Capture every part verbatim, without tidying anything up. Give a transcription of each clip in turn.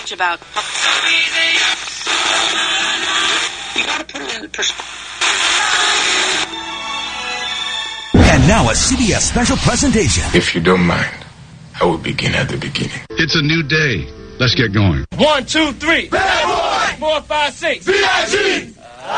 much about... You gotta put it in perspective. And now a C B S special presentation. If you don't mind, I will begin at the beginning. It's a new day. Let's get going. One, two, three. Bad boy. Four, five, six. B I G.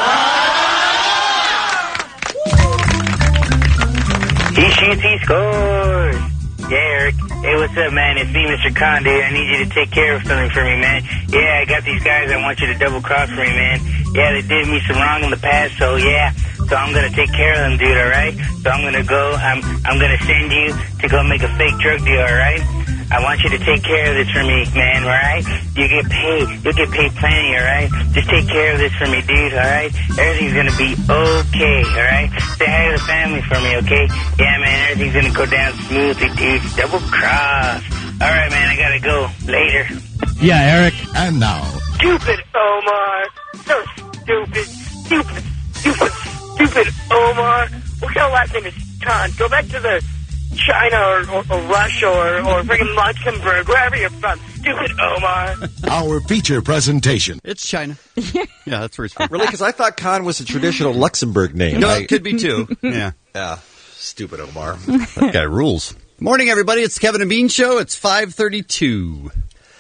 He shoots, he scores. Yeah, Eric. Hey, what's up, man? It's me, Mister Conde. I need you to take care of something for me, man. Yeah, I got these guys. I want you to double cross for me, man. Yeah, they did me some wrong in the past, so yeah. So I'm gonna take care of them, dude, alright? So I'm gonna go, I'm I'm gonna send you to go make a fake drug deal, alright? I want you to take care of this for me, man, alright? You get paid. You'll get paid plenty, alright? Just take care of this for me, dude, alright? Everything's gonna be okay, alright? Say hi to the family for me, okay? Yeah, man, everything's gonna go down smoothly, dude. Double cross. Alright, man, I gotta go. Later. Yeah, Eric. And now. Stupid Omar. So stupid. Stupid. Stupid. Stupid Omar. What kind of last name is Khan? Go back to the China or, or, or Russia or, or friggin' Luxembourg, wherever you're from. Stupid Omar. Our feature presentation. It's China. Yeah, that's where it's from. Really? Because I thought Khan was a traditional Luxembourg name. No, I, it could be too. Yeah. Yeah. Stupid Omar. That guy rules. Morning, everybody. It's Kevin and Bean Show. It's five thirty-two.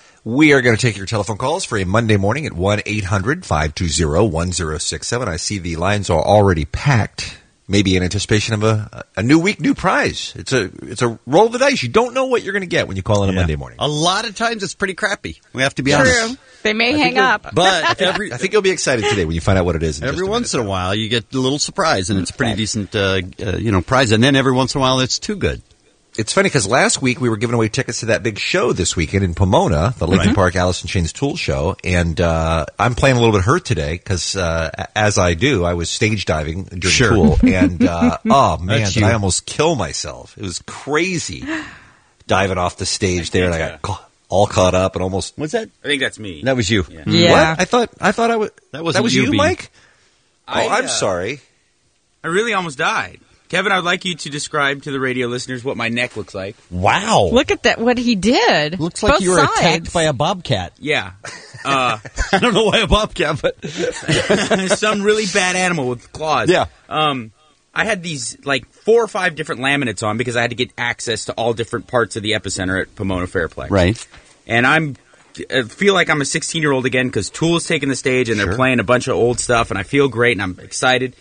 We are going to take your telephone calls for a Monday morning at one eight hundred five two zero one zero six seven. I see the lines are already packed. Maybe in anticipation of a, a new week, new prize. It's a it's a roll of the dice. You don't know what you're going to get when you call in a Yeah. Monday morning. A lot of times it's pretty crappy. We have to be True. honest. They may I hang think you'll- up. But every I think you'll be excited today when you find out what it is. In every just a once in minute. a while you get a little surprise, and it's a pretty decent, uh, uh, you know, prize. And then every once in a while it's too good. It's funny because last week we were giving away tickets to that big show this weekend in Pomona, the Lincoln Right. Park Alice in Chains Tool Show, and uh, I'm playing a little bit hurt today because, uh, as I do, I was stage diving during Sure. Tool, and uh, oh man, That's did you. I almost kill myself. It was crazy diving off the stage there, and I got ca- all caught up and almost. What's that? I think that's me. That was you. Yeah. Yeah. What? I thought I thought I was. That wasn't was you, you, Bean. Mike. I, oh, I'm uh, sorry. I really almost died. Kevin, I'd like you to describe to the radio listeners what my neck looks like. Wow. Look at that, what he did. Looks like Both you were sides. attacked by a bobcat. Yeah. Uh, I don't know why a bobcat, but some really bad animal with claws. Yeah. Um, I had these, like, four or five different laminates on because I had to get access to all different parts of the epicenter at Pomona Fairplex. right. And I'm I feel like I'm a sixteen-year-old again because Tool is taking the stage and they're Sure. playing a bunch of old stuff, and I feel great and I'm excited.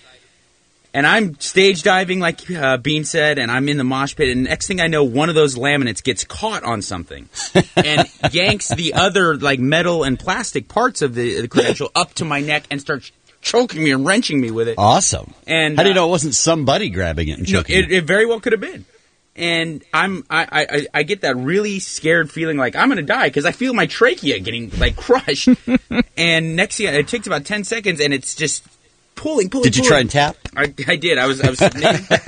And I'm stage diving, like uh, Bean said, and I'm in the mosh pit. And next thing I know, one of those laminates gets caught on something and yanks the other, like, metal and plastic parts of the, the credential up to my neck and starts choking me and wrenching me with it. Awesome. And how do you uh, know it wasn't somebody grabbing it and No, choking it, you? it very well could have been. And I'm I, I, I get that really scared feeling like I'm going to die because I feel my trachea getting, like, crushed. And next thing, it takes about ten seconds, and it's just pulling, pulling, Did you pulling. try and tap? I, I did. I was, I was, and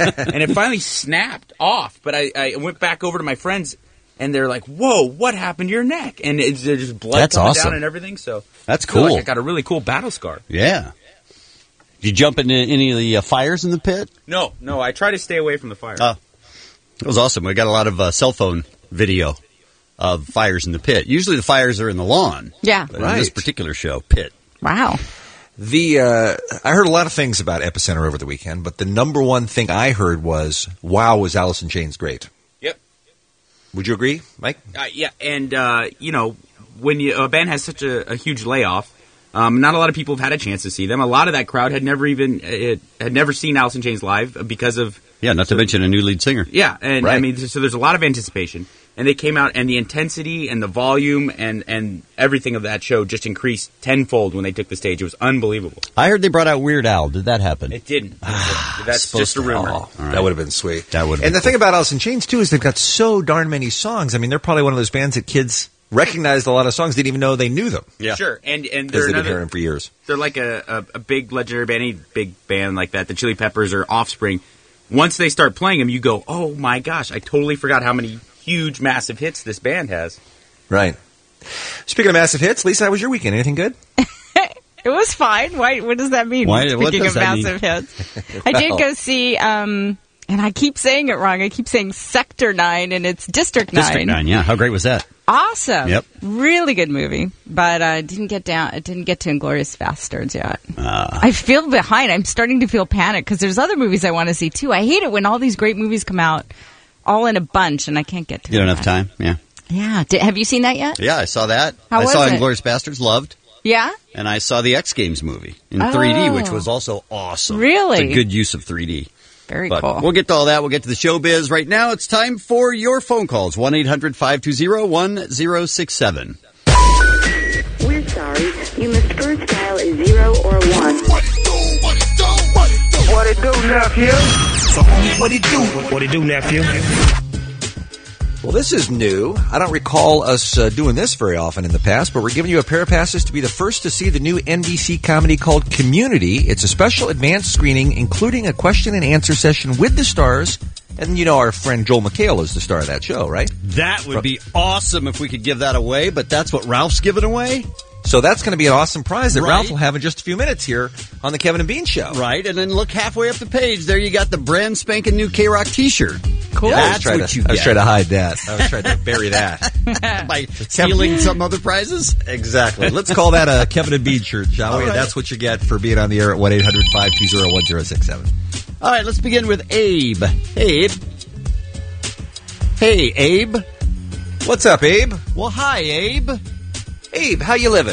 it finally snapped off. But I, I went back over to my friends, and they're like, "Whoa, what happened to your neck?" And it's there's just blood That's coming awesome. down and everything. So That's I feel cool. like I got a really cool battle scar. Yeah. Did you jump into any of the uh, fires in the pit? No, no, I try to stay away from the fire. Oh, that was awesome. We got a lot of uh, cell phone video of fires in the pit. Usually the fires are in the lawn. Yeah. But in this Right. particular show, pit. Wow. The uh, I heard a lot of things about Epicenter over the weekend, but the number one thing I heard was, "Wow, was Alice in Chains great?" Yep. Would you agree, Mike? Uh, yeah, and uh, you know, when you, a band has such a, a huge layoff, um, not a lot of people have had a chance to see them. A lot of that crowd had never even it, had never seen Alice in Chains live because of Yeah, not to mention a new lead singer. yeah, and I Right. mean, so there's a lot of anticipation, and they came out, and the intensity and the volume and and everything of that show just increased tenfold when they took the stage. It was unbelievable. I heard they brought out Weird Al. Did that happen? It didn't. That's supposed just a to. rumor. Oh, that would have been sweet. That would've And been the thing cool. about Alice in Chains too is they've got so darn many songs. I mean, they're probably one of those bands that kids recognized a lot of songs, didn't even know they knew them Yeah. Sure, and and because they're they've been another. hearing them for years. They're like a, a, a big legendary band, any big band like that, the Chili Peppers or Offspring. Once they start playing them, you go, oh my gosh, I totally forgot how many huge, massive hits this band has. Right. Speaking of massive hits, Lisa, how was your weekend? Anything good? It was fine. Why? What does that mean? Why- what Speaking does of that mean? massive hits, I did go see, um, and I keep saying it wrong. I keep saying Sector Nine, and it's District Nine. District nine, yeah. How great was that? awesome. Yep. Really good movie. But I uh, didn't get down. I didn't get to Inglourious Bastards yet. Uh, I feel behind. I'm starting to feel panic because there's other movies I want to see too. I hate it when all these great movies come out all in a bunch and I can't get to you them don't have yet. time? Yeah. Yeah. Did, have you seen that yet? Yeah, I saw that. How I was saw it? Inglourious Bastards, loved. Yeah? And I saw the X Games movie in Oh. three D, which was also awesome. Really? It's a good use of three D. Very But cool. we'll get to all that. We'll get to the showbiz. Right now, it's time for your phone calls. one eight hundred five two zero one zero six seven. We're sorry. You must first dial a zero or one. What it do, nephew? So, homie, what it do? What it do, nephew? Well, this is new. I don't recall us uh, doing this very often in the past, but we're giving you a pair of passes to be the first to see the new N B C comedy called Community. It's a special advanced screening, including a question and answer session with the stars. And you know our friend Joel McHale is the star of that show, right? That would be awesome if we could give that away, but that's what Ralph's giving away? So that's going to be an awesome prize that Right. Ralph will have in just a few minutes here on the Kevin and Bean Show. Right, and then look halfway up the page. There you got the brand spanking new K-Rock t-shirt. Cool. I was That's trying what to, you I was get. trying to hide that. I was trying to bury that. By stealing some other prizes? Exactly. Let's call that a Kevin and Bean shirt, shall we? All right. And that's what you get for being on the air at one eight hundred five two zero one zero six seven. All right, let's begin with Abe. Hey, Abe. Hey, Abe. What's up, Abe? Well, hi, Abe. Abe, how you living?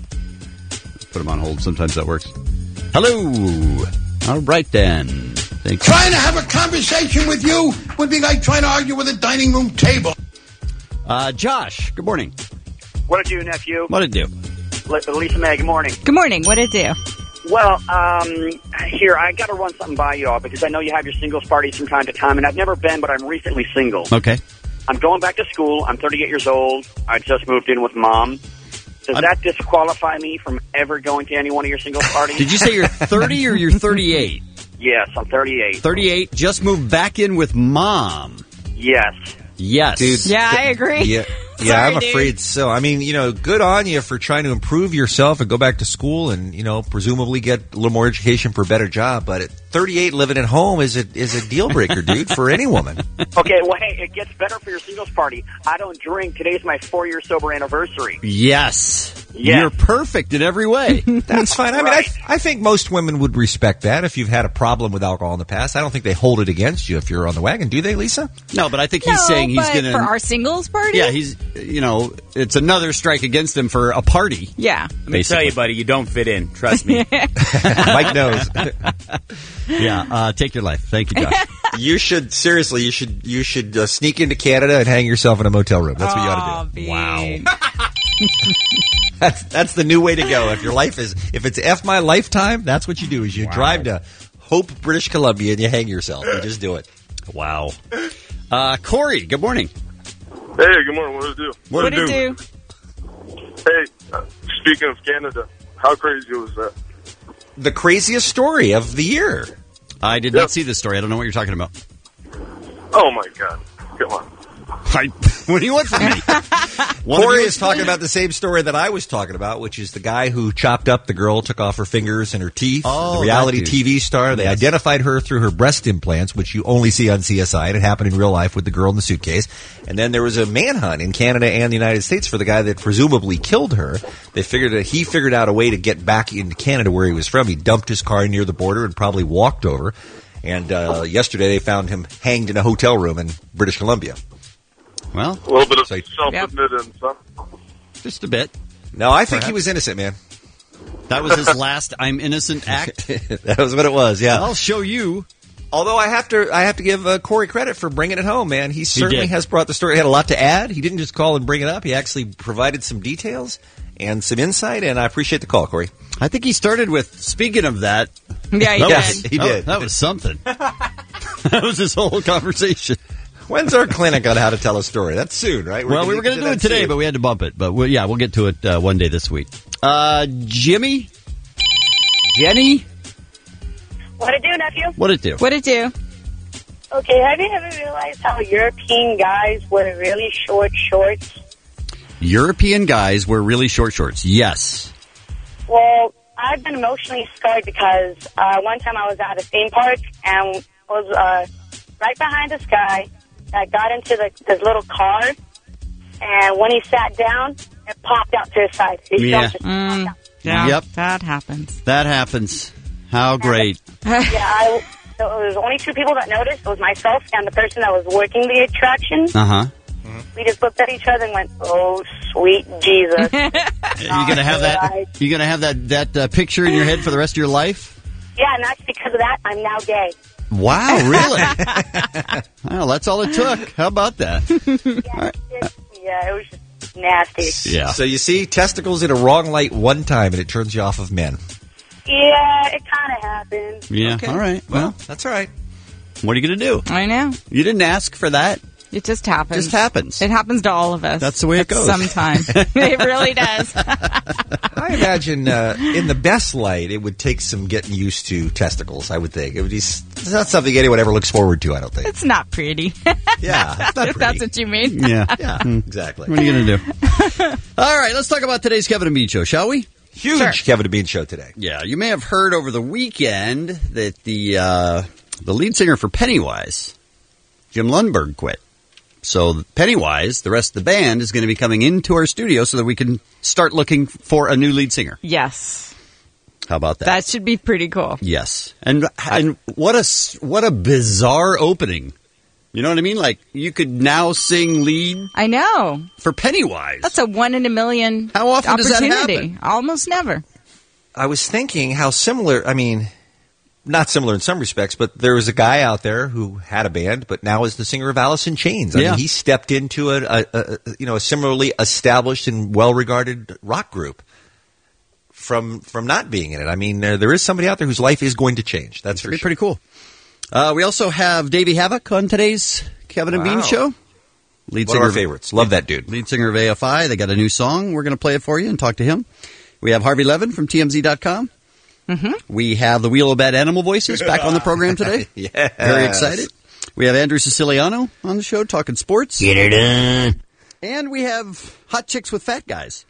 Put him on hold. Sometimes that works. Hello. All right, then. Thank you. Trying to have a conversation with you would be like trying to argue with a dining room table. Uh, Josh, good morning. What it do, nephew? What'd it do? Le- Lisa May, good morning. Good morning. What did it do? Well, um, here, I got to run something by you all because I know you have your singles parties from time to time, and I've never been, but I'm recently single. Okay. I'm going back to school. I'm thirty-eight years old. I just moved in with Mom. Does I'm- that disqualify me from ever going to any one of your singles parties? Did you say you're thirty or you're thirty-eight? Yes, I'm thirty-eight. thirty-eight, just moved back in with Mom. Yes. Yes. Dude. Yeah, I agree. Yeah, yeah, Sorry, I'm dude. afraid so. I mean, you know, good on you for trying to improve yourself and go back to school and, you know, presumably get a little more education for a better job. But at thirty-eight, living at home is a is a deal breaker, dude, for any woman. Okay, well, hey, it gets better for your singles party. I don't drink. Today's my four-year sober anniversary. Yes. Yes. You're perfect in every way. That's fine. I mean, Right. I, I think most women would respect that if you've had a problem with alcohol in the past. I don't think they hold it against you if you're on the wagon, do they, Lisa? No, but I think he's No, saying he's but going to... for our singles party? Yeah, he's, you know, it's another strike against him for a party. Yeah. Let me tell you, buddy, you don't fit in. Trust me. Mike knows. Yeah, uh, take your life. Thank you, Josh. You should seriously. You should. You should uh, sneak into Canada and hang yourself in a motel room. That's what you ought to do. Bean. That's that's the new way to go. If your life is, if it's F my lifetime, that's what you do. Is you drive to Hope, British Columbia, and you hang yourself. You just do it. Wow. Uh, Corey, good morning. Hey, good morning. What do you do? What did it do? Hey, uh, speaking of Canada, how crazy was that? The craziest story of the year. I did Yep. not see this story. I don't know what you're talking about. Oh my God! Come on. I, what do you want from me? One of Corey you is talking about the same story that I was talking about, which is the guy who chopped up the girl, took off her fingers and her teeth. Oh, the reality that dude. T V star. They Yes. identified her through her breast implants, which you only see on C S I. And it happened in real life with the girl in the suitcase. And then there was a manhunt in Canada and the United States for the guy that presumably killed her. They figured that he figured out a way to get back into Canada where he was from. He dumped his car near the border and probably walked over. And uh, yesterday they found him hanged in a hotel room in British Columbia. Well, A little bit of So- self-admittance, huh? just a bit. No, I think he Perhaps. was innocent, man. That was his last I'm innocent act. That was what it was, yeah. I'll show you. Although I have to, I have to give uh, Corey credit for bringing it home, man. He certainly did. has brought the story. He had a lot to add. He didn't just call and bring it up. He actually provided some details and some insight, and I appreciate the call, Corey. I think he started with, speaking of that, Yeah, he that did. was, He that- did. That was something. That was his whole conversation. When's our clinic on how to tell a story? That's soon, right? Well, we were going to do it today, but we had to bump it. But we'll, yeah, we'll get to it uh, one day this week. Uh, Jimmy? Jenny? What it do, nephew? What'd it do? What did it do? Okay, have you ever realized how European guys wear really short shorts? European guys wear really short shorts. Yes. Well, I've been emotionally scarred because uh, one time I was at a theme park and was uh, right behind this guy that got into the, this little car, and when he sat down, it popped out to his side. His Yeah. shelf just Mm, popped out. yeah, Yep. that happens. That happens. How great. Yeah, I, so there was only two people that noticed. It was myself and the person that was working the attraction. Uh-huh. We just looked at each other and went, "Oh, sweet Jesus!" You gonna have that? You gonna have that that uh, picture in your head for the rest of your life? Yeah, and that's because of that. I'm now gay. Wow, really? Well, that's all it took. How about that? Yeah, it, yeah, it was just nasty. Yeah. So you see testicles in a wrong light one time, and it turns you off of men. Yeah, it kind of happened. Yeah. Okay. All right. Well, That's all right. what are you gonna do? I know. You didn't ask for that. It just happens. Just happens. It happens to all of us. That's the way it at goes. some time. It really does. I imagine uh, in the best light, it would take some getting used to testicles, I would think. It would be, it's not something anyone ever looks forward to, I don't think. It's not pretty. Yeah, it's not If pretty. that's what you mean. Yeah. Yeah, Hmm. exactly. What are you gonna do? All right. Let's talk about today's Kevin and Bean show, shall we? Huge Sure. Kevin and Bean show today. Yeah. You may have heard over the weekend that the uh, the lead singer for Pennywise, Jim Lundberg, quit. So Pennywise, the rest of the band, is going to be coming into our studio so that we can start looking for a new lead singer. Yes. How about that? That should be pretty cool. Yes. And and what a s- what a bizarre opening. You know what I mean? Like you could now sing lead I know. for Pennywise. That's a one in a million How often does that opportunity. happen? Almost never. I was thinking how similar, I mean, not similar in some respects, but there was a guy out there who had a band, but now is the singer of Alice in Chains. I Yeah. mean, he stepped into a, a, a you know a similarly established and well-regarded rock group from from not being in it. I mean, there, there is somebody out there whose life is going to change. That's for Pretty, sure. pretty cool. Uh, we also have Davey Havoc on today's Kevin and Bean Wow. show. Lead One of our favorites. Love that dude. Lead singer of A F I. They got a new song. We're going to play it for you and talk to him. We have Harvey Levin from T M Z dot com. Mm-hmm. We have the Wheel of Bad Animal Voices back on the program today. Yes. Very excited. We have Andrew Siciliano on the show talking sports. Get her done. And we have Hot Chicks with Fat Guys.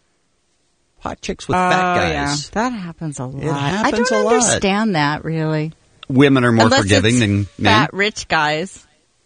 Hot Chicks with Oh, Fat yeah. Guys. That happens a lot. happens I a don't lot. understand that, really. Women are more Unless forgiving it's than men. fat, rich guys.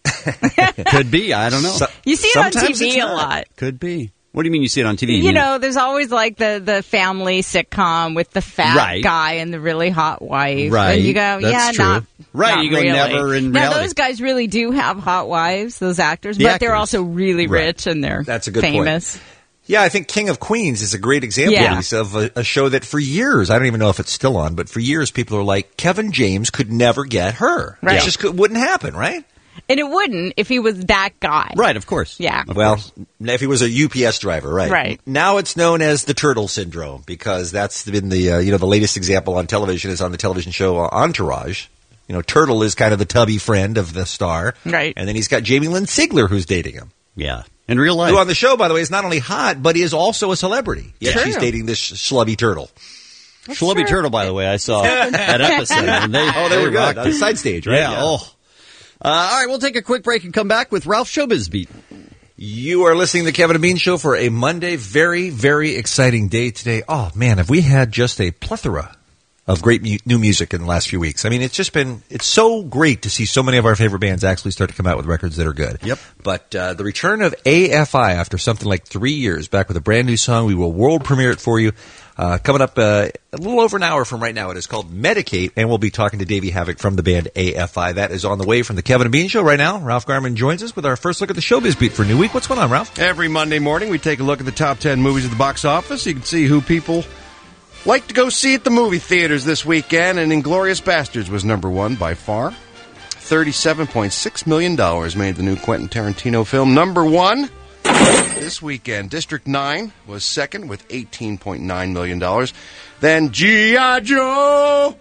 Could be. I don't know. So- You see it on T Sometimes V it's a not. lot. Could be. What do you mean you see it on T V? You know, there's always like the, the family sitcom with the fat Right. guy and the really hot wife. Right. And you go, That's yeah, true. not Right, not you go, really. never in Now, reality. those guys really do have hot wives, those actors, The but they're actors. also really Right. rich and they're That's a good point. famous. Yeah, I think King of Queens is a great example Yeah. of a, a show that for years, I don't even know if it's still on, but for years people are like, Kevin James could never get her. Right. It just could, wouldn't happen, right? And it wouldn't if he was that guy. Right, of course. Yeah. Of Well, course. if he was a U P S driver, right? Right. Now it's known as the turtle syndrome because that's been the uh, you know the latest example on television is on the television show uh, Entourage. You know, Turtle is kind of the tubby friend of the star, Right. And then he's got Jamie Lynn Sigler who's dating him. Yeah. In real life. Who on the show, by the way, is not only hot but is also a celebrity. Yet True. she's dating this schlubby turtle. Schlubby Turtle, by the way, I saw that episode. And they, Oh, they were good rocked on it. the side stage, right? Yeah. Oh. Uh, all right, we'll take a quick break and come back with Ralph Showbiz Beat. You are listening to the Kevin and Bean Show for a Monday. Very, very exciting day today. Oh, man, have we had just a plethora of great mu- new music in the last few weeks. I mean, it's just been, it's so great to see so many of our favorite bands actually start to come out with records that are good. Yep. But uh, the return of A F I after something like three years, back with a brand new song. We will world premiere it for you. Uh, coming up uh, a little over an hour from right now. It is called Medicate, and we'll be talking to Davey Havoc from the band A F I. That is on the way from the Kevin and Bean Show right now. Ralph Garman joins us with our first look at the Showbiz Beat for a new week. What's going on, Ralph? Every Monday morning, we take a look at the top ten movies at the box office. You can see who people like to go see at the movie theaters this weekend, and Inglourious Bastards was number one by far. thirty-seven point six million dollars made the new Quentin Tarantino film number one this weekend. District nine was second with eighteen point nine million dollars. Then G I. Joe!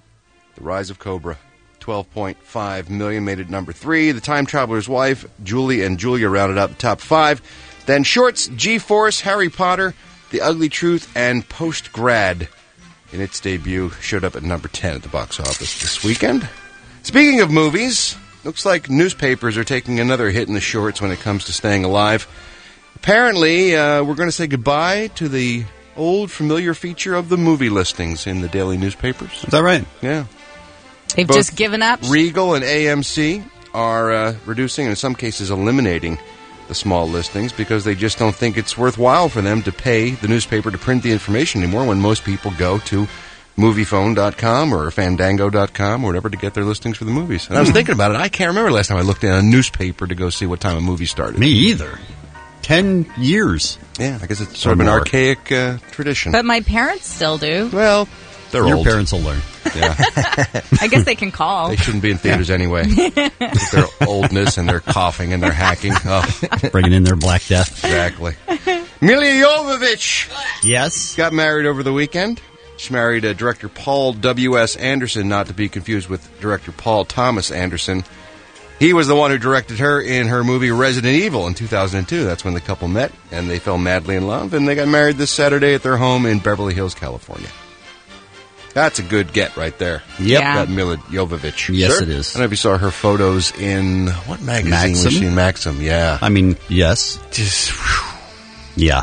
The Rise of Cobra, twelve point five million dollars, made it number three. The Time Traveler's Wife, Julie and Julia rounded out the top five. Then Shorts, G-Force, Harry Potter, The Ugly Truth, and Post Grad in its debut showed up at number ten at the box office this weekend. Speaking of movies, looks like newspapers are taking another hit in the shorts when it comes to staying alive. Apparently, uh, we're going to say goodbye to the old familiar feature of the movie listings in the daily newspapers. Is that right? Yeah. They've Both just given up. Regal and A M C are uh, reducing, and in some cases eliminating, the small listings because they just don't think it's worthwhile for them to pay the newspaper to print the information anymore when most people go to Moviephone dot com or Fandango dot com or whatever to get their listings for the movies. And I was thinking about it. I can't remember last time I looked at a newspaper to go see what time a movie started. Me either. Ten years. Yeah, I guess it's sort of an archaic uh, tradition. But my parents still do. Well, they're Your old. parents will learn. Yeah. I guess they can call. They shouldn't be in theaters anyway. With their oldness and their coughing and their hacking. Oh. Bringing in their Black Death. Exactly. Milla Jovovich. Yes. Got married over the weekend. She married uh, director Paul W S. Anderson, not to be confused with director Paul Thomas Anderson. He was the one who directed her in her movie Resident Evil in two thousand two. That's when the couple met, and they fell madly in love, and they got married this Saturday at their home in Beverly Hills, California. That's a good get right there. Yep. Yeah. Got Milla Jovovich. Yes, Sure. it is. I don't know if you saw her photos in, what magazine Maxim? was she in? Maxim, yeah. I mean, yes. Just, Yeah.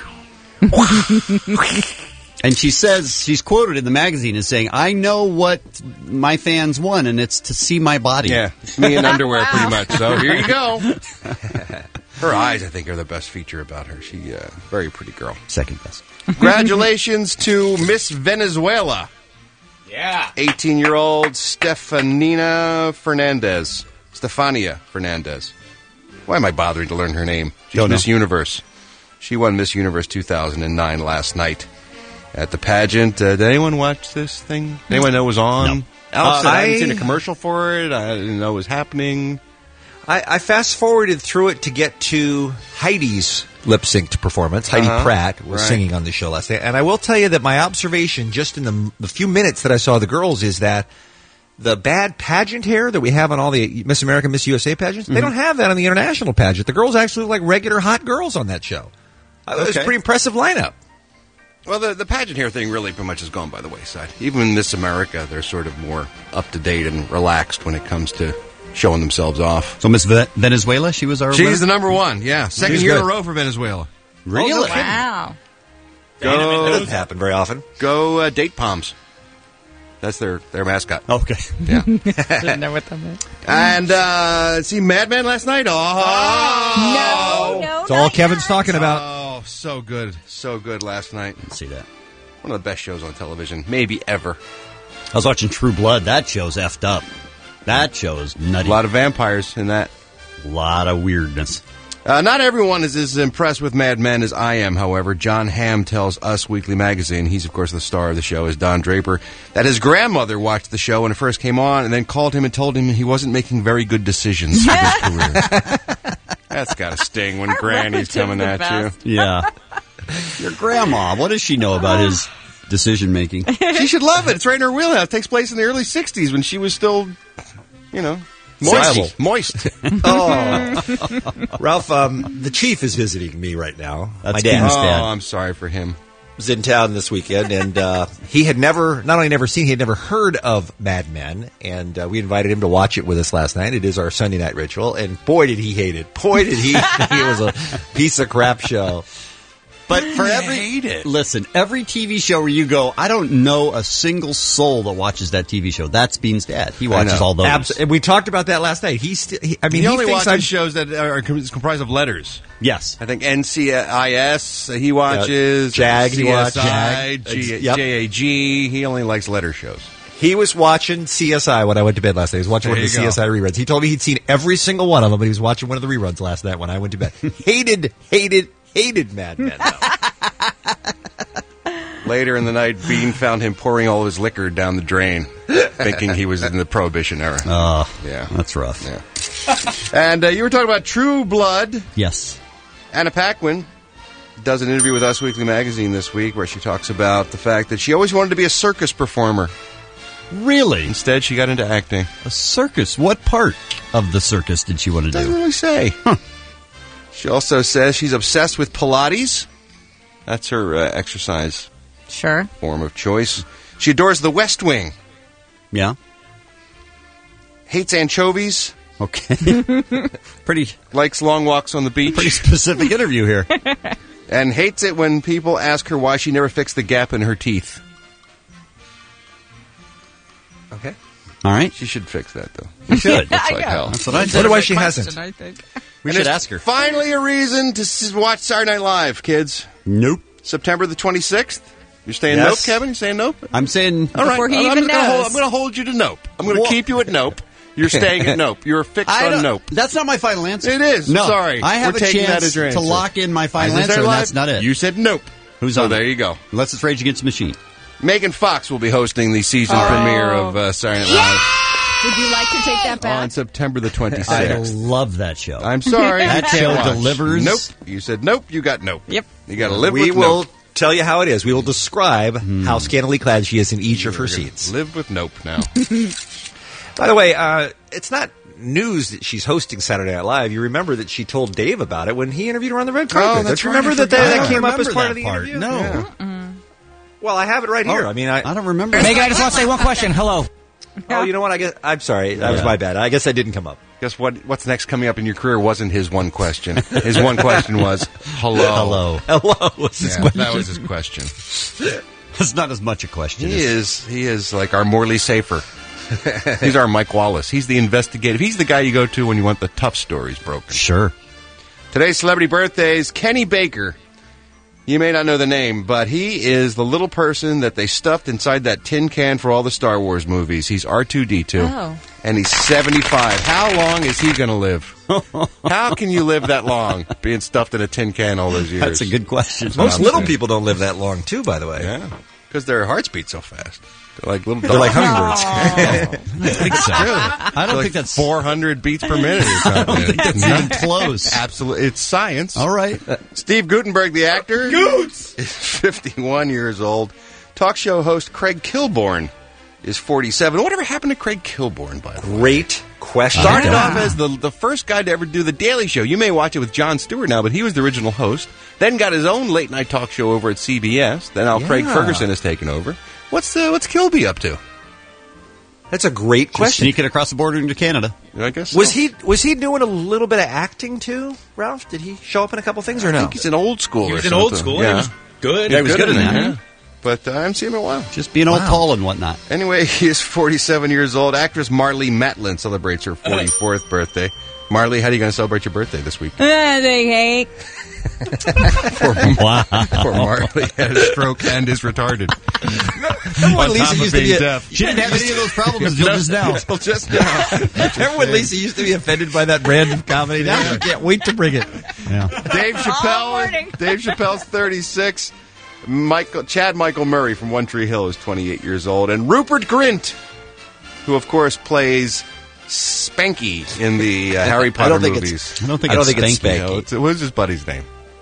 And she says, she's quoted in the magazine as saying, I know what my fans want, and it's to see my body. yeah, me in underwear pretty much. So here you go. Her eyes, I think, are the best feature about her. She, uh, very pretty girl. Second best. Congratulations to Miss Venezuela. Yeah. eighteen-year-old Stefanina Fernandez. Stefania Fernandez. Why am I bothering to learn her name? She's Don't know. Miss Universe. She won Miss Universe two thousand nine last night at the pageant. Uh, did anyone watch this thing? Did anyone know it was on? No. Alex Uh, said I hadn't I- seen a commercial for it. I didn't know it was happening. I, I fast forwarded through it to get to Heidi's lip synced performance. Heidi Uh-huh. Pratt was Right. singing on the show last night, and I will tell you that my observation, just in the, the few minutes that I saw the girls, is that the bad pageant hair that we have on all the Miss America, Miss U S A pageants, they don't have that on the international pageant. The girls actually look like regular hot girls on that show. Uh, It was a Okay. pretty impressive lineup. Well, the, the pageant hair thing really pretty much has gone by the wayside. Even in Miss America, they're sort of more up-to-date and relaxed when it comes to showing themselves off. So Miss Ve- Venezuela, she was our winner? She's the number one, yeah. Second She's year in good. a row for Venezuela. Really? Wow. That doesn't happen very often. Go uh, Date Palms. That's their, their mascot. Okay. Yeah. Didn't know what that meant. And, uh, see Mad Men last night? Oh! No, no, It's all Kevin's talking about. Oh, so good. So good last night. Let's see that. One of the best shows on television, maybe ever. I was watching True Blood. That show's effed up. That show is A nutty. lot of vampires in that. A lot of weirdness. Uh, not everyone is as impressed with Mad Men as I am, however. John Hamm tells Us Weekly Magazine, he's, of course, the star of the show, is Don Draper, that his grandmother watched the show when it first came on and then called him and told him he wasn't making very good decisions for his career. That's got to sting when Granny's coming at you. Yeah. Your grandma, what does she know about his decision making? She should love it. It's right in her wheelhouse. It takes place in the early sixties when she was still, you know, Viable. moist. Moist. Oh, Ralph, um, the chief is visiting me right now. That's My dad Kim's Oh, dad. I'm sorry for him. was in town this weekend, and uh, he had never, not only never seen, he had never heard of Mad Men, and uh, we invited him to watch it with us last night. It is our Sunday night ritual, and boy, did he hate it. Boy, did he. It was a piece of crap show. But for every listen, every T V show where you go, I don't know a single soul that watches that T V show. That's Bean's dad. He watches all those. Abs- and we talked about that last night. He's, st- he, I mean, he, he, only thinks watches I'm shows that are com- comprised of letters. Yes, I think N C I S he watches. Jag, he C S I, watches. G- Yep. J A G. He only likes letter shows. He was watching C S I when I went to bed last night. He was watching There one of the you go. C S I reruns. He told me he'd seen every single one of them, but he was watching one of the reruns last night when I went to bed. hated, hated, hated Mad Men. Later in the night, Bean found him pouring all of his liquor down the drain, thinking he was in the Prohibition era. Oh, yeah, that's rough. Yeah. And uh, you were talking about True Blood. Yes. Anna Paquin does an interview with Us Weekly Magazine this week where she talks about the fact that she always wanted to be a circus performer. Really? Instead, she got into acting. A circus? What part of the circus did she want to Doesn't do? really say. Huh. She also says she's obsessed with Pilates. That's her uh, exercise Sure. form of choice. She adores The West Wing. Yeah. Hates anchovies. Okay. Pretty Likes long walks on the beach. pretty specific interview here. And hates it when people ask her why she never fixed the gap in her teeth. Okay. All right. She should fix that, though. You should. Looks I like know. hell. That's what I I said. wonder why That's she a hasn't. question, I think. We should ask her. Finally, a reason to s- watch Saturday Night Live, kids. Nope. September the twenty-sixth. You're saying Yes. nope, Kevin? You're saying nope? I'm saying. All right. Before he I'm, even I'm gonna hold, knows. I'm going to hold you to nope. I'm going to Well- keep you at nope. You're staying at nope. You're fixed I on don't- nope. That's not my final answer. It is. No. Sorry. I have We're a taking that chance as your to answer. lock in my final Saturday answer, Night and Live, that's not it. You said nope. Who's so on there it? you go. Unless it's Rage Against the Machine. Megan Fox will be hosting the season Oh. premiere of uh, Saturday Night Live Would you like to take that on back? September the I twenty-sixth. love that show. I'm sorry. That You can't show watch. delivers. Nope. You said nope. You got nope. Yep. You got to live We with will nope. tell you how it is. We will describe how scantily clad she is in each of her We're gonna seats. Live with nope now. By the way, uh, it's not news that she's hosting Saturday Night Live. You remember that she told Dave about it when he interviewed her on the red carpet. Oh, Don't that's you right. remember I that that, forgot. that I came don't up as remember part that of the part. interview? No. Yeah. Well, I have it right here. Oh, I mean, I, I don't remember. Megan, I just want to say one question. Hello. oh, you know what? I guess I'm sorry. That was Yeah. my bad. I guess I didn't come up. Guess what? What's next coming up in your career wasn't his one question. His one question was hello. Hello. Hello. Was this Yeah, question? that was his question. It's not as much a question. He as- is. He is like our Morley Safer. He's our Mike Wallace. He's the investigative. He's the guy you go to when you want the tough stories broken. Sure. Today's celebrity birthdays: Kenny Baker. You may not know the name, but he is the little person that they stuffed inside that tin can for all the Star Wars movies. He's R two D two, Oh. and he's seventy-five. How long is he going to live? How can you live that long being stuffed in a tin can all those years? That's a good question. Most little people don't live that long, too, by the way. Yeah, because their hearts beat so fast. They're like little. They're like dogs. hummingbirds. I think so. I don't Like think that's four hundred beats per minute or something. I don't think that's even close. Absolutely, it's science. All right. Steve Guttenberg, the actor, Goots, is fifty-one years old. Talk show host Craig Kilborn is forty-seven. Whatever happened to Craig Kilborn, by the way? Great question. Started off as the the first guy to ever do the Daily Show. You may watch it with Jon Stewart now, but he was the original host. Then got his own late night talk show over at C B S. Then now Craig Yeah. Ferguson has taken over. What's uh, what's Kilby up to? That's a great Just question. sneaking across the border into Canada. I guess Was so. he was he doing a little bit of acting too, Ralph? Did he show up in a couple things or I no? think he's an old school. He was or in old something. school. Yeah. He was good. Yeah, he was good, in in that. that. Yeah. But uh, I haven't seen him in a while. Just being all tall and whatnot. Anyway, he is forty-seven years old. Actress Marlee Matlin celebrates her forty-fourth birthday. Marlee, how are you going to celebrate your birthday this week? Uh, they hate. Poor, Wow. poor Marlee had a stroke and is retarded. Remember when On Lisa top of used to being be a, deaf. She didn't have any of those problems until just now. Until just now. Remember when Lisa used to be offended by that random comedy? Now I can't wait to bring it. Yeah. Dave All morning. Chappelle. Dave Chappelle's thirty-six. Michael Chad Michael Murray from One Tree Hill is twenty-eight years old, and Rupert Grint, who of course plays Spanky in the uh, Harry Potter I don't think movies. it's. I don't think I don't it's think it's Spanky. Spanky. No, it's, what is his buddy's name?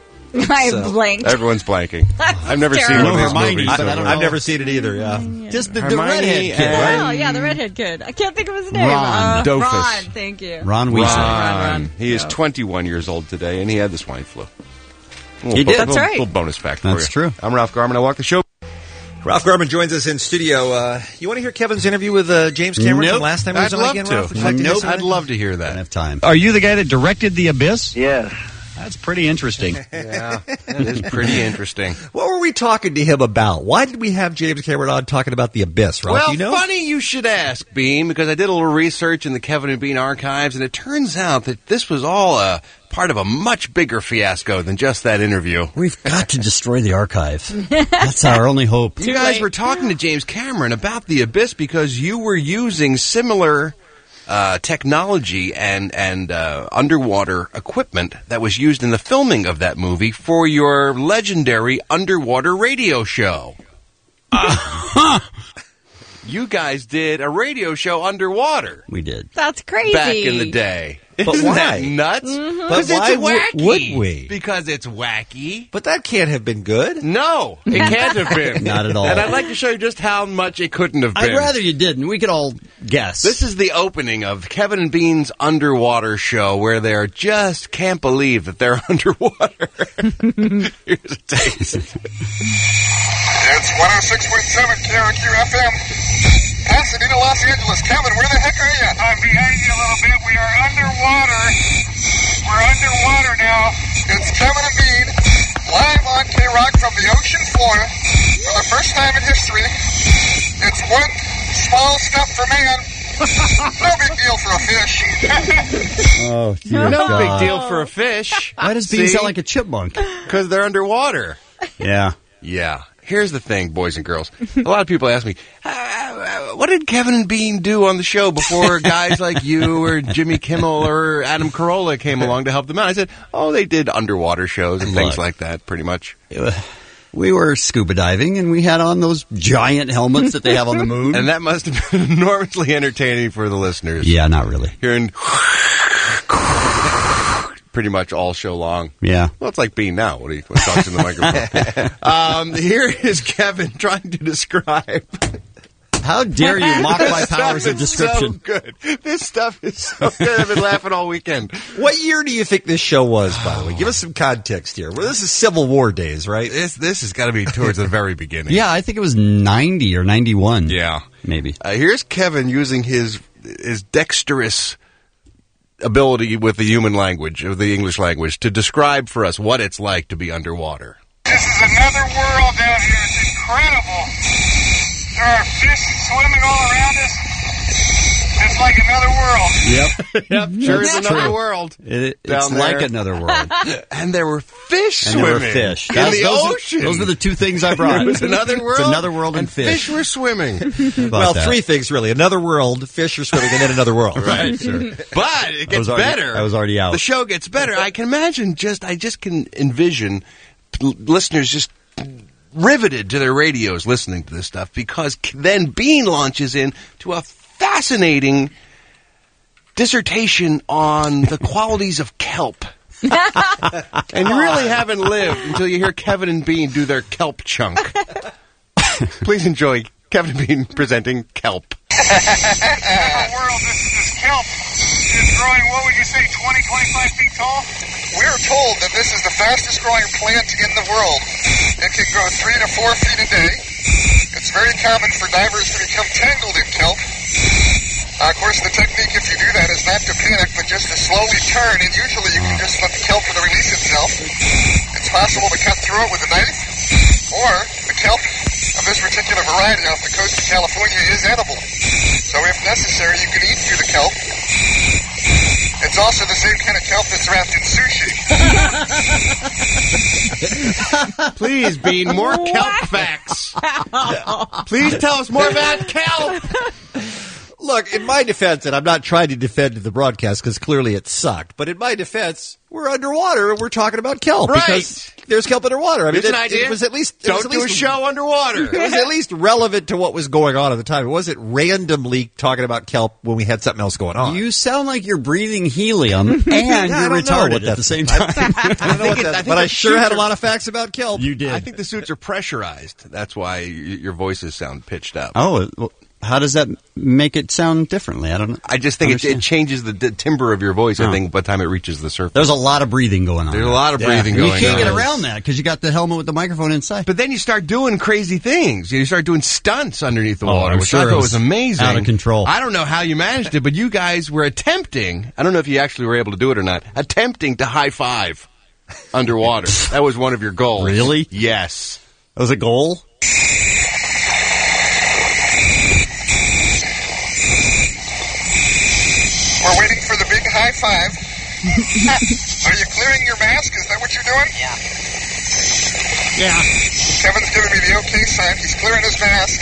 I So, blanked. Everyone's blanking. I've never seen terrible. one of these Hermione, movies. but so I don't we're- know. I've never seen it either. Yeah. Just the, the Hermione redhead kid, and- right? Oh, yeah, the redhead kid. I can't think of his name. Ron uh, Dofus. Ron, thank you. Ron Weasley. Ron, Ron. He is Yeah. twenty-one years old today, and he had the swine flu. He did. That's little, right. Little bonus fact for That's you. true. I'm Ralph Garman. I walk the show. Ralph Garman joins us in studio. Uh, you want to hear Kevin's interview with uh, James Cameron Nope. from last time he was I'd on love again, to. Ralph? Would you like to hear Nope. some I'd of it? love to hear I don't that. have time. Are you the guy that directed The Abyss? Yes. That's pretty interesting. Yeah, that is pretty interesting. What were we talking to him about? Why did we have James Cameron on talking about The Abyss, Ralph? Well, you know? funny you should ask, Bean, because I did a little research in the Kevin and Bean archives, and it turns out that this was all a part of a much bigger fiasco than just that interview. We've got to destroy the archive. That's our only hope. You guys were talking to James Cameron about The Abyss because you were using similar uh, technology and and uh, underwater equipment that was used in the filming of that movie for your legendary underwater radio show. Uh-huh. You guys did a radio show underwater We did. That's crazy. back in the day. But Isn't why? that nuts? Mm-hmm. Because But why it's would- wacky. would we? Because it's wacky. But that can't have been good. No, it can't have been. Not at all. And I'd like to show you just how much it couldn't have been. I'd rather you didn't. We could all guess. This is the opening of Kevin and Bean's underwater show where they just can't believe that they're underwater. Here's a taste. It's one oh six point seven K R Q F M. Pasadena, Los Angeles. Kevin, where the heck are you? I'm behind you a little bit. We are underwater. We're underwater now. It's Kevin and Bean, live on K-Rock from the ocean floor for the first time in history. It's one small step for man, No big deal for a fish. Oh, No God. big deal for a fish. Why does Bean sound like a chipmunk? Because they're underwater. Yeah. Yeah. Here's the thing, boys and girls. A lot of people ask me, uh, what did Kevin and Bean do on the show before guys like you or Jimmy Kimmel or Adam Carolla came along to help them out? I said, oh, they did underwater shows and things Look. like that, pretty much. We were scuba diving, and we had on those giant helmets that they have on the moon. And that must have been enormously entertaining for the listeners. Yeah, not really. Hearing pretty much all show long. Yeah. Well, it's like Bean now when he, when he talks in the microphone. um, here is Kevin trying to describe. How dare you mock my This powers stuff of is description? So good. This stuff is so good. I've been laughing all weekend. What year do you think this show was, by the way? Give us some context here. Well, this is Civil War days, right? This this has got to be towards the very beginning. Yeah, I think it was ninety or ninety-one. Yeah. Maybe. Uh, here's Kevin using his his dexterous ability with the human language, of the English language, to describe for us what it's like to be underwater. This is another world down here. It's incredible. There are fish swimming all around us. It's like another world. Yep. Yep, sure is That's another true. world. It, it's down like there. another world. And there were fish And swimming. there were fish. In That's- the those are- ocean. those were the two things I brought. It was another world. It's another world and, and fish were swimming. Well, that? three things, really. Another world, fish are swimming, and then another world. Right, sure. But it I gets was already- better. I was already out. The show gets better. I can imagine just, I just can envision l- listeners just riveted to their radios listening to this stuff, because then Bean launches in to a fascinating dissertation on the qualities of kelp. And you really haven't lived until you hear Kevin and Bean do their kelp chunk. Please enjoy Kevin and Bean presenting kelp. Another world. This is this kelp. It's growing, what would you say, twenty, twenty-five feet tall? We're told that this is the fastest growing plant in the world. It can grow three to four feet a day. It's very common for divers to become tangled in kelp. Uh, of course, the technique, if you do that, is not to panic, but just to slowly turn, and usually you can just let the kelp release itself. It's possible to cut through it with a knife, or the kelp of this particular variety off the coast of California is edible. So if necessary, you can eat through the kelp. It's also the same kind of kelp that's wrapped in sushi. Please, Bean, more kelp facts. Please tell us more about kelp. Look, in my defense, and I'm not trying to defend the broadcast because clearly it sucked, but in my defense, we're underwater and we're talking about kelp Right. because there's kelp underwater. I mean, Here's an it, idea. it was at least it Don't was at do least, a show underwater. It was at least relevant to what was going on at the time. It wasn't randomly talking about kelp when we had something else going on. You sound like you're breathing helium and Yeah, I you're don't know what retarded at that's- the same time. I don't know what it- I that, think but I the sure had a suits lot are- of facts about kelp. You did. I think the suits are pressurized. That's why y- your voices sound pitched up. Oh, well, how does that make it sound differently? I don't know. I just think it, it Understand. changes the, the timbre of your voice, I Oh. think, by the time it reaches the surface. There's a lot of breathing going on. There's a there. lot of Yeah. breathing And going you can't on. get around that because you got the helmet with the microphone inside. But then you start doing crazy things. You start doing stunts underneath the Oh, water, I'm which sure I it thought was was amazing. out of control. I don't know how you managed it, but you guys were attempting, I don't know if you actually were able to do it or not, attempting to high five underwater. That was one of your goals. Really? Yes. That was a goal? We're waiting for the big high five. Are you clearing your mask? Is that what you're doing? Yeah. Yeah. Kevin's giving me the okay sign. He's clearing his mask.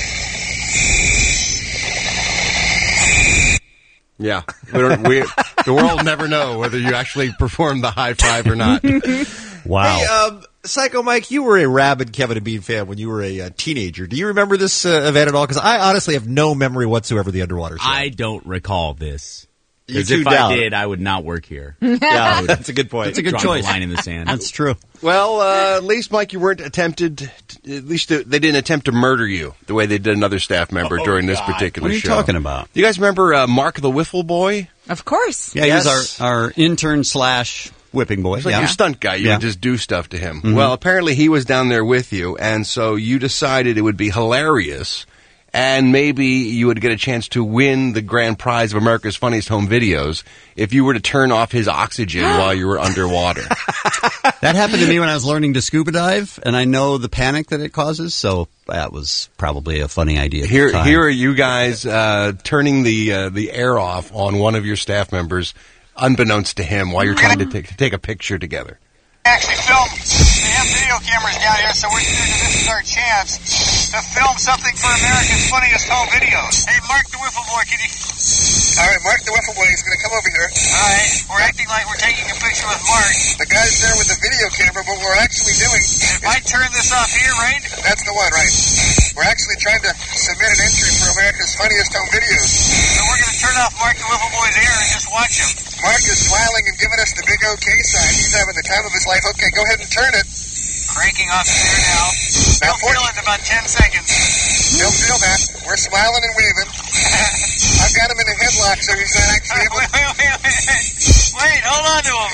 Yeah. We don't, we, the world will never know whether you actually performed the high five or not. Wow. Hey, um, Psycho Mike, you were a rabid Kevin and Bean fan when you were a uh, teenager. Do you remember this uh, event at all? Because I honestly have no memory whatsoever of the underwater show. I don't recall this. You Because tuned if I out. did, I would not work here. Yeah, that's a good point. That's a good Draw choice. the line in the sand. That's true. Well, uh, at least, Mike, you weren't attempted, to, at least they didn't attempt to murder you the way they did another staff member Oh, during this God. particular What are you show. talking about? You guys remember uh, Mark the Wiffle Boy? Of course. Yeah, Yes. he was our, our intern slash whipping boy. It's like yeah. your stunt guy. You Yeah. would just do stuff to him. Well, apparently he was down there with you, and so you decided it would be hilarious, and maybe you would get a chance to win the grand prize of America's Funniest Home Videos if you were to turn off his oxygen while you were underwater. That happened to me when I was learning to scuba dive, and I know the panic that it causes, so that was probably a funny idea. At Here, the time. here are you guys uh, turning the uh, the air off on one of your staff members, unbeknownst to him, while you're trying to take, take a picture together. Actually film. They have video cameras down here, so we're this is our chance to film something for America's Funniest Home Videos. Hey, Mark the Wiffle Boy, can you... All right, Mark the Wiffle Boy is going to come over here. All right, we're acting like we're taking a picture with Mark. The guy's there with the video camera, but we're actually doing... If I turn this off here, right? That's the one, right. We're actually trying to submit an entry for America's Funniest Home Videos. So we're going to turn off Mark the Wiffle Boy's air and just watch him. Mark is smiling and giving us the big okay sign. He's having the time of his life. Okay, go ahead and turn it. Cranking off the air now. Now He'll feel it in about ten seconds. He'll feel that. We're smiling and waving. I've got him in a headlock, so he's not actually able to... Wait, wait, wait, wait. Wait, hold on to him.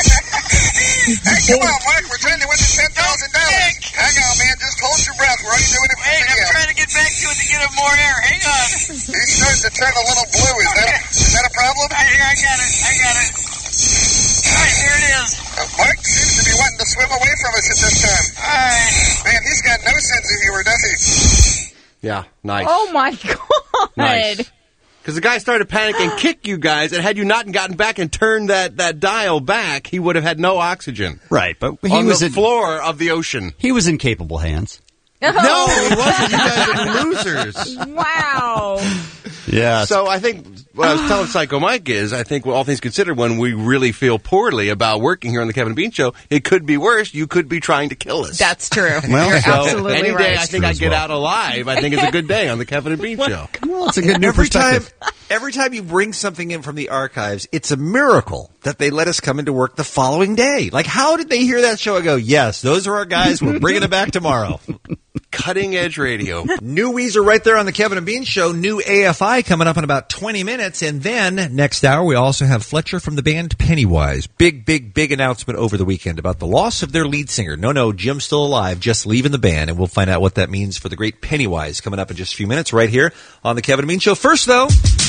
Hey, come on, Mark. We're trying to win the ten thousand dollars. Hang on, man. Just hold your breath. We're only doing it for Wait, video. I'm trying to get back to it to get him more air. Hang on. He's starting to turn a little blue. Is, okay. that, a, is that a problem? Right here, I got it. I got it. All right, here it is. Uh, Mark seems to be wanting to swim away from us at this time. All right. Man, he's got no sense of humor, does he? Yeah, nice. Oh, my God. Nice. Because the guy started to panic and kick you guys, and had you not gotten back and turned that, that dial back, he would have had no oxygen. Right, but he on was the in, floor of the ocean. He was in capable hands. No, he wasn't. You guys are losers. Wow. Yeah. So I think what I was telling Psycho Mike is, I think, well, all things considered, when we really feel poorly about working here on the Kevin and Bean Show, it could be worse. You could be trying to kill us. That's true. Well, You're so absolutely any right. day I think I get well. out alive, I think it's a good day on the Kevin and Bean Show. Well, it's a good new every time, perspective. every time you bring something in from the archives, it's a miracle that they let us come into work the following day. Like, how did they hear that show and go, yes, those are our guys, we're bringing it back tomorrow? Cutting edge radio. New Weezer right there on the Kevin and Bean Show. New A F I coming up in about twenty minutes. And then next hour, we also have Fletcher from the band Pennywise. Big, big, big announcement over the weekend about the loss of their lead singer. No, no, Jim's still alive, just leaving the band. And we'll find out what that means for the great Pennywise coming up in just a few minutes right here on the Kevin and Bean Show. First, though,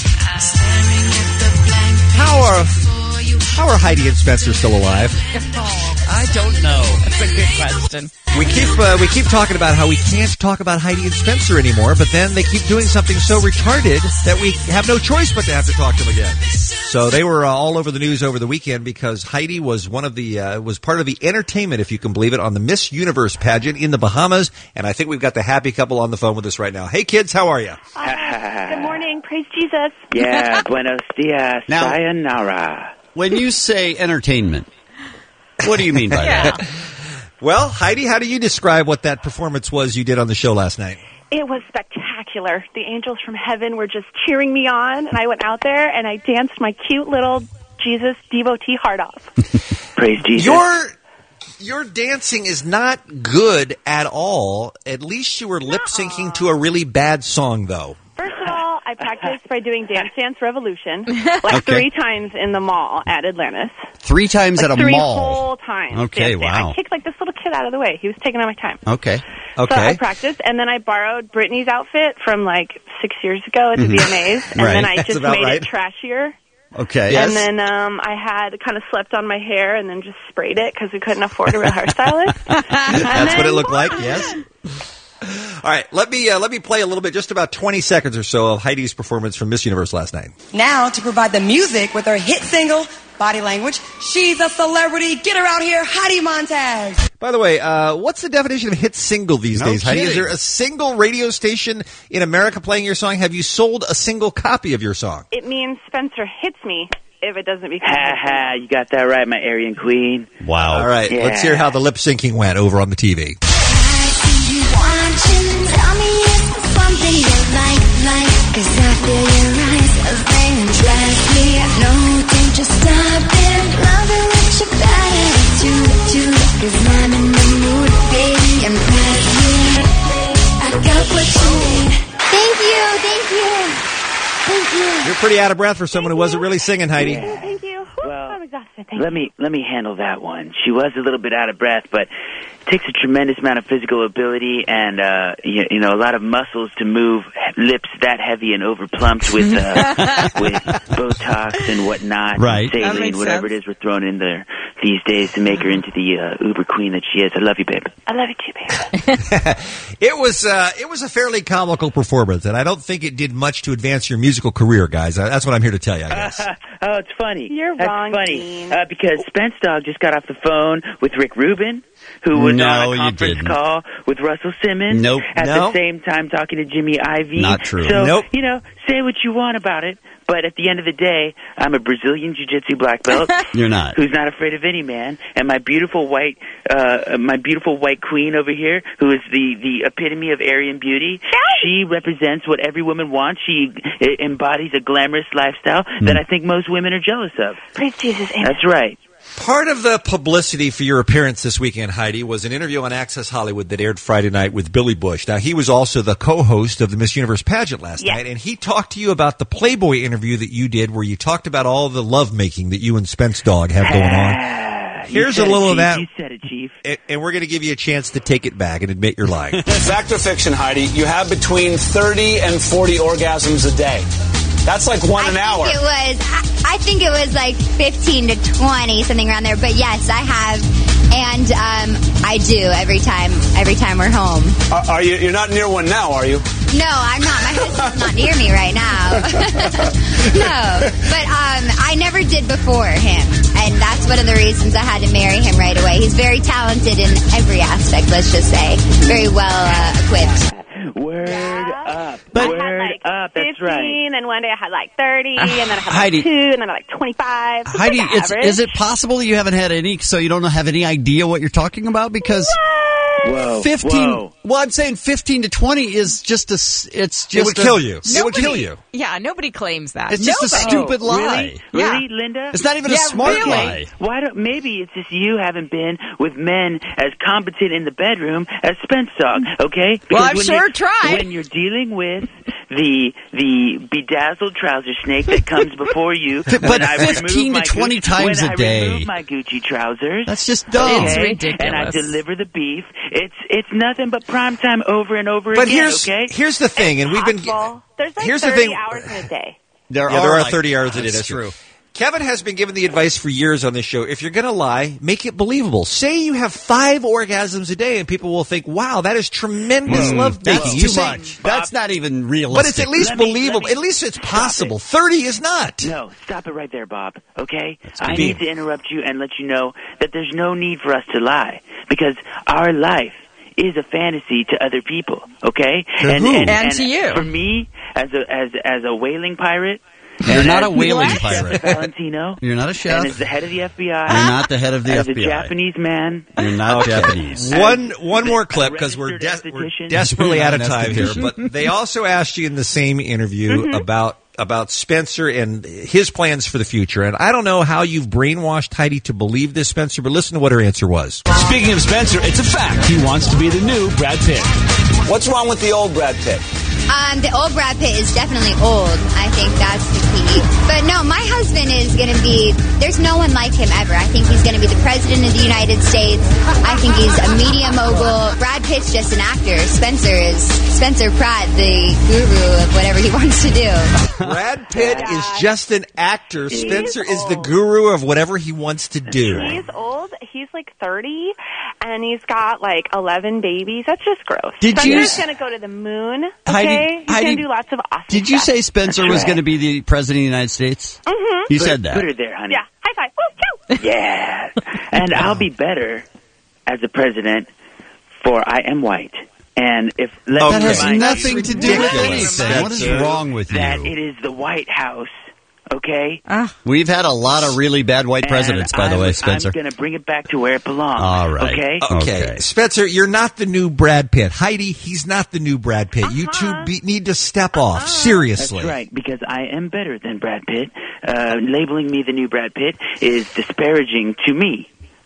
how are, how are Heidi and Spencer still alive? I don't know. That's a good question. We keep uh, we keep talking about how we can't talk about Heidi and Spencer anymore, but then they keep doing something so retarded that we have no choice but to have to talk to them again. So they were uh, all over the news over the weekend because Heidi was one of the uh, was part of the entertainment, if you can believe it, on the Miss Universe pageant in the Bahamas. And I think we've got the happy couple on the phone with us right now. Hey, kids, how are you? Uh, good morning. Praise Jesus. Yeah, buenos dias. Now- Sayonara. When you say entertainment, what do you mean by Yeah. that? Well, Heidi, how do you describe what that performance was you did on the show last night? It was spectacular. The angels from heaven were just cheering me on, and I went out there and I danced my cute little Jesus devotee heart off. Praise Jesus. Your your dancing is not good at all. At least you were lip syncing to a really bad song, though. First of all, I practiced by doing Dance Dance Revolution like Okay. three times in the mall at Atlantis. Three times Like at a three mall. whole times. Okay, Dance Dance. wow. I kicked like this little kid out of the way. He was taking all my time. Okay. Okay. So I practiced, and then I borrowed Britney's outfit from like six years ago at the V M As, and Right. then I That's just about made right. it trashier. Okay. Yes. And then um, I had kind of slept on my hair and then just sprayed it because we couldn't afford a real hairstylist. That's what it looked like, yes. All right, let me uh, let me play a little bit, just about twenty seconds or so of Heidi's performance from Miss Universe last night. Now, to provide the music with her hit single, Body Language, she's a celebrity. Get her out here, Heidi Montag. By the way, uh, what's the definition of hit single these No days, Heidi? Is kidding. there a single radio station in America playing your song? Have you sold a single copy of your song? It means Spencer hits me if it doesn't become Ha ha, you got that right, my Aryan queen. Wow. All right, Yeah. let's hear how the lip syncing went over on the T V. Tell me if it's something you like, like, 'cause I feel your eyes, a thing drives me. No, don't just stop it. Love it with your bad attitude, too. 'Cause I'm in the mood, baby, impress me. I got what you need. Thank you, thank you, thank you. You're pretty out of breath for someone who wasn't really singing, Heidi. Yeah. Thank you. Whew, Well, I'm exhausted. Thank Let me let me handle that one. She was a little bit out of breath, but takes a tremendous amount of physical ability and uh, you, you know a lot of muscles to move lips that heavy and overplumped with uh, with Botox and whatnot, Right. and That saline, makes whatever sense. it is we're throwing in there these days to make her into the uh, uber queen that she is. I love you, babe. I love you too, babe. It was uh, it was a fairly comical performance, and I don't think it did much to advance your musical career, guys. Uh, That's what I'm here to tell you, I guess. Oh, it's funny. You're That's wrong, funny Dean. uh, because Spence Dog just got off the phone with Rick Rubin, who was No, on you a conference didn't. call with Russell Simmons. Nope. At No. the same time, talking to Jimmy Ivey. Not true. So Nope. you know, say what you want about it, but at the end of the day, I'm a Brazilian Jiu-Jitsu black belt. You're not. Who's not afraid of any man, and my beautiful white, uh, my beautiful white queen over here, who is the the epitome of Aryan beauty. She represents what every woman wants. She uh, embodies a glamorous lifestyle that I think most women are jealous of. Praise Jesus. Amen. That's right. Part of the publicity for your appearance this weekend, Heidi, was an interview on Access Hollywood that aired Friday night with Billy Bush. Now, he was also the co-host of the Miss Universe pageant last Yes. night, and he talked to you about the Playboy interview that you did where you talked about all the lovemaking that you and Spence Dog have going on. You Here's a said it, little of Chief. that, You said it, Chief. and, and we're going to give you a chance to take it back and admit you're lying. Fact or fiction, Heidi? You have between thirty and forty orgasms a day. That's like one an hour. It was, I, I think it was like fifteen to twenty, something around there. But yes, I have, and um, I do every time. Every time we're home. Are, are you? You're not near one now, are you? No, I'm not. My husband's not near me right now. No, but um, I never did before him, and that's one of the reasons I had to marry him right away. He's very talented in every aspect. Let's just say, very well uh, equipped. Word up. I Word had like up. That's fifteen, right. and one day I had like thirty, and then I had like Heidi. two, and then I had like twenty-five. It's Heidi, like it's, average. is it possible that you haven't had any, so you don't have any idea what you're talking about? Because Whoa. fifteen, Whoa. well, I'm saying fifteen to twenty is just a, s- it's just It would a- kill you. It would Nobody- kill you. Yeah, nobody claims that. It's just a Nobody. stupid Oh, lie. Really? Yeah. Really, Linda? It's not even Yeah, a smart really? lie. Why don't maybe it's just you haven't been with men as competent in the bedroom as Spence Dog, okay? Because Well, I've when sure you- tried. When you're dealing with the the bedazzled trouser snake that comes before you, But when I remove fifteen to my twenty Gucci, times when a I day. remove my Gucci trousers, That's just dumb. It's okay, ridiculous. and I deliver the beef. It's it's nothing but prime time over and over But again. here's okay, here's the thing, and we've been. Possible. There's like Here's the thirty thing. hours in a day. There Yeah, there are like- thirty hours a day. That's That's true. Kevin has been given the advice for years on this show. If you're going to lie, make it believable. Say you have five orgasms a day, and people will think, "Wow, that is tremendous love making." That's You too say- much. That's not even realistic. But it's at least Let me- believable. let me- at least it's Stop possible. it. Thirty is not. No, stop it right there, Bob. Okay? I good. need to interrupt you and let you know that there's no need for us to lie because our life is a fantasy to other people. Okay? To and, who? and, And to you. For me, as a as as a whaling pirate. You're and not as a whaling the chef pirate. of Valentino. You're not a chef. And as the head of the F B I. You're not the head of the as F B I. a Japanese man. You're not Japanese. One one more clip because we're, Registered de- we're esthetician. desperately You're out not of an time here. esthetician. But they also asked you in the same interview about about Spencer and his plans for the future. And I don't know how you've brainwashed Heidi to believe this, Spencer, but listen to what her answer was. Speaking of Spencer, it's a fact. He wants to be the new Brad Pitt. What's wrong with the old Brad Pitt? Um, the old Brad Pitt is definitely old. I think that's the key. But no, my husband is going to be, there's no one like him ever. I think he's going to be the president of the United States. I think he's a media mogul. Brad Pitt's just an actor. Spencer is, Spencer Pratt, the guru of whatever he wants to do. Brad Pitt is just an actor. Spencer is the guru of whatever he wants to do. He's old. He's like thirty, and he's got like eleven babies. That's just gross. Did Spencer's you- going to go to the moon. Okay, Heidi- he's Heidi, going to do lots of awesome Did you stuff. say Spencer was going to be the president of the United States? Mm-hmm. You Put- said that. Put her there, honey. Yeah. High five. Woo, choo. Yeah. And I'll be better as a president, for I am white. And if let That me has remind nothing you to do with ridiculous, anything. What is Spencer. wrong with that you? it is the White House, okay? We've had a lot of really bad white And presidents, by the I'm- way, Spencer. I'm going to bring it back to where it belongs. All right. Okay? Okay. Okay. Spencer, you're not the new Brad Pitt. Heidi, he's not the new Brad Pitt. You two be, need to step off. Seriously. That's right, because I am better than Brad Pitt. Uh, labeling me the new Brad Pitt is disparaging to me.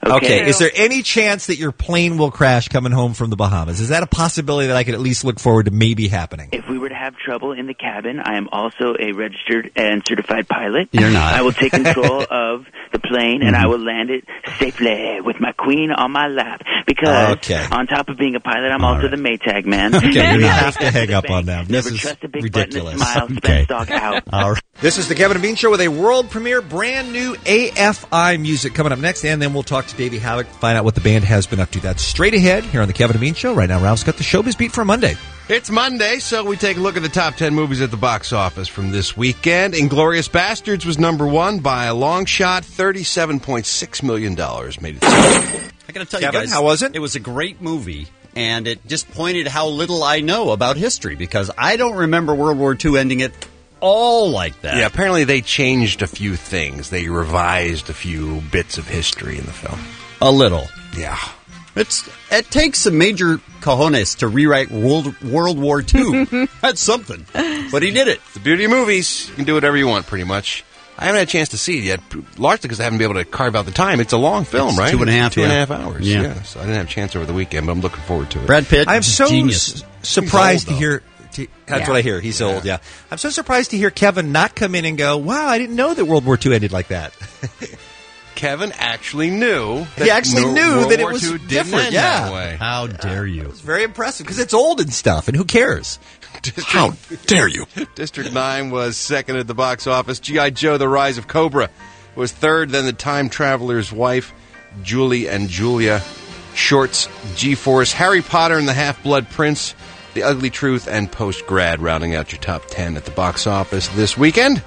Okay. Is there any chance that your plane will crash coming home from the Bahamas? Is that a possibility that I could at least look forward to maybe happening? If we were to have trouble in the cabin, I am also a registered and certified pilot. You're not. I will take control of the plane, and I will land it safely with my queen on my lap. Because Okay. on top of being a pilot, I'm also the Maytag man. Okay, you have to hang up on them. This Never is trust a big ridiculous. button, smile, Okay. Spence dog out. All right. This is the Kevin and Bean Show with a world premiere, brand new A F I music coming up next, and then we'll talk to Davey Havoc, find out what the band has been up to. That's straight ahead here on the Kevin and Bean Show. Right now, Ralph's got the showbiz beat for Monday. It's Monday, so we take a look at the top ten movies at the box office from this weekend. Inglourious Bastards was number one by a long shot, thirty-seven point six million dollars. Made it. I got to tell Kevin, you guys, how was it? It was a great movie, and it just pointed how little I know about history, because I don't remember World War Two ending it all like that. Yeah, apparently they changed a few things. They revised a few bits of history in the film. A little. Yeah. It's It takes some major cojones to rewrite World, World War Two. That's something. But he did it. It's the beauty of movies. You can do whatever you want, pretty much. I haven't had a chance to see it yet, largely because I haven't been able to carve out the time. It's a long film, It's right? two and a half, Two and a yeah. half hours. Yeah. Yeah. So I didn't have a chance over the weekend, but I'm looking forward to it. Brad Pitt, I'm so genius. s- surprised He's old, to hear. To, that's Yeah. what I hear. He's Yeah. old. Yeah, I'm so surprised to hear Kevin not come in and go, "Wow, I didn't know that World War Two ended like that." Kevin actually knew. That He actually no- knew World that it War was Two didn't different, end yeah. that way. How dare you? It's very impressive because it's old and stuff, and who cares? How dare you? District nine was second at the box office. G I. Joe, The Rise of Cobra was third. Then The Time Traveler's Wife, Julie and Julia, Shorts, G-Force, Harry Potter and the Half-Blood Prince, The Ugly Truth, and Post-Grad, rounding out your top ten at the box office this weekend.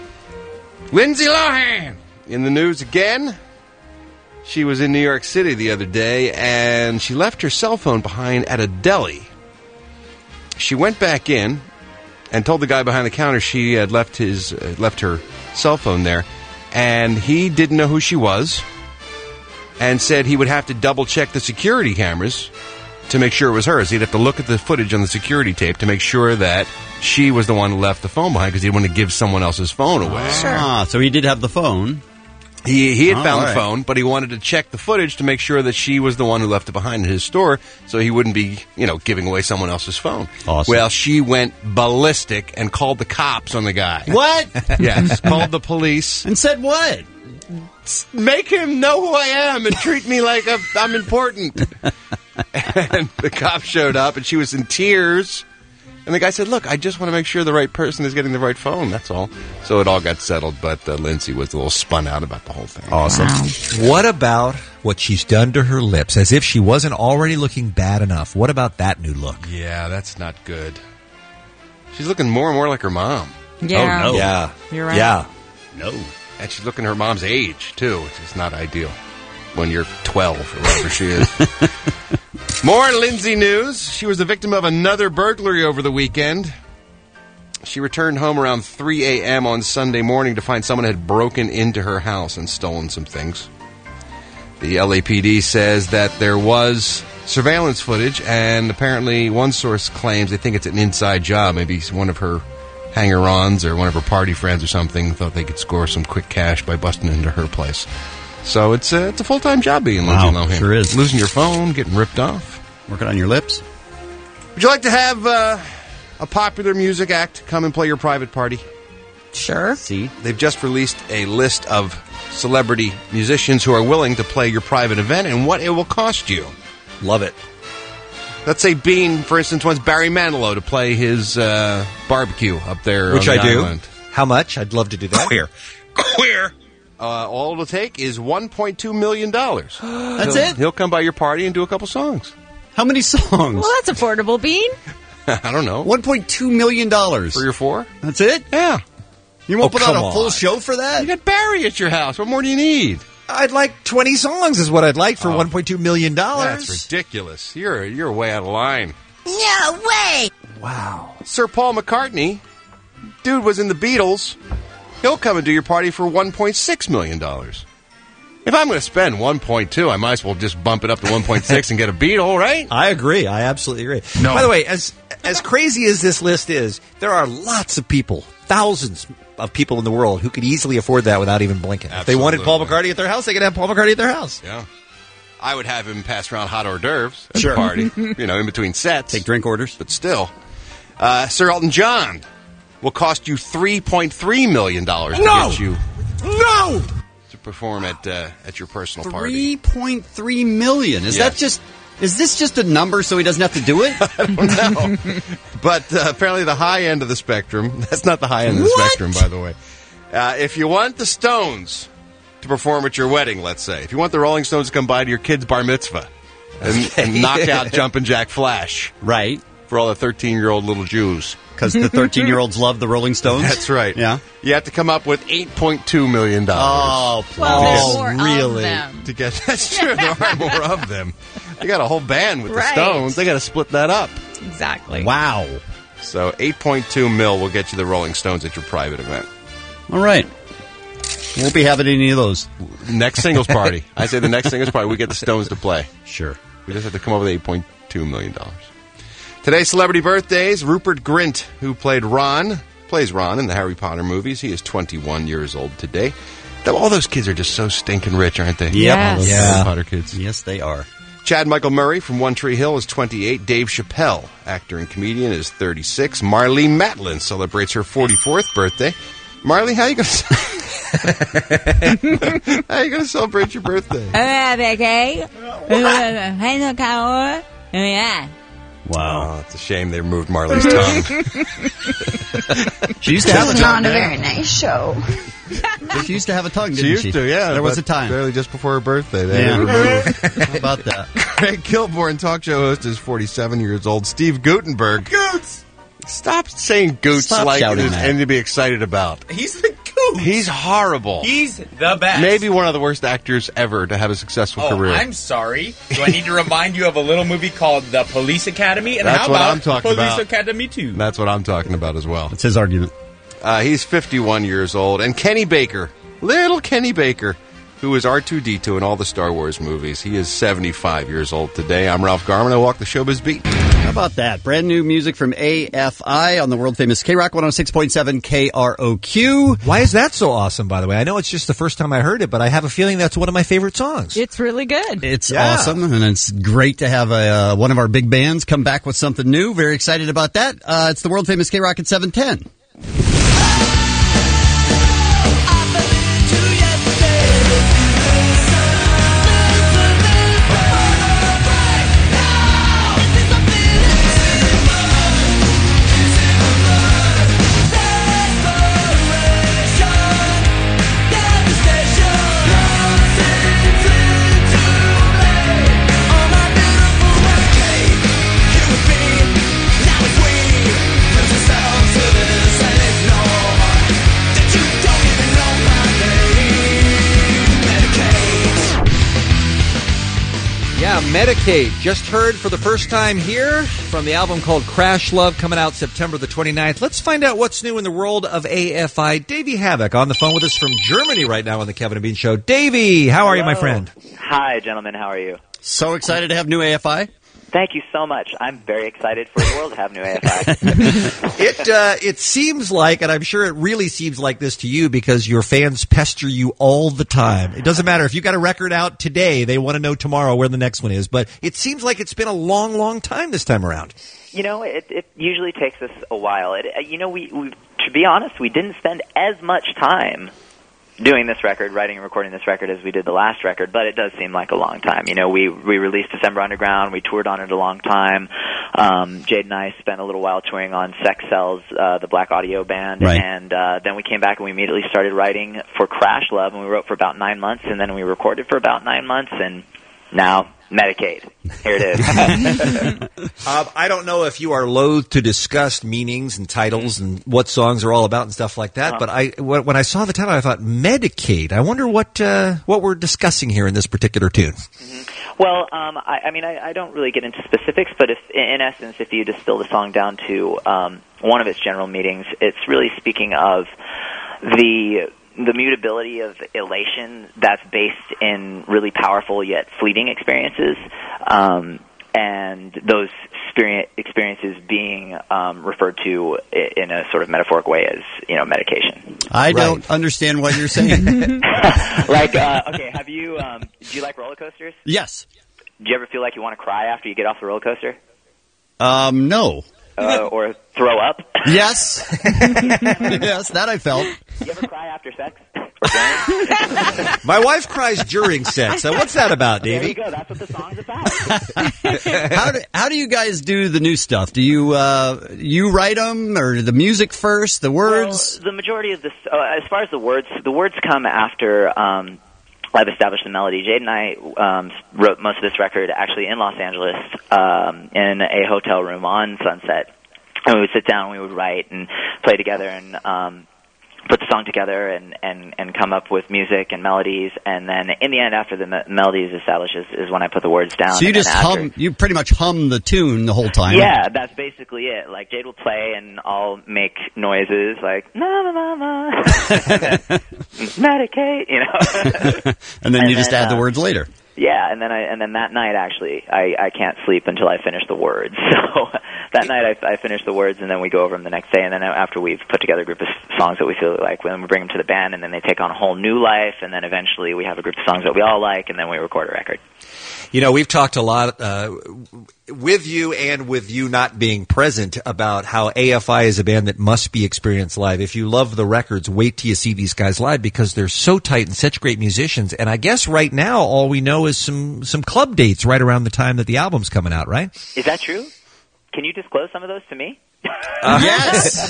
Lindsay Lohan in the news again. She was in New York City the other day, and she left her cell phone behind at a deli. She went back in and told the guy behind the counter she had left his uh, left her cell phone there, and he didn't know who she was, and said he would have to double check the security cameras to make sure it was hers. He'd have to look at the footage on the security tape to make sure that she was the one who left the phone behind, because he didn't want to give someone else's phone away. Ah, so he did have the phone. He he had Oh, found all the right. phone, but he wanted to check the footage to make sure that she was the one who left it behind in his store, so he wouldn't be, you know, giving away someone else's phone. Awesome. Well, she went ballistic and called the cops on the guy. What? Yes, called the police. And said what? Make him know who I am and treat me like a, I'm important. And the cop showed up, and she was in tears. And the guy said, look, I just want to make sure the right person is getting the right phone, that's all. So it all got settled, but uh, Lindsay was a little spun out about the whole thing. Awesome. What about what she's done to her lips, as if she wasn't already looking bad enough? What about that new look? Yeah, that's not good. She's looking more and more like her mom. Yeah. Oh, no. Yeah. You're right. Yeah. No. And she's looking her mom's age, too, which is not ideal when you're twelve or whatever she is. More Lindsay news. She was the victim of another burglary over the weekend. She returned home around three a.m. on Sunday morning to find someone had broken into her house and stolen some things. The L A P D says that there was surveillance footage, and apparently one source claims they think it's an inside job. Maybe one of her hanger-ons or one of her party friends or something thought they could score some quick cash by busting into her place. So it's a, it's a full-time job being Lindsay Wow, Lohan. sure is. Losing your phone, getting ripped off. Working on your lips? Would you like to have uh, a popular music act come and play your private party? Sure. See? They've just released a list of celebrity musicians who are willing to play your private event and what it will cost you. Love it. Let's say Bean, for instance, wants Barry Manilow to play his uh, barbecue up there Which on the I do. island. How much? I'd love to do that. Queer. Queer. Uh, all it'll take is one point two million dollars. That's he'll, it? He'll come by your party and do a couple songs. How many songs? Well, that's affordable, Bean. I don't know. one point two million dollars. Three or four? That's it? Yeah. You won't Oh, put on come a full on. show for that? You got Barry at your house. What more do you need? I'd like twenty songs is what I'd like for one point two million dollars. That's ridiculous. You're you're way out of line. No way! Wow. Sir Paul McCartney, dude was in the Beatles. He'll come and do your party for one point six million dollars. If I'm going to spend one point two, I might as well just bump it up to one point six and get a Beatle, right? I agree. I absolutely agree. No. By the way, as as crazy as this list is, there are lots of people, thousands of people in the world who could easily afford that without even blinking. If they wanted Paul Absolutely. McCartney at their house, they could have Paul McCartney at their house. Yeah. I would have him pass around hot hors d'oeuvres at Sure. the party, you know, in between sets. Take drink orders. But still. Uh, Sir Elton John will cost you three point three million dollars to No! get you No! to perform at uh, at your personal party. Three point three million. Is Yes. that just? Is this just a number so he doesn't have to do it? I don't know. But uh, apparently the high end of the spectrum, that's not the high end of the What? spectrum, by the way. Uh, if you want the Stones to perform at your wedding, let's say, if you want the Rolling Stones to come by to your kid's bar mitzvah and, and knock out Jumpin' Jack Flash. Right. For all the thirteen-year-old little Jews. Because the thirteen-year-olds love the Rolling Stones? That's right. Yeah. You have to come up with eight point two million dollars. Oh, Well, there's Oh, more really? of them. To get That's true. There are more of them. They got a whole band with Right. the Stones. They got to split that up. Exactly. Wow. So eight point two mil will get you the Rolling Stones at your private event. All right. Won't be having any of those. Next singles party. I say the next singles party, we get the Stones to play. Sure. We just have to come up with eight point two million dollars. Today's celebrity birthdays, Rupert Grint, who played Ron, plays Ron in the Harry Potter movies. He is twenty-one years old today. All those kids are just so stinking rich, aren't they? Yep. All those Yeah. Harry Potter kids. Yes, they are. Chad Michael Murray from One Tree Hill is twenty-eight. Dave Chappelle, actor and comedian, is thirty-six. Marlee Matlin celebrates her forty-fourth birthday. Marlee, how are you going to how are you going to celebrate your birthday? Wow. Oh, it's a shame they removed Marlee's tongue. She used to have a Putting on tongue. a very nice show. She used to have a tongue, didn't She used she? to, yeah. There was but a time. Barely just before her birthday. They Yeah. removed. How about that? Greg Kilborn, talk show host, is forty-seven years old. Steve Guttenberg. Goots! Stop saying Goots Stop like shouting there's that. anything to be excited about. He's the Goots. He's horrible. He's the best. Maybe one of the worst actors ever to have a successful Oh, career. I'm sorry. Do I need to remind you of a little movie called The Police Academy? And That's how what about I'm talking Police about. Academy two? That's what I'm talking about as well. That's his argument. Uh, he's fifty-one years old. And Kenny Baker, little Kenny Baker, who is R two D two in all the Star Wars movies. He is seventy-five years old today. I'm Ralph Garman. I walk the showbiz beat. How about that? Brand new music from A F I on the world-famous K-Rock one oh six point seven K R O Q. Why is that so awesome, by the way? I know it's just the first time I heard it, but I have a feeling that's one of my favorite songs. It's really good. It's Yeah. awesome, and it's great to have a, uh, one of our big bands come back with something new. Very excited about that. Uh, it's the world-famous K-Rock at seven ten. Yeah, Medicaid. Just heard for the first time here from the album called Crash Love, coming out September the twenty-ninth. Let's find out what's new in the world of A F I. Davey Havoc on the phone with us from Germany right now on the Kevin and Bean Show. Davey, how are you, my Hello. friend? Hi, gentlemen. How are you? So excited to have new A F I. Thank you so much. I'm very excited for the world to have new A F I. It uh, it seems like, and I'm sure it really seems like this to you because your fans pester you all the time. It doesn't matter if you got a record out today; they want to know tomorrow where the next one is. But it seems like it's been a long, long time this time around. You know, it, it usually takes us a while. It, uh, you know, we, we to be honest, we didn't spend as much time doing this record, writing and recording this record as we did the last record, but it does seem like a long time. You know, we we released December Underground, we toured on it a long time. Um, Jade and I spent a little while touring on Sex Cells, uh, the Black Audio band, Right. and uh, then we came back and we immediately started writing for Crash Love, and we wrote for about nine months, and then we recorded for about nine months, and now Medicaid. Here it is. Um, I don't know if you are loath to discuss meanings and titles and what songs are all about and stuff like that, Uh-huh. but I wh- when I saw the title, I thought Medicaid. I wonder what uh, what we're discussing here in this particular tune. Well, um, I, I mean, I, I don't really get into specifics, but if, in essence, if you distill the song down to um, one of its general meanings, it's really speaking of the the mutability of elation that's based in really powerful yet fleeting experiences, um, and those experience, experiences being um, referred to i- in a sort of metaphoric way as, you know, medication. I don't understand what you're saying. Like, uh, okay, have you? Um, do you like roller coasters? Yes. Do you ever feel like you want to cry after you get off the roller coaster? Um, no. Uh, or throw up? Yes. Yes, that I felt. You ever cry after sex? My wife cries during sex. So what's that about, There Davey? you go. That's what the song's about. How do, how do you guys do the new stuff? Do you uh, you write them, or the music first, the words? Well, the majority of this, uh, as far as the words, the words come after um, I've established the melody. Jade and I um, wrote most of this record actually in Los Angeles um, in a hotel room on Sunset. And we would sit down and we would write and play together and um, put the song together and, and, and come up with music and melodies. And then in the end, after the me- melody is established, is, is when I put the words down. So you and just then after, hum, you pretty much hum the tune the whole time. Yeah, that's basically it. Like, Jade will play and I'll make noises like, na na na na, medicate, you know. And then And you just then, add the uh, words later. Yeah, and then I and then that night actually I, I can't sleep until I finish the words. So that night I, I finish the words and then we go over them the next day. And then after we've put together a group of songs that we feel like, then we bring them to the band and then they take on a whole new life. And then eventually we have a group of songs that we all like and then we record a record. You know, we've talked a lot uh, with you and with you not being present about how A F I is a band that must be experienced live. If you love the records, wait till you see these guys live because they're so tight and such great musicians. And I guess right now all we know is some, some club dates right around the time that the album's coming out, right? Is that true? Can you disclose some of those to me? Uh, yes.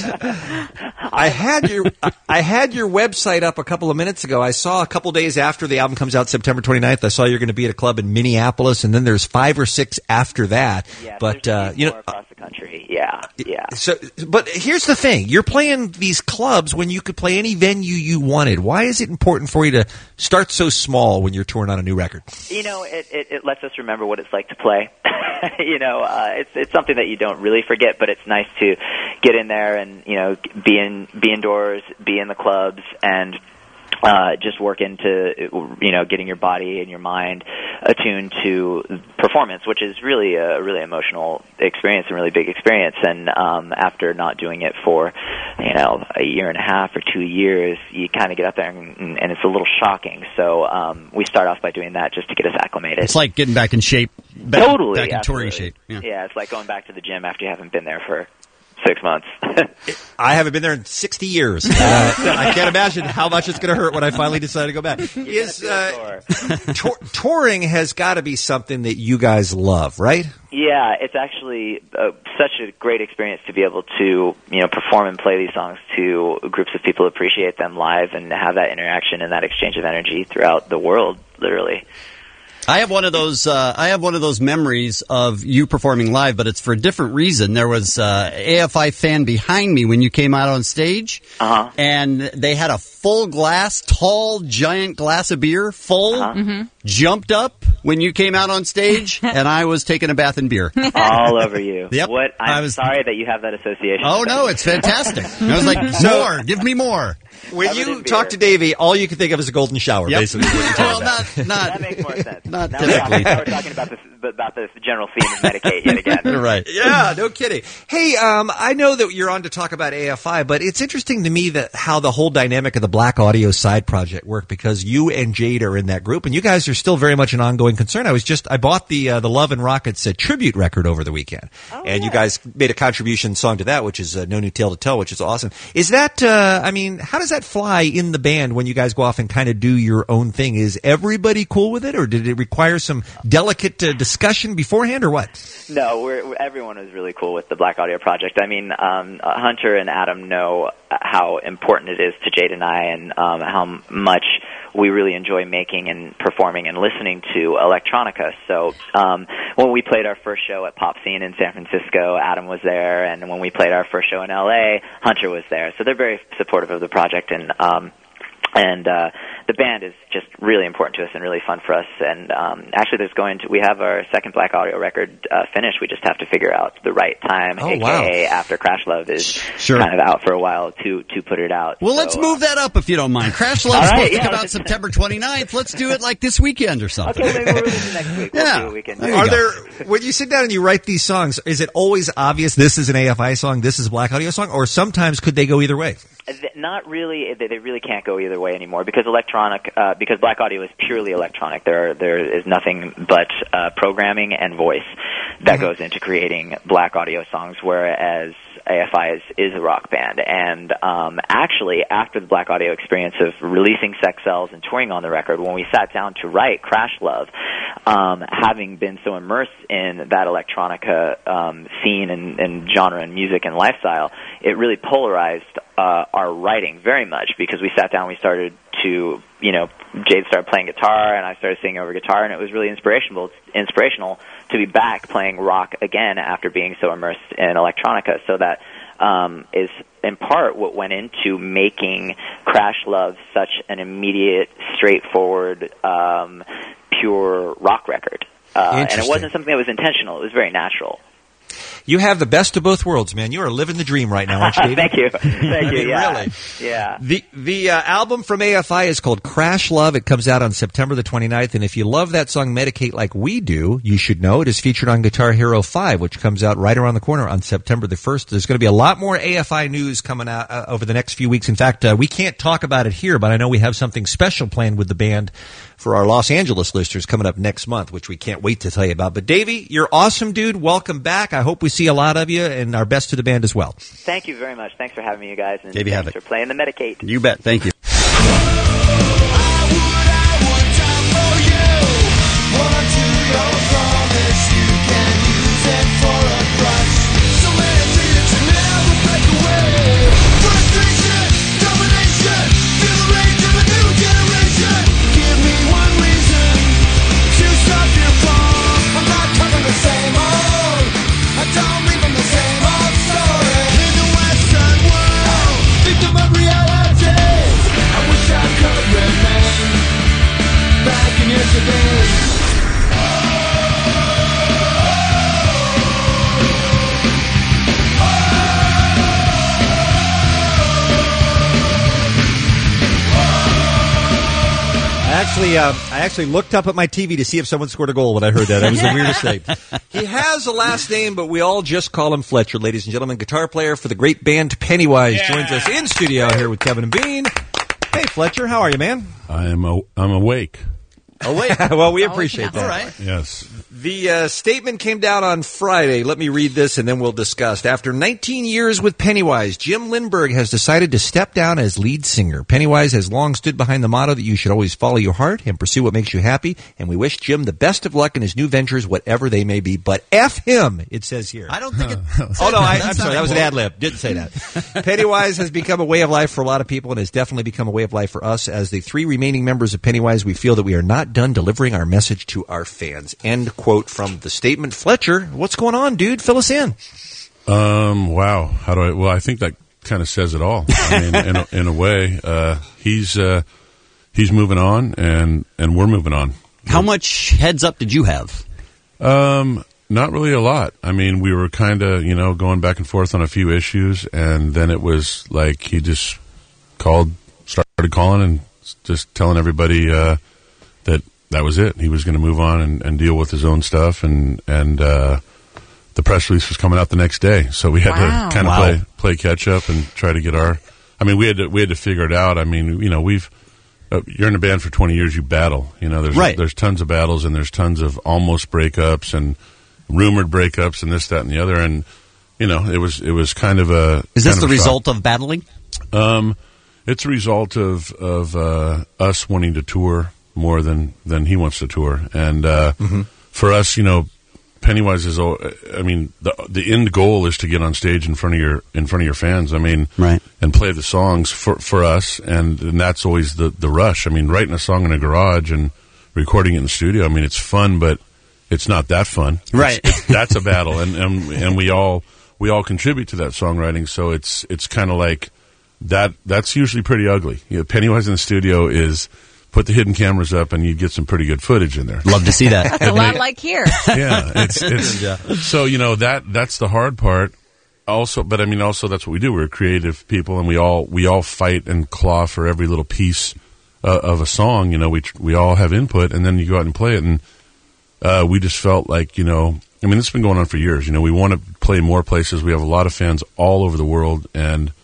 I had your I had your website up a couple of minutes ago. I saw a couple days after the album comes out, September twenty-ninth, I saw you're going to be at a club in Minneapolis, and then there's five or six after that. Yeah, but uh, you know, across the country. Yeah, yeah. So, but here's the thing: you're playing these clubs when you could play any venue you wanted. Why is it important for you to start so small when you're touring on a new record? You know, it, it, it lets us remember what it's like to play. you know, uh, it's it's something that you don't really forget, but it's nice to get in there and, you know, be in be indoors, be in the clubs, and uh, just work into, you know, getting your body and your mind attuned to performance, which is really a really emotional experience and really big experience. And um, after not doing it for, you know, a year and a half or two years, you kind of get up there and, and it's a little shocking. So um, we start off by doing that just to get us acclimated. It's like getting back in shape. Back, Totally, Back in touring absolutely. shape. Yeah. Yeah, it's like going back to the gym after you haven't been there for six months. I haven't been there in sixty years. Uh, I can't imagine how much it's going to hurt when I finally decide to go back. Is uh, tour- touring has got to be something that you guys love, right? Yeah, it's actually uh, such a great experience to be able to, you know, perform and play these songs to groups of people, appreciate them live, and have that interaction and that exchange of energy throughout the world, literally. I have one of those. Uh, I have one of those memories of you performing live, but it's for a different reason. There was uh, A F I fan behind me when you came out on stage, uh-huh. and they had a full glass, tall, giant glass of beer, full. Uh-huh. Mm-hmm. Jumped up when you came out on stage, and I was taking a bath in beer. All over you. Yep. What? I'm I was- sorry that you have that association. Oh no, it's fantastic. I was like, So- more, give me more. When Covered in you beer. talk to Davey, all you can think of is a golden shower, Yep. basically. What you're talking Well, about. not not That makes more sense. Not now, we're talking, typically. now we're talking about this about this general theme of Medicaid yet again. right. Yeah, no kidding. Hey, um, I know that you're on to talk about A F I, but it's interesting to me that how the whole dynamic of the Black Audio side project worked, because you and Jade are in that group, and you guys are still very much an ongoing concern. I was just I bought the uh, the Love and Rockets uh, tribute record over the weekend, Oh, and yeah. you guys made a contribution song to that, which is uh, No New Tale to Tell, which is awesome. Is that? Uh, I mean, how does that fly in the band when you guys go off and kind of do your own thing? Is everybody cool with it, or did it require some delicate uh, discussion beforehand, or what? No, we're, we're, everyone was really cool with the Black Audio project. I mean, um, uh, Hunter and Adam know how important it is to Jade and I, and um, how much we really enjoy making and performing and listening to electronica. So um, when we played our first show at Pop Scene in San Francisco, Adam was there, and when we played our first show in L A, Hunter was there. So they're very supportive of the project, and um, and uh, the band is just really important to us and really fun for us. And um, actually, there's going to we have our second Black Audio record uh, finished. We just have to figure out the right time, Oh, aka wow. after Crash Love is Sure. kind of out for a while to to put it out. Well, So, let's move that up if you don't mind. Crash Love's All right, supposed to yeah, come out let's- September twenty-ninth. Let's do it like this weekend or something. Okay, maybe we'll release it next week. We'll Yeah. see what we can do. There you Are go. there, when you sit down and you write these songs, is it always obvious this is an A F I song, this is a Black Audio song, or sometimes could they go either way? th- not really. They, they really can't go either way anymore because electronic, uh, because Black Audio is purely electronic. There, there is nothing but uh, programming and voice that mm-hmm. goes into creating Black Audio songs, whereas A F I is, is a rock band. And um, actually, after the Black Audio experience of releasing Sex Cells and touring on the record, when we sat down to write Crash Love, um, having been so immersed in that electronica um, scene and, and genre and music and lifestyle, it really polarized uh, our writing very much because we sat down and we started to, you know, Jade started playing guitar and I started singing over guitar, and it was really inspirational, inspirational to be back playing rock again after being so immersed in electronica. So that um, is in part what went into making Crash Love such an immediate, straightforward, um, pure rock record. Uh, and it wasn't something that was intentional. It was very natural. You have the best of both worlds, man. You are living the dream right now, aren't you, David? Thank you. Thank you. Yeah. Really. Yeah. The the uh, album from A F I is called Crash Love. It comes out on September the twenty-ninth. And if you love that song Medicate like we do, you should know it is featured on Guitar Hero five, which comes out right around the corner on September the first. There's going to be a lot more A F I news coming out uh, over the next few weeks. In fact, uh, we can't talk about it here, but I know we have something special planned with the band for our Los Angeles listeners coming up next month, which we can't wait to tell you about. But Davey, you're awesome, dude. Welcome back. I hope we see a lot of you, and our best to the band as well. Thank you very much. Thanks for having me, you guys. And Davey thanks Havok. for playing the Medicate. You bet. Thank you. Actually, uh, I actually looked up at my T V to see if someone scored a goal when I heard that. It was the weirdest thing. He has a last name, but we all just call him Fletcher, ladies and gentlemen. Guitar player for the great band Pennywise yeah. joins us in studio here with Kevin and Bean. Hey, Fletcher, how are you, man? I am. A, I'm awake. Awake. Well, we appreciate that. All right. Yes. The uh, statement came down on Friday. Let me read this and then we'll discuss. After nineteen years with Pennywise, Jim Lindberg has decided to step down as lead singer. Pennywise has long stood behind the motto that you should always follow your heart and pursue what makes you happy, and we wish Jim the best of luck in his new ventures, whatever they may be. But F him, it says here. I don't think it... oh, no, I, I'm sorry. That was an ad-lib. Didn't say that. Pennywise has become a way of life for a lot of people and has definitely become a way of life for us. As the three remaining members of Pennywise, we feel that we are not done delivering our message to our fans. End quote from the statement. Fletcher, what's going on, dude? Fill us in. Um. Wow. How do I? Well, I think that kind of says it all. I mean, in a, in a way, uh, he's uh, he's moving on, and and we're moving on. How much heads up did you have? Um. Not really a lot. I mean, we were kind of, you know, going back and forth on a few issues, and then it was like he just called, started calling, and just telling everybody uh, that. That was it. He was going to move on and, and deal with his own stuff, and and uh, the press release was coming out the next day. So we had wow. to kind of wow. play play catch up and try to get our. I mean, we had to we had to figure it out. I mean, you know, we've uh, you're in a band for twenty years. You battle. You know, there's right. there's tons of battles, and there's tons of almost breakups and rumored breakups and this, that, and the other. And you know, it was it was kind of a. Is this the of result of battling? Um, it's a result of of uh, us wanting to tour more than, than he wants to tour. And uh, mm-hmm. for us, you know, Pennywise is, I mean, the the end goal is to get on stage in front of your in front of your fans. I mean, right. and play the songs for, for us, and, and that's always the, the rush. I mean, writing a song in a garage and recording it in the studio, I mean, it's fun, but it's not that fun. Right. It's, it's, that's a battle, and, and and we all we all contribute to that songwriting, so it's it's kind of like that. That's usually pretty ugly. You know, Pennywise in the studio is... Put the hidden cameras up, and you get some pretty good footage in there. Love to see that. A lot like here. Yeah, it's, it's yeah. So you know that that's the hard part. Also, but I mean, also that's what we do. We're creative people, and we all we all fight and claw for every little piece uh, of a song. You know, we we all have input, and then you go out and play it. And uh, we just felt like, you know, I mean, it's been going on for years. You know, we want to play more places. We have a lot of fans all over the world, and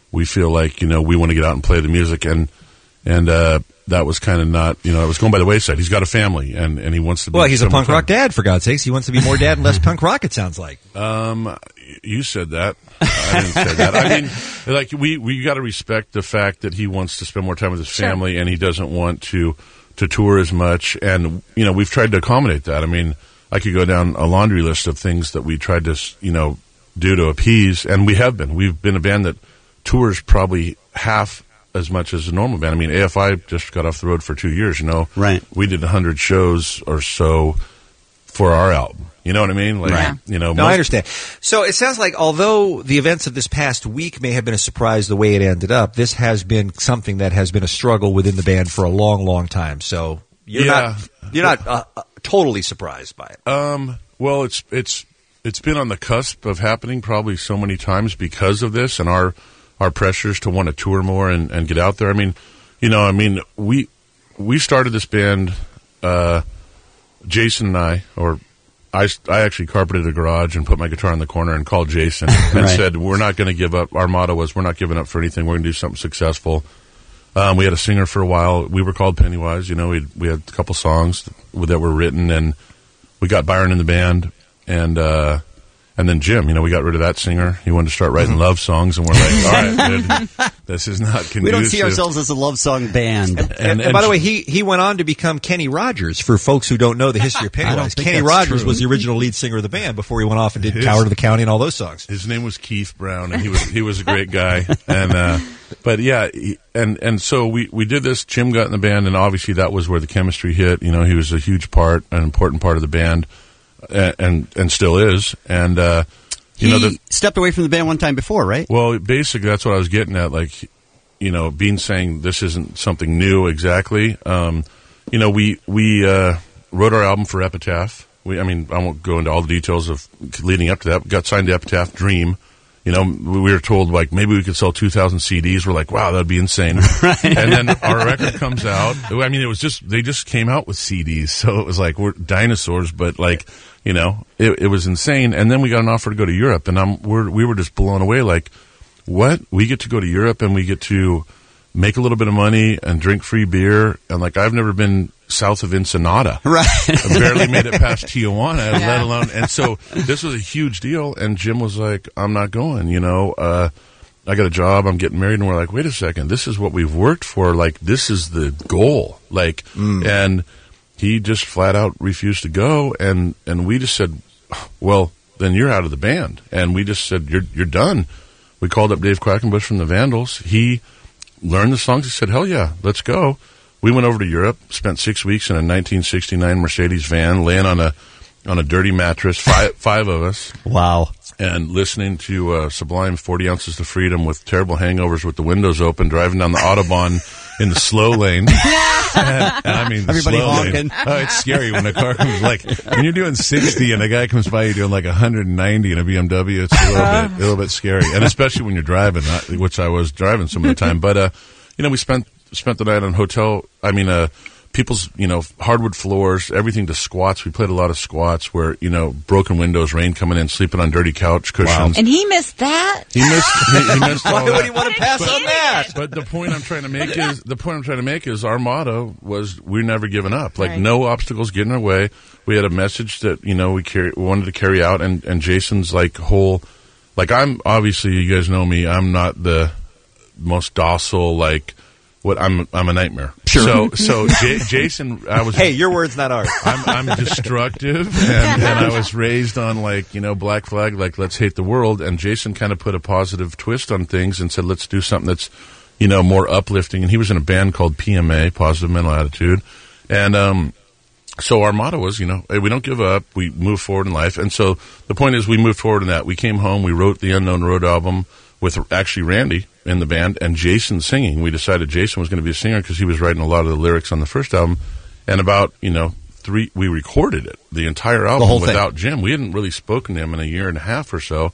we feel like, you know, we want to get out and play the music. And, and, uh, that was kind of not, you know, it was going by the wayside. He's got a family, and, and he wants to be. Well, he's a punk time. rock dad, for God's sakes. He wants to be more dad and less punk rock, it sounds like. Um, you said that. I didn't say that. I mean, like, we, we got to respect the fact that he wants to spend more time with his family, sure. and he doesn't want to, to tour as much. And, you know, we've tried to accommodate that. I mean, I could go down a laundry list of things that we tried to, you know, do to appease, and we have been. We've been a band that tours probably half as much as a normal band. I mean, A F I just got off the road for two years, you know. Right. We did one hundred shows or so for our album. You know what I mean? Like, right. You know, no, most- I understand. So it sounds like although the events of this past week may have been a surprise the way it ended up, this has been something that has been a struggle within the band for a long, long time. So you're Yeah. not you're not uh, uh, totally surprised by it. Um, well, it's it's it's been on the cusp of happening probably so many times because of this and our our pressures to want to tour more and, and get out there. I mean, you know, I mean, we we started this band, uh, Jason and I, or I, I actually carpeted a garage and put my guitar in the corner and called Jason and Right. said, we're not going to give up. Our motto was, we're not giving up for anything. We're going to do something successful. Um, we had a singer for a while. We were called Pennywise. You know, we we had a couple songs that were written, and we got Byron in the band, and uh, and then Jim. You know, we got rid of that singer. He wanted to start writing love songs, and we're like, all right, dude, this is not conducive. We don't see ourselves as a love song band. And, and, and by the way, he he went on to become Kenny Rogers. For folks who don't know the history of Pennywise, think Kenny that's Rogers true. was the original lead singer of the band before he went off and did His- Coward of the County and all those songs. His name was Keith Brown, and he was he was a great guy. And uh, but yeah, he, and and so we we did this. Jim got in the band, and obviously that was where the chemistry hit. You know, he was a huge part, an important part of the band, and and, and still is. And uh, you he know, the, stepped away from the band one time before, right? well, basically that's what I was getting at. Like, you know, Bean saying this isn't something new exactly. Um, you know, we we uh, wrote our album for Epitaph. We, I mean, I won't go into all the details of leading up to that. We got signed to Epitaph Dream. You know, we were told, like, maybe we could sell two thousand C Ds. We're like, wow, that'd be insane. Right. And then our record comes out. I mean, it was just, they just came out with C Ds. So it was like, we're dinosaurs, but like, you know, it, it was insane. And then we got an offer to go to Europe, and I'm, we're, we were just blown away. Like, what? We get to go to Europe and we get to make a little bit of money and drink free beer. And like, I've never been south of Ensenada. Right. I barely made it past Tijuana, Yeah. let alone. And so this was a huge deal. And Jim was like, I'm not going, you know, uh, I got a job, I'm getting married. And we're like, wait a second, this is what we've worked for. Like, this is the goal. Like, and he just flat out refused to go. And, and we just said, well, then you're out of the band. And we just said, you're, you're done. We called up Dave Quackenbush from the Vandals. He learned the songs. He said, hell yeah, let's go. We went over to Europe, spent six weeks in a nineteen sixty-nine Mercedes van, laying on a on a dirty mattress, five, five of us. Wow. And listening to uh, Sublime, forty ounces to Freedom with terrible hangovers with the windows open, driving down the Autobahn in the slow lane. and, and I mean, the Everybody slow honking. lane. Oh, it's scary when a car comes, like, when you're doing sixty and a guy comes by you doing like one hundred ninety in a B M W, it's a little bit, a little bit scary. And especially when you're driving, not- which I was driving some of the time. But, uh, you know, we spent, spent the night on hotel, I mean, uh, people's, you know, hardwood floors, everything to squats. We played a lot of squats where, you know, broken windows, rain coming in, sleeping on dirty couch cushions. And he missed that? He missed, he, he missed all Why that. would he want to pass on that? But the point I'm trying to make is the point I'm trying to make is our motto was we're never giving up. Like, Right. no obstacles get in our way. We had a message that, you know, we carry, we wanted to carry out, and, and Jason's like whole, like, I'm obviously, you guys know me, I'm not the most docile, like, what I'm I'm a nightmare. Sure. So so J- Jason, I was Hey, your words, not ours. I'm, I'm destructive, and, and I was raised on, like, you know, Black Flag, like, let's hate the world. And Jason kind of put a positive twist on things and said, let's do something that's, you know, more uplifting. And he was in a band called P M A, Positive Mental Attitude. And um, so our motto was, you know, hey, we don't give up, we move forward in life. And so the point is, we moved forward in that. We came home, we wrote the Unknown Road album with actually Randy in the band and Jason singing. We decided Jason was going to be a singer because he was writing a lot of the lyrics on the first album. And about, you know, three, we recorded it, the entire album, whole thing. without Jim. We hadn't really spoken to him in a year and a half or so.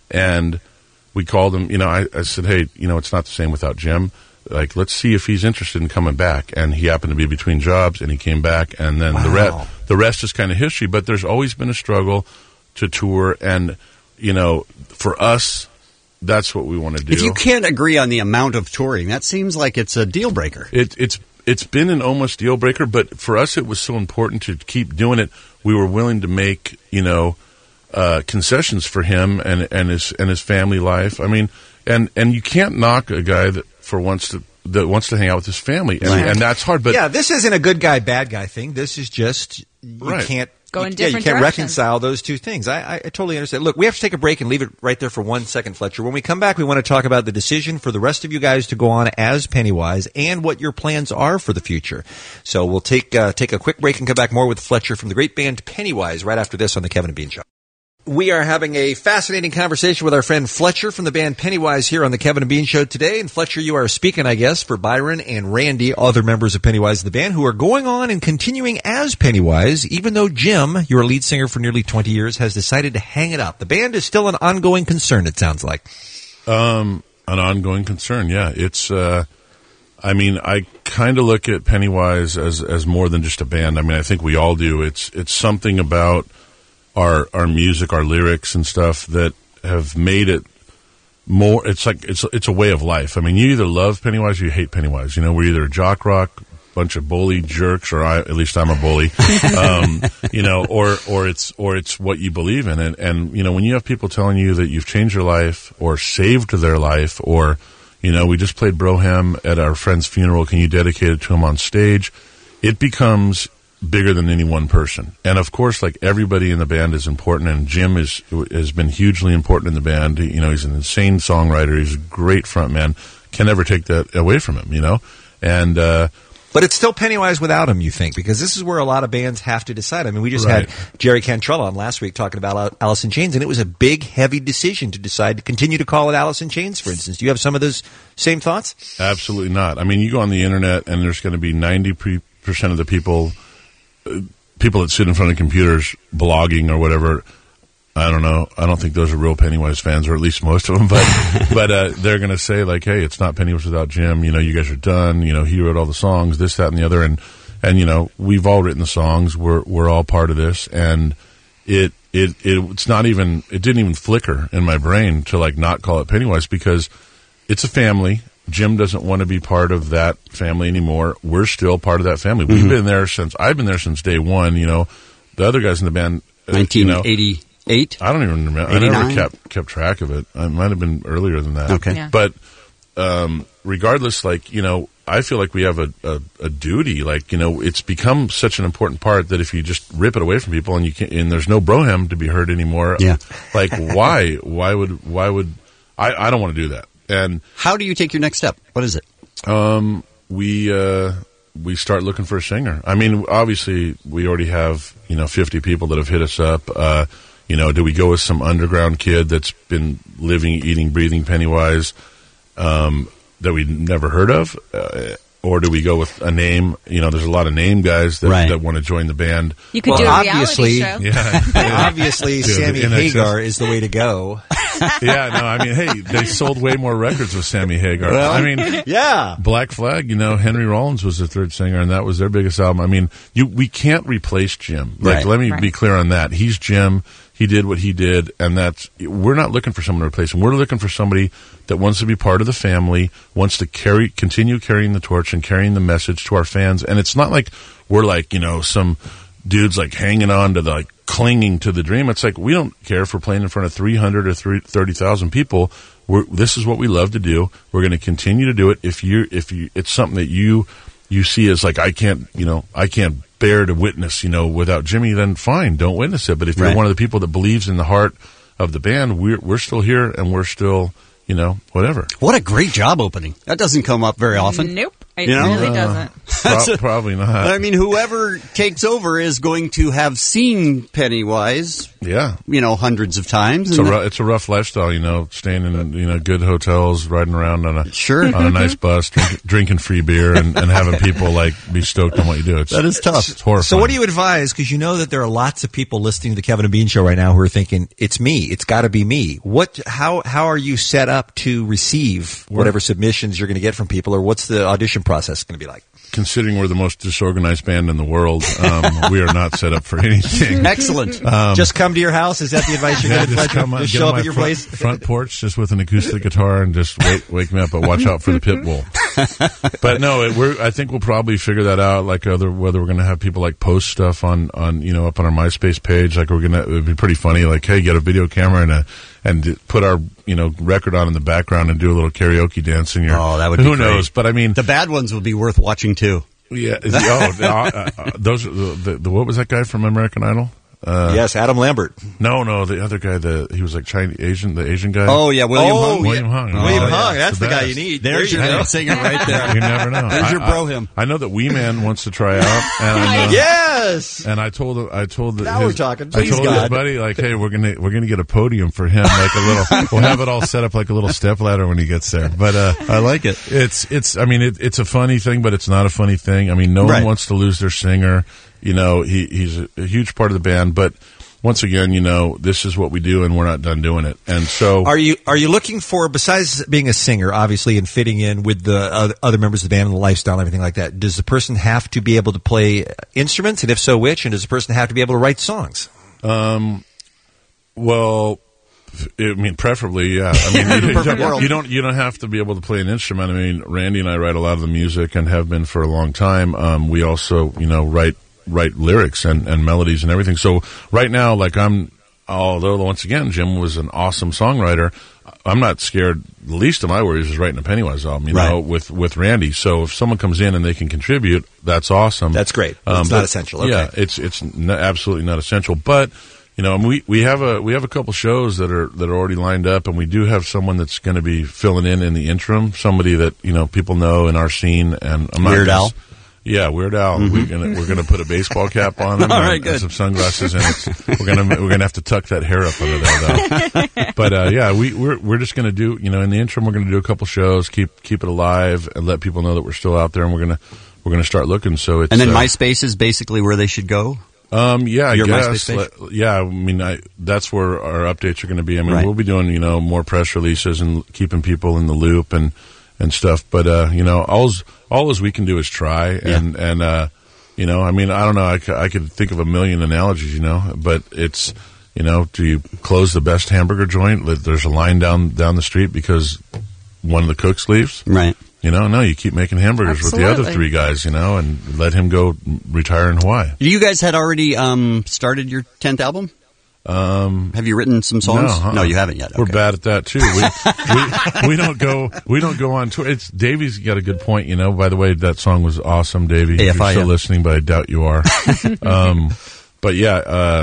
And we called him, you know, I, I said, hey, you know, it's not the same without Jim. Like, let's see if he's interested in coming back. And he happened to be between jobs, and he came back. And then the, Wow. re- the rest is kind of history. But there's always been a struggle to tour. And, you know, for us, that's what we want to do. If you can't agree on the amount of touring, that seems like it's a deal breaker. It, it's it's been an almost deal breaker, but for us, it was so important to keep doing it. We were willing to make, you know, uh, concessions for him and, and his and his family life. I mean, and, and you can't knock a guy that for wants to that wants to hang out with his family, and, Right. and that's hard. But yeah, this isn't a good guy, bad guy thing. This is just you Right. can't Go in you, yeah, you different can't directions. reconcile those two things. I, I, I totally understand. Look, we have to take a break and leave it right there for one second, Fletcher. When we come back, we want to talk about the decision for the rest of you guys to go on as Pennywise and what your plans are for the future. So we'll take uh, take a quick break and come back more with Fletcher from the great band Pennywise right after this on the Kevin and Bean Show. We are having a fascinating conversation with our friend Fletcher from the band Pennywise here on the Kevin and Bean Show today. And Fletcher, you are speaking, I guess, for Byron and Randy, other members of Pennywise, the band, who are going on and continuing as Pennywise, even though Jim, your lead singer for nearly twenty years, has decided to hang it up. The band is still an ongoing concern, it sounds like. Um, an ongoing concern, yeah. It's, uh, I mean, I kind of look at Pennywise as, as more than just a band. I mean, I think we all do. It's, it's something about our, our music, our lyrics and stuff that have made it more, it's like, it's, it's a way of life. I mean, you either love Pennywise or you hate Pennywise. You know, we're either a jock rock, bunch of bully jerks, or I, at least I'm a bully, um, you know, or, or it's, or it's what you believe in. And, and, you know, when you have people telling you that you've changed your life or saved their life, or, you know, we just played Broham at our friend's funeral, can you dedicate it to him on stage? It becomes bigger than any one person. And of course, like, everybody in the band is important, and Jim is, has been hugely important in the band. You know, he's an insane songwriter. He's a great frontman. Can never take that away from him, you know? And, uh, But it's still Pennywise without him, you think, because this is where a lot of bands have to decide. I mean, we just Right. had Jerry Cantrell on last week talking about Alice in Chains, and it was a big, heavy decision to decide to continue to call it Alice in Chains, for instance. Do you have some of those same thoughts? Absolutely not. I mean, you go on the internet, and there's going to be ninety percent of the people, uh, people that sit in front of computers blogging or whatever. I don't know. I don't think those are real Pennywise fans, or at least most of them. But but uh, they're going to say, like, hey, it's not Pennywise without Jim. You know, you guys are done. You know, he wrote all the songs, this, that, and the other. And and you know, we've all written the songs. We're we're all part of this. And it it, it it's not even. It didn't even flicker in my brain to, like, not call it Pennywise, because it's a family. Jim doesn't want to be part of that family anymore. We're still part of that family. We've Mhm. been there since I've been there since day one. You know, the other guys in the band, uh, you know, nineteen eighty-eight? I don't even remember. I eighty-nine? never kept kept track of it. It might have been earlier than that. Okay. Yeah. But um, regardless, like, you know, I feel like we have a, a, a duty. Like, you know, it's become such an important part that if you just rip it away from people and you can, and there's no Broham to be heard anymore. Yeah. Like, why? Why would? Why would? I, I don't want to do that. And how do you take your next step? What is it? Um, we uh, we start looking for a singer. I mean, obviously, we already have, you know, fifty people that have hit us up. Uh, you know, do we go with some underground kid that's been living, eating, breathing Pennywise um, that we never heard of? Uh, or do we go with a name? You know, there's a lot of name guys that, Right. that want to join the band. You could Well, do a obviously- reality show. Yeah. Obviously, Dude, Sammy N X S. Hagar is the way to go. Yeah, no, I mean, hey, they sold way more records with Sammy Hagar. Well, I mean, yeah. Black Flag, you know, Henry Rollins was the third singer, and that was their biggest album. I mean, you we can't replace Jim. Like, Right. let me Right. be clear on that. He's Jim. He did what he did, and that's, we're not looking for someone to replace him. We're looking for somebody that wants to be part of the family, wants to carry, continue carrying the torch and carrying the message to our fans. And it's not like we're like, you know, some dudes like hanging on to the, like, clinging to the dream. It's like, we don't care if we're playing in front of three hundred or thirty thousand people. We're, this is what we love to do. We're going to continue to do it. If you, if you, it's something that you, you see as like, I can't, you know, I can't bear to witness, you know, without Jimmy, then fine, don't witness it. But if Right. you're one of the people that believes in the heart of the band, we're, we're still here, and we're still, you know, whatever. What a great job opening. That doesn't come up very often. Nope. It You know? really Uh, doesn't. Pro- probably not. I mean, whoever takes over is going to have seen Pennywise, Yeah. you know, hundreds of times. It's a, and ru- it's a rough lifestyle, you know, staying in, you know, good hotels, riding around on a, Sure. on a nice bus, drink, drinking free beer, and, and having people, like, be stoked on what you do. It's, That is tough. It's horrifying. So what do you advise? Because you know that there are lots of people listening to the Kevin and Bean Show right now who are thinking, it's me. It's got to be me. What? How How are you set up to receive whatever submissions you're going to get from people, or what's the audition process going to be like? considering we're the most disorganized band in the world, um, we are not set up for anything. Excellent. Um, just come to your house. Is that the advice you're yeah, going to just come on, Just get show on up my at your front, place? front porch just with an acoustic guitar and just wake, wake me up, but watch out for the pit bull. But no, it, we're, I think we'll probably figure that out, like other, whether we're going to have people like post stuff on, on, you know, up on our MySpace page. Like we're going to, it would be pretty funny, like, hey, get a video camera and a, and put our, you know, record on in the background and do a little karaoke dance in your, Oh, that would who be great. knows? But I mean, the bad ones will be worth watching too. Yeah. Oh, uh, uh, those are the, the, the, what was that guy from American Idol? Uh, yes, Adam Lambert. No, no, the other guy, the he was like Chinese Asian, the Asian guy. Oh yeah, William Oh, Hung. William yeah. Hung. William Oh, Hung. yeah, That's the, guy best. you need. There's there your you go. singer right there. You never know. There's I, your bro him. I, I know that Wee Man wants to try out. And I know, Yes. And I told him, I told the, Now his, we're talking. I Please, told God. his buddy, like, hey, we're gonna we're gonna get a podium for him, like a little. We'll have it all set up like a little step ladder when he gets there. But uh, I like it. It's it's. I mean, it, it's a funny thing, but it's not a funny thing. I mean, no Right. one wants to lose their singer. You know, he he's a, a huge part of the band, but. Once again, you know, this is what we do, and we're not done doing it. And so, Are you are you looking for, besides being a singer, obviously, and fitting in with the other, other members of the band and the lifestyle and everything like that, does the person have to be able to play instruments, and if so, which? And does the person have to be able to write songs? Um, well, I mean, preferably, yeah. I mean, you, Perfect you, world. you don't you don't have to be able to play an instrument. I mean, Randy and I write a lot of the music and have been for a long time. Um, we also, you know, write write lyrics and, and melodies and everything. So right now, like I'm, although once again, Jim was an awesome songwriter. I'm not scared. The least of my worries is writing a Pennywise album, you know, Right. with, with Randy. So if someone comes in and they can contribute, that's awesome. That's great. It's not but, essential. Okay. Yeah, it's it's n- absolutely not essential. But you know, and we, we have a we have a couple shows that are that are already lined up, and we do have someone that's going to be filling in in the interim. Somebody that you know people know in our scene, and I'm not Weird gonna Al? s- Yeah, Weird Al. Mhm. We're gonna we're gonna put a baseball cap on him All and, right, and good. some sunglasses, and it's, we're gonna we're gonna have to tuck that hair up under there though. But uh, yeah, we we're we're just gonna do you know in the interim we're gonna do a couple shows, keep keep it alive, and let people know that we're still out there, and we're gonna we're gonna start looking. So it's And then uh, MySpace is basically where they should go. um, yeah, I Your guess. MySpace page? Let- yeah, I mean, I, that's where our updates are going to be. I mean, Right. we'll be doing, you know, more press releases and keeping people in the loop and, and stuff. But, uh, you know, all's, all as we can do is try. And, and, uh, you know, I mean, I don't know. I, c- I could think of a million analogies, you know, but it's, you know, do you close the best hamburger joint? Like, there's a line down, down the street because one of the cooks leaves. Right. You know, no, you keep making hamburgers with the other Absolutely. three guys, you know, and let him go retire in Hawaii. You guys had already um, started your tenth album? Um, Have you written some songs? No, huh? No, you haven't yet. We're Okay. bad at that too. We, we we don't go we don't go on tour. It's Davey's got a good point. You know. By the way, that song was awesome, Davey. If A you're F I, still yeah. listening, but I doubt you are. um, but yeah, uh,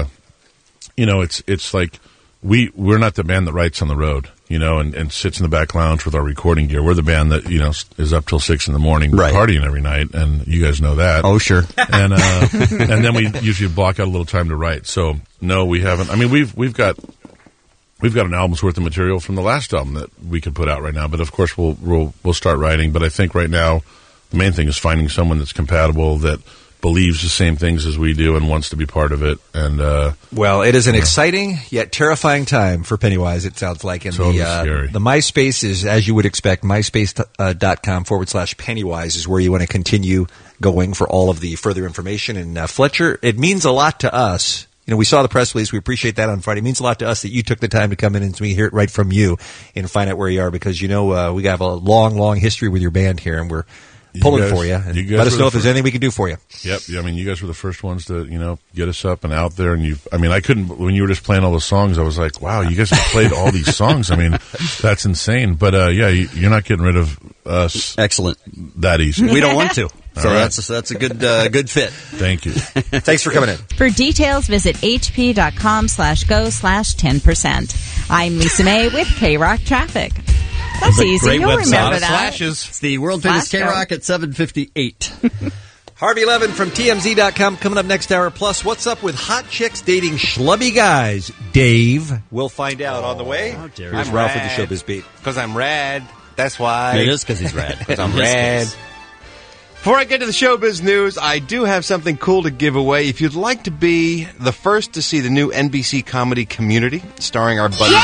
you know, it's it's like we we're not the band that writes on the road. You know, and, and sits in the back lounge with our recording gear. We're the band that you know is up till six in the morning, Right. partying every night, and you guys know that. Oh, sure. And uh, and then we usually block out a little time to write. So no, we haven't. I mean, we've we've got we've got an album's worth of material from the last album that we could put out right now. But of course, we'll we'll we'll start writing. But I think right now, the main thing is finding someone that's compatible, that believes the same things as we do, and wants to be part of it. And uh, Well, it is an exciting yet terrifying time for Pennywise, it sounds like. And Totally the, uh, scary. the MySpace is, as you would expect, myspace.com forward slash Pennywise is where you want to continue going for all of the further information. And uh, Fletcher, it means a lot to us. You know, we saw the press release. We appreciate that on Friday. It means a lot to us that you took the time to come in and we hear it right from you and find out where you are, because, you know, uh, we have a long, long history with your band here, and we're pulling guys- for you. And you guys let us were know the if there's fir- anything we can do for you. Yep. I mean, you guys were the first ones to, you know, get us up and out there. And you, I mean, I couldn't, when you were just playing all the songs, I was like, wow, you guys have played all these songs. I mean, that's insane. But, uh, yeah, you, you're not getting rid of us. Excellent. That easy. We don't want to. So All right. that's a, that's a good uh, good fit. Thank you. Thanks for coming in. For details, visit hp.com slash go slash 10%. I'm Lisa May with K-Rock Traffic. That's easy. Great You'll website. remember that. Flashes. It's the World Famous Flash K-Rock at seven fifty-eight. Harvey Levin from T M Z dot com coming up next hour. Plus, what's up with hot chicks dating schlubby guys? Dave. We'll find out on the way. How dare Here's you. Ralph with the Showbiz Beat. Because I'm rad. That's why. It is because he's rad. Because I'm In his rad. case. Before I get to the showbiz news, I do have something cool to give away. If you'd like to be the first to see the new N B C comedy Community, starring our buddy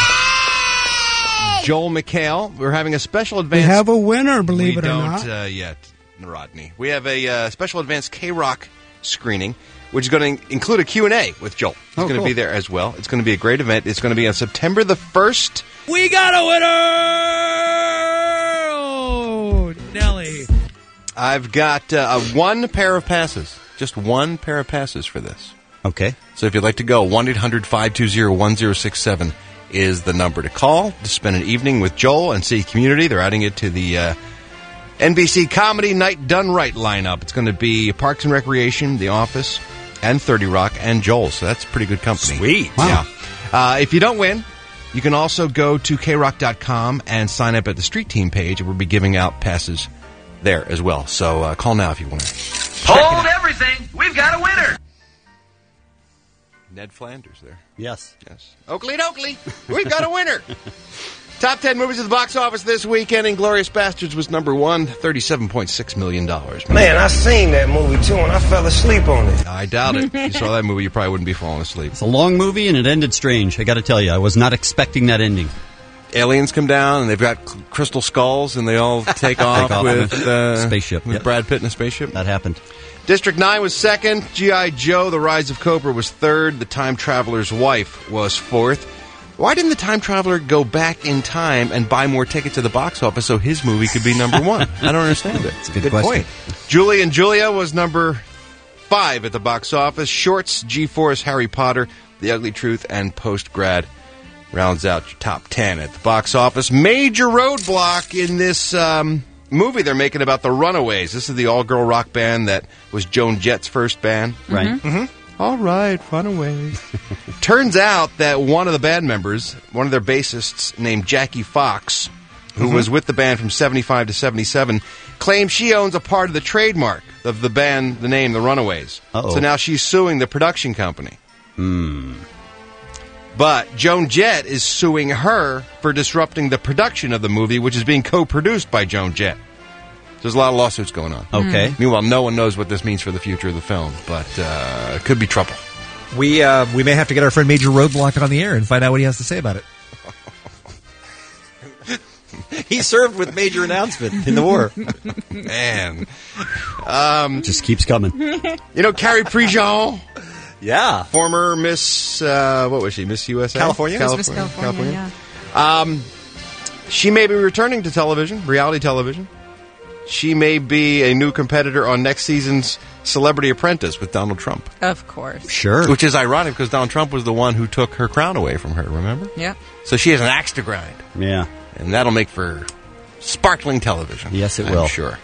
Joel McHale, we're having a special advance. We have a winner, believe we it or don't not. uh, yet. button, Rodney. We have a uh, special advanced K-Rock screening, which is going to include a Q and A with Joel. He's Oh, going to cool. be there as well. It's going to be a great event. It's going to be on September the first. We got a winner! Oh, Nelly. I've got uh, a one pair of passes. Just one pair of passes for this. Okay. So if you'd like to go, one eight hundred five two zero one zero six seven is the number to call to spend an evening with Joel and City Community. They're adding it to the uh, N B C Comedy Night Done Right lineup. It's going to be Parks and Recreation, The Office, and thirty Rock, and Joel. So that's pretty good company. Sweet. Wow. Yeah. Uh, if you don't win, you can also go to K rock dot com and sign up at the Street Team page, and we'll be giving out passes there as well. So uh, call now if you want to. Hold everything. We've got a winner. Ned Flanders there. Yes. Yes. Oakley Doakley. We've got a winner. Top ten movies at the box office this weekend. Inglourious Bastards was number one, thirty-seven point six million dollars. Man, I seen that movie too, and I fell asleep on it. I doubt it. If you saw that movie, you probably wouldn't be falling asleep. It's a long movie, and it ended strange. I got to tell you, I was not expecting that ending. Aliens come down, and they've got cl- crystal skulls, and they all take off, Take off with in uh, a spaceship. with Yep. Brad Pitt in a spaceship. That happened. District nine was second. G I. Joe, The Rise of Cobra was third. The Time Traveler's Wife was fourth. Why didn't the Time Traveler go back in time and buy more tickets to the box office so his movie could be number one? I don't understand it. It's a good, question. point. Julie and Julia was number five at the box office. Shorts, G-Force, Harry Potter, The Ugly Truth, and Post-Grad rounds out your top ten at the box office. Major roadblock in this um, movie they're making about the Runaways. This is the all-girl rock band that was Joan Jett's first band. Right. Mm-hmm. All right, Runaways. Turns out that one of the band members, one of their bassists named Jackie Fox, who Mm-hmm. was with the band from seventy-five to seventy-seven, claims she owns a part of the trademark of the band, the name, the Runaways. Uh-oh. So now she's suing the production company. Hmm. But Joan Jett is suing her for disrupting the production of the movie, which is being co-produced by Joan Jett. There's a lot of lawsuits going on. Okay. Mm. Meanwhile, no one knows what this means for the future of the film, but uh, it could be trouble. We uh, we may have to get our friend Major Roadblock on the air and find out what he has to say about it. He served with major announcement in the war. Man. Um, Just keeps coming. You know Carrie Prejean? Yeah. Former Miss, uh, what was she, Miss U S A? California? Miss California, Um, she may be returning to television, reality television. She may be a new competitor on next season's Celebrity Apprentice with Donald Trump. Of course. Sure. Which is ironic because Donald Trump was the one who took her crown away from her, remember? Yep. So she has an axe to grind. Yeah. And that'll make for sparkling television. Yes, it I'm will. sure.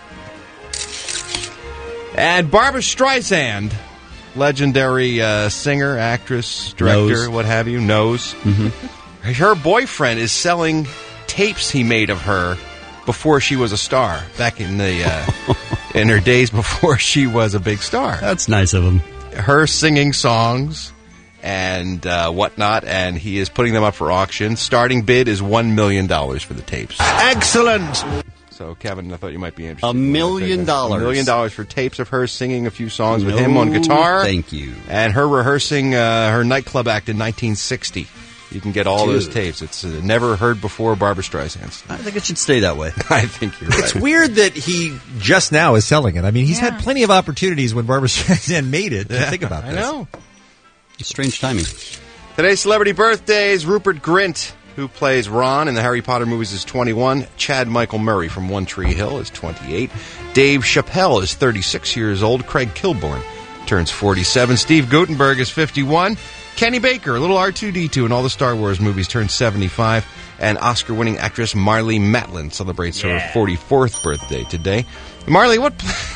And Barbra Streisand, legendary uh, singer, actress, director, Knows. what have you, knows. Mm-hmm. Her boyfriend is selling tapes he made of her before she was a star, back in the uh, in her days before she was a big star. That's nice of him. Her singing songs and uh, whatnot, and he is putting them up for auction. Starting bid is one million dollars for the tapes. Excellent. So, Kevin, I thought you might be interested. A million dollars. A million dollars for tapes of her singing a few songs with No, him on guitar. thank you. And her rehearsing uh, her nightclub act in nineteen sixty. You can get all Dude. those tapes. It's uh, never heard before Barbra Streisand. I think it should stay that way. I think you're right. It's weird that he just now is selling it. I mean, he's Yeah. had plenty of opportunities when Barbra Streisand made it to think about I this. know. Strange timing. Today's celebrity birthdays: Rupert Grint, who plays Ron in the Harry Potter movies, is twenty-one. Chad Michael Murray from One Tree Hill is twenty-eight. Dave Chappelle is thirty-six years old. Craig Kilborn turns forty-seven. Steve Guttenberg is fifty-one. Kenny Baker, little R two D two in all the Star Wars movies, turns seventy-five. And Oscar-winning actress Marlee Matlin celebrates her forty-fourth birthday today. Marlee, what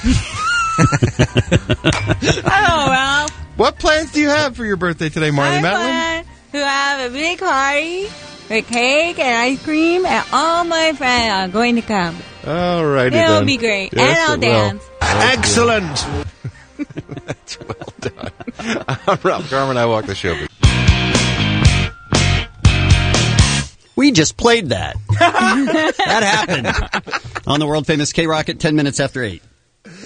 Hello, Ralph. what plans do you have for your birthday today, Marlee I Matlin? plan to have a big party with cake and ice cream, and all my friends are going to come. All righty It'll then. be great, Yes, and I'll it will. dance. Excellent. That's well done. I'm Ralph Garman. I walk the show. We just played that. That happened on the world famous K Rock at ten minutes after eight.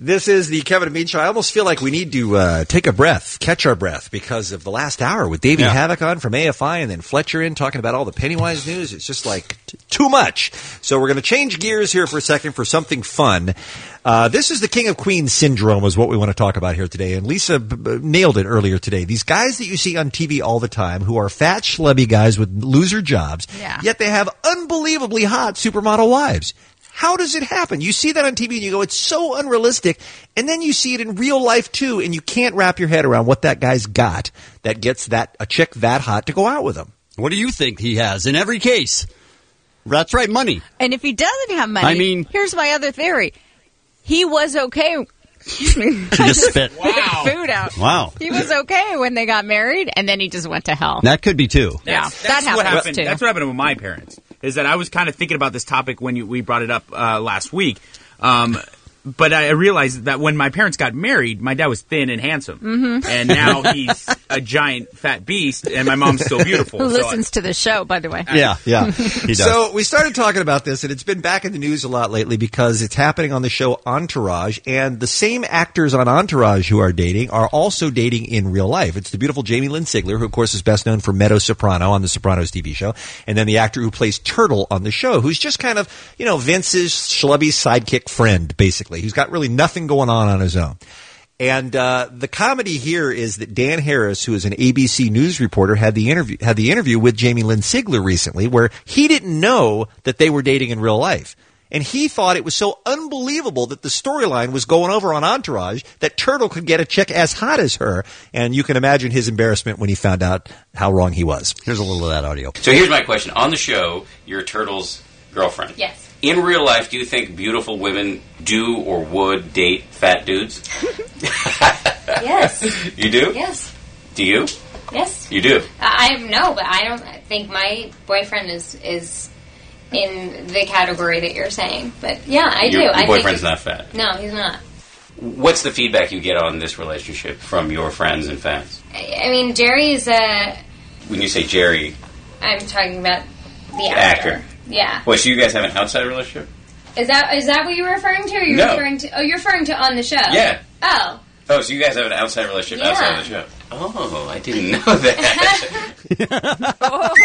This is the Kevin and Bean Show. I almost feel like we need to uh, take a breath, catch our breath, because of the last hour with Davey Yeah. Havoc on from A F I and then Fletcher in talking about all the Pennywise news. It's just like t- too much. So we're going to change gears here for a second for something fun. Uh, this is the King of Queens syndrome is what we want to talk about here today. And Lisa b- b- nailed it earlier today. These guys that you see on T V all the time who are fat, schlubby guys with loser jobs, Yeah. yet they have unbelievably hot supermodel wives. How does it happen? You see that on T V and you go, it's so unrealistic. And then you see it in real life too, and you can't wrap your head around what that guy's got that gets that a chick that hot to go out with him. What do you think he has in every case? That's right, money. And if he doesn't have money, I mean- here's my other theory. He was okay. Excuse me. She just spit. Wow. Food out. Wow. He was okay when they got married, and then he just went to hell. That could be too. Yeah, That's, that that's what happens happened. too. That's what happened with my parents. Is that I was kind of thinking about this topic when you, we brought it up uh, last week. Um, but I realized that when my parents got married, my dad was thin and handsome, Mhm. and now he's a giant fat beast, and my mom's still beautiful. Who So listens to the show, by the way? Yeah, yeah. So we started talking about this, and it's been back in the news a lot lately because it's happening on the show Entourage, and the same actors on Entourage who are dating are also dating in real life. It's the beautiful Jamie Lynn Sigler, who of course is best known for Meadow Soprano on the Sopranos T V show, and then the actor who plays Turtle on the show, who's just kind of, you know, Vince's schlubby sidekick friend, basically, who's got really nothing going on on his own. And uh, the comedy here is that Dan Harris, who is an A B C News reporter, had the interview had the interview with Jamie Lynn Sigler recently, where he didn't know that they were dating in real life, and he thought it was so unbelievable that the storyline was going over on Entourage that Turtle could get a chick as hot as her, and you can imagine his embarrassment when he found out how wrong he was. Here's a little of that audio. So here's my question. On the show, you're Turtle's girlfriend. Yes. In real life, do you think beautiful women do or would date fat dudes? Yes. You do? Yes. Do you? Yes. You do? I I no, but I don't think my boyfriend is is in the category that you're saying. But yeah, I your, do. Your I boyfriend's think not fat. No, he's not. What's the feedback you get on this relationship from your friends and fans? I, I mean, Jerry's a. When you say Jerry, I'm talking about the the actor. actor. Yeah. Wait, so you guys have an outside relationship? Is that is that what you're referring to? Or you're No. referring to? Oh, you're referring to on the show. Yeah. Oh. Oh, so you guys have an outside relationship Yeah. outside of the show? Oh, I didn't know that.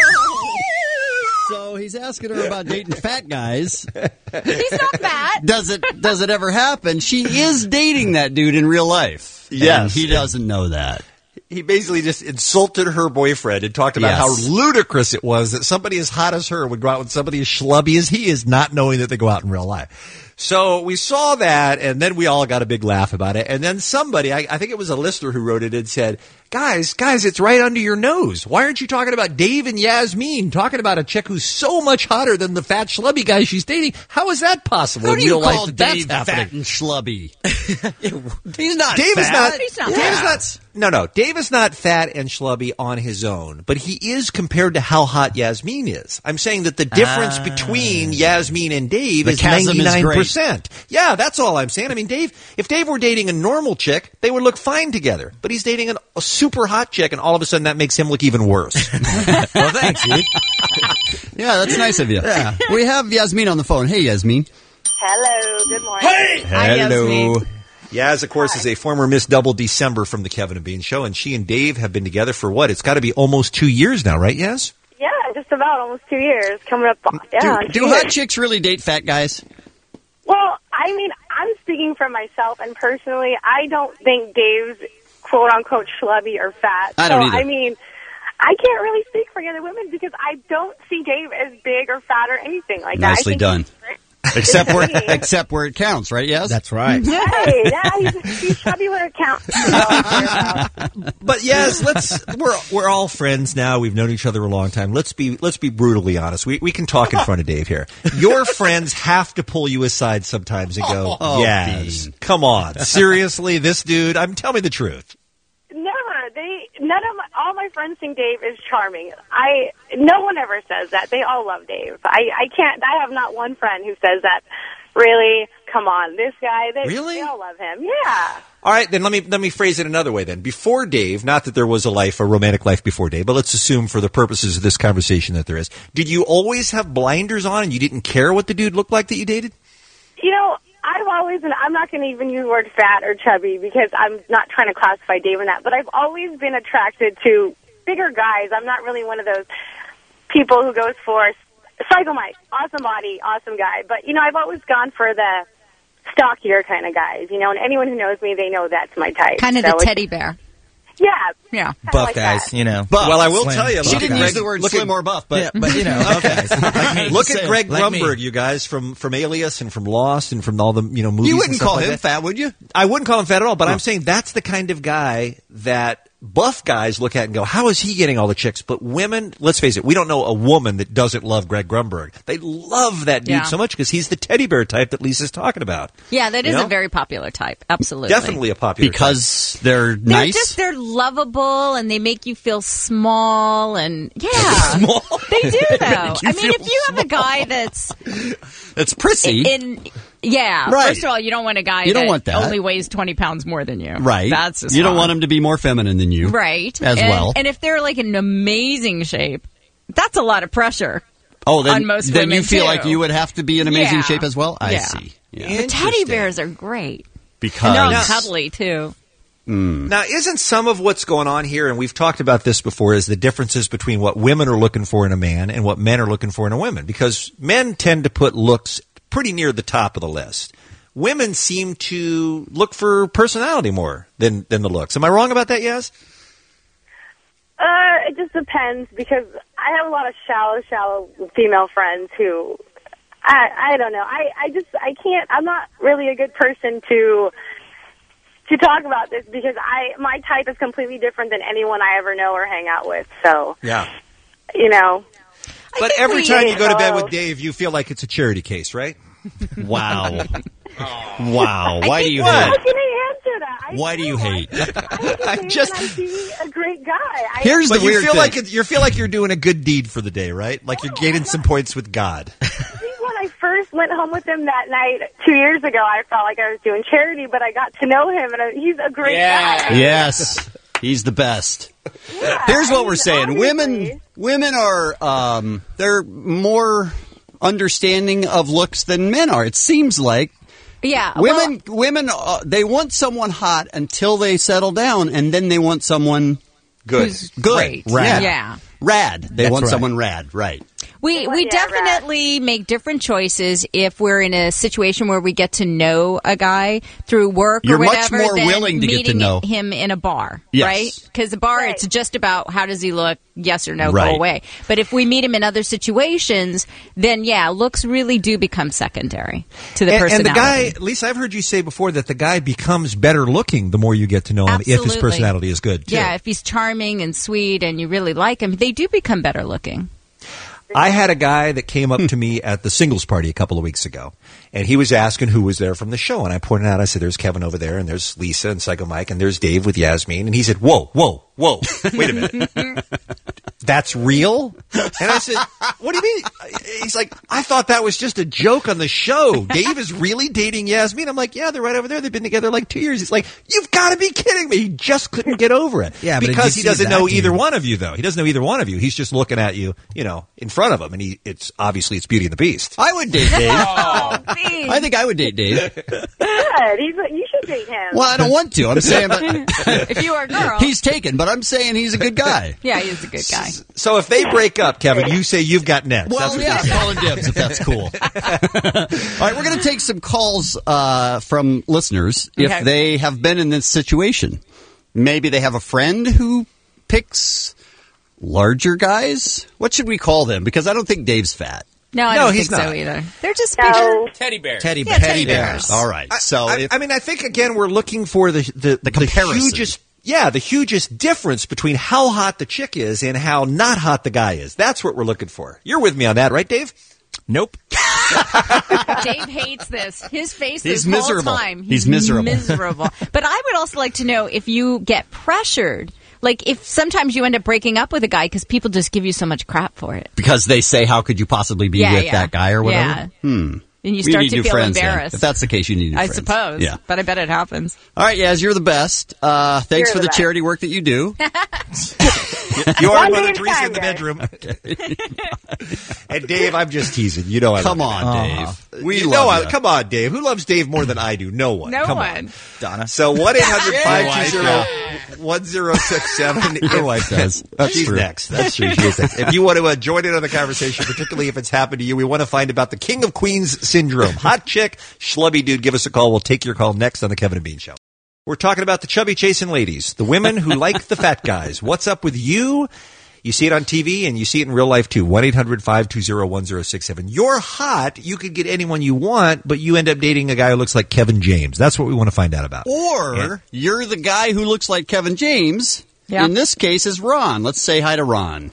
So he's asking her about dating fat guys. He's not fat. Does it does it ever happen? She is dating that dude in real life. Yes. And he doesn't know that. He basically just insulted her boyfriend and talked about Yes. how ludicrous it was that somebody as hot as her would go out with somebody as schlubby as he is, not knowing that they go out in real life. So we saw that, and then we all got a big laugh about it. And then somebody, I, I think it was a listener who wrote it, and said, guys, guys, it's right under your nose. Why aren't you talking about Dave and Yasmin, talking about a chick who's so much hotter than the fat schlubby guy she's dating? How is that possible Who in do you real life call that that's Dave happening? fat and schlubby? He's not Dave is fat. not. He's not Dave is fat. not. No, no. Dave is not fat and schlubby on his own, but he is compared to how hot Yasmin is. I'm saying that the difference Ah. between Yasmin and Dave The is chasm is ninety-nine great. percent. Yeah, that's all I'm saying. I mean, Dave. If Dave were dating a normal chick, they would look fine together. But he's dating an, a super hot chick, and all of a sudden that makes him look even worse. Well, thanks, dude. Yeah, that's nice of you. Yeah. We have Yasmin on the phone. Hey, Yasmin. Hello, good morning. Hello. Yaz, of course, is a former Miss Double December from the Kevin and Bean Show, and she and Dave have been together for what? It's got to be almost two years now, right, Yaz? Yeah, just about almost two years coming up. Yeah, on Do, two do years. hot chicks really date fat guys? Well, I mean, I'm speaking for myself, and personally, I don't think Dave's quote unquote schlubby or fat. I don't so, either. I mean, I can't really speak for the other women because I don't see Dave as big or fat or anything like that. I Nicely think done. he's- Except where except where it counts, right? Yes, that's right. Hey, yeah, he's, he's chubby when it counts. But yes, let's we're we're all friends now. We've known each other a long time. Let's be let's be brutally honest. We we can talk in front of Dave here. Your friends have to pull you aside sometimes and go, Oh, "Yes, Bean. come on, seriously, this dude." I'm tell me the truth. Never. They none of my all my friends think Dave is charming. I no one ever says that. They all love Dave. I I can't. I have not one friend who says that. Really, come on, this guy. They, Really? They all love him. Yeah. All right, then let me let me phrase it another way. Then before Dave, not that there was a life, a romantic life before Dave, but let's assume for the purposes of this conversation that there is. Did you always have blinders on and you didn't care what the dude looked like that you dated? You know, I've always, and I'm not going to even use the word fat or chubby because I'm not trying to classify Dave in that, but I've always been attracted to bigger guys. I'm not really one of those people who goes for Psycho Mike, awesome body, awesome guy. But, you know, I've always gone for the stockier kind of guys, you know, and anyone who knows me, they know that's my type. Kind of So the it's- teddy bear. Yeah. Yeah. Buff like guys, that. you know. Buff. Well, I will Slim. tell you. She look didn't at use Greg- the word look slim at, or buff, but, Yeah, but you know, buff guys. Like me. Look Just at Greg saying, like me. Grumberg, you guys, from, from Alias and from Lost and from all the you know movies. You and wouldn't stuff call like him that. fat, would you? I wouldn't call him fat at all, but Huh. I'm saying that's the kind of guy that buff guys look at and go, how is he getting all the chicks? But women, let's face it, we don't know a woman that doesn't love Greg Grumberg. They love that dude Yeah. so much because he's the teddy bear type that Lisa's talking about. Yeah, that You is know? a very popular type. Absolutely. Definitely a popular Because they're They're nice. just, they're lovable and they make you feel small and, yeah. Small. They do, though. Make you I mean, feel if you have a guy that's That's prissy. in, yeah. Right. First of all, you don't want a guy You don't that, want that. only weighs twenty pounds more than you. Right. That's just you don't wrong. want him to be more feminine than you. Right. As and, well. And if they're like in amazing shape, that's a lot of pressure. Oh, then, on most then you women, feel too. like you would have to be in amazing Yeah. shape as well? I Yeah. see. Yeah. The teddy bears are great. Because And they're all Now- cuddly, too. Now, isn't some of what's going on here, and we've talked about this before, is the differences between what women are looking for in a man and what men are looking for in a woman? Because men tend to put looks pretty near the top of the list. Women seem to look for personality more than, than the looks. Am I wrong about that, Yaz? Uh, it just depends because I have a lot of shallow, shallow female friends who, I, I don't know. I, I just, I can't, I'm not really a good person to, to talk about this because I, my type is completely different than anyone I ever know or hang out with. So, Yeah. you know. But think every we- time you go to bed Oh. with Dave, you feel like it's a charity case, right? Wow. Wow. Why do you How hate? can I answer that? I Why do you hate? I'm just- I see a great guy. I, Here's but the you weird feel thing. like it, you feel like you're doing a good deed for the day, right? Like you're gaining some points with God. I think when I first went home with him that night two years ago, I felt like I was doing charity, but I got to know him, and I, he's a great guy. Yes. He's the best. Yeah, Here's I what mean, we're saying. obviously. Women women are um they're more understanding of looks than men are. It seems like Yeah. women women uh, they want someone hot until they settle down and then they want someone Good. Who's good. great. Rad. Yeah. Rad. They That's want right. someone rad, right. We Well, we yeah, definitely make different choices if we're in a situation where we get to know a guy through work You're or much whatever more than willing to get to meeting know. him in a bar, Yes. right? Because the bar, Right. it's just about how does he look, yes or no, Right. go away. But if we meet him in other situations, then yeah, looks really do become secondary to the and, and personality. the guy, Lisa, I've heard you say before that the guy becomes better looking the more you get to know him if his Absolutely. personality is good, too. Yeah, if he's charming and sweet and you really like him, they do become better looking. I had a guy that came up to me at the singles party a couple of weeks ago, and he was asking who was there from the show. And I pointed out, I said, there's Kevin over there, and there's Lisa and Psycho Mike, and there's Dave with Yasmin. And he said, whoa, whoa, whoa, wait a minute. That's real? And I said, what do you mean? He's like, I thought that was just a joke on the show. Dave is really dating Yasmin. I'm like, yeah, they're right over there. They've been together like two years. He's like, you've got to be kidding me. He just couldn't get over it. Yeah, but did because you he doesn't see that know dude? either one of you, though. He doesn't know either one of you. He's just looking at you, you know, in front of him. And he, it's obviously it's Beauty and the Beast. I would date Dave. Oh, I think I would date Dave. Good. He's, you should date him. Well, I don't want to. I'm saying but if you were a girl, he's taken, but I'm saying he's a good guy. yeah, he's a good guy. So if they break up, Kevin, you say you've got next. Well, That's what yeah, you're saying. calling dibs if that's cool. All right, we're going to take some calls uh, from listeners if Okay. they have been in this situation. Maybe they have a friend who picks larger guys. What should we call them? Because I don't think Dave's fat. No, I No, don't he's think so not. either. They're just No. bigger. Teddy bear. Teddy, Yeah, teddy teddy bears. All right. So I, if, I mean, I think again we're looking for the the, the, comparison. hugest, yeah, the hugest difference between how hot the chick is and how not hot the guy is. That's what we're looking for. You're with me on that, right, Dave? Nope. Dave hates this. His face He's this whole miserable. time. He's miserable. miserable. But I would also like to know if you get pressured. Like if sometimes you end up breaking up with a guy because people just give you so much crap for it. because they say, how could you possibly be Yeah, with yeah. that guy or whatever? Yeah. Hmm. And you We start need to new feel friends then. embarrassed. If that's the case, you need new I friends. suppose. Yeah. But I bet it happens. All right, Yaz, you're the best. Uh, thanks You're for the the best. charity work that you do. You are One Mother day at a Teresa time, in the guys. bedroom. And Dave, I'm just teasing. You know I Come love on, you. Dave. We you love know, I, ya. come on, Dave. Who loves Dave more than I do? No one. No come one. on. Donna. So one eight hundred five two zero Your one zero six seven. Your wife does. That's She's true. next. That's true. She is next. If you want to uh, join in on the conversation, particularly if it's happened to you, we want to find about the King of Queens syndrome. Hot chick, schlubby dude. Give us a call. We'll take your call next on the Kevin and Bean Show. We're talking about the chubby chasing ladies, the women who like the fat guys. What's up with you? You see it on T V and you see it in real life too. one eight hundred five two zero one zero six seven. You're hot. You could get anyone you want, but you end up dating a guy who looks like Kevin James. That's what we want to find out about. Or And- you're the guy who looks like Kevin James. Yeah. In this case, is Ron. Let's say hi to Ron.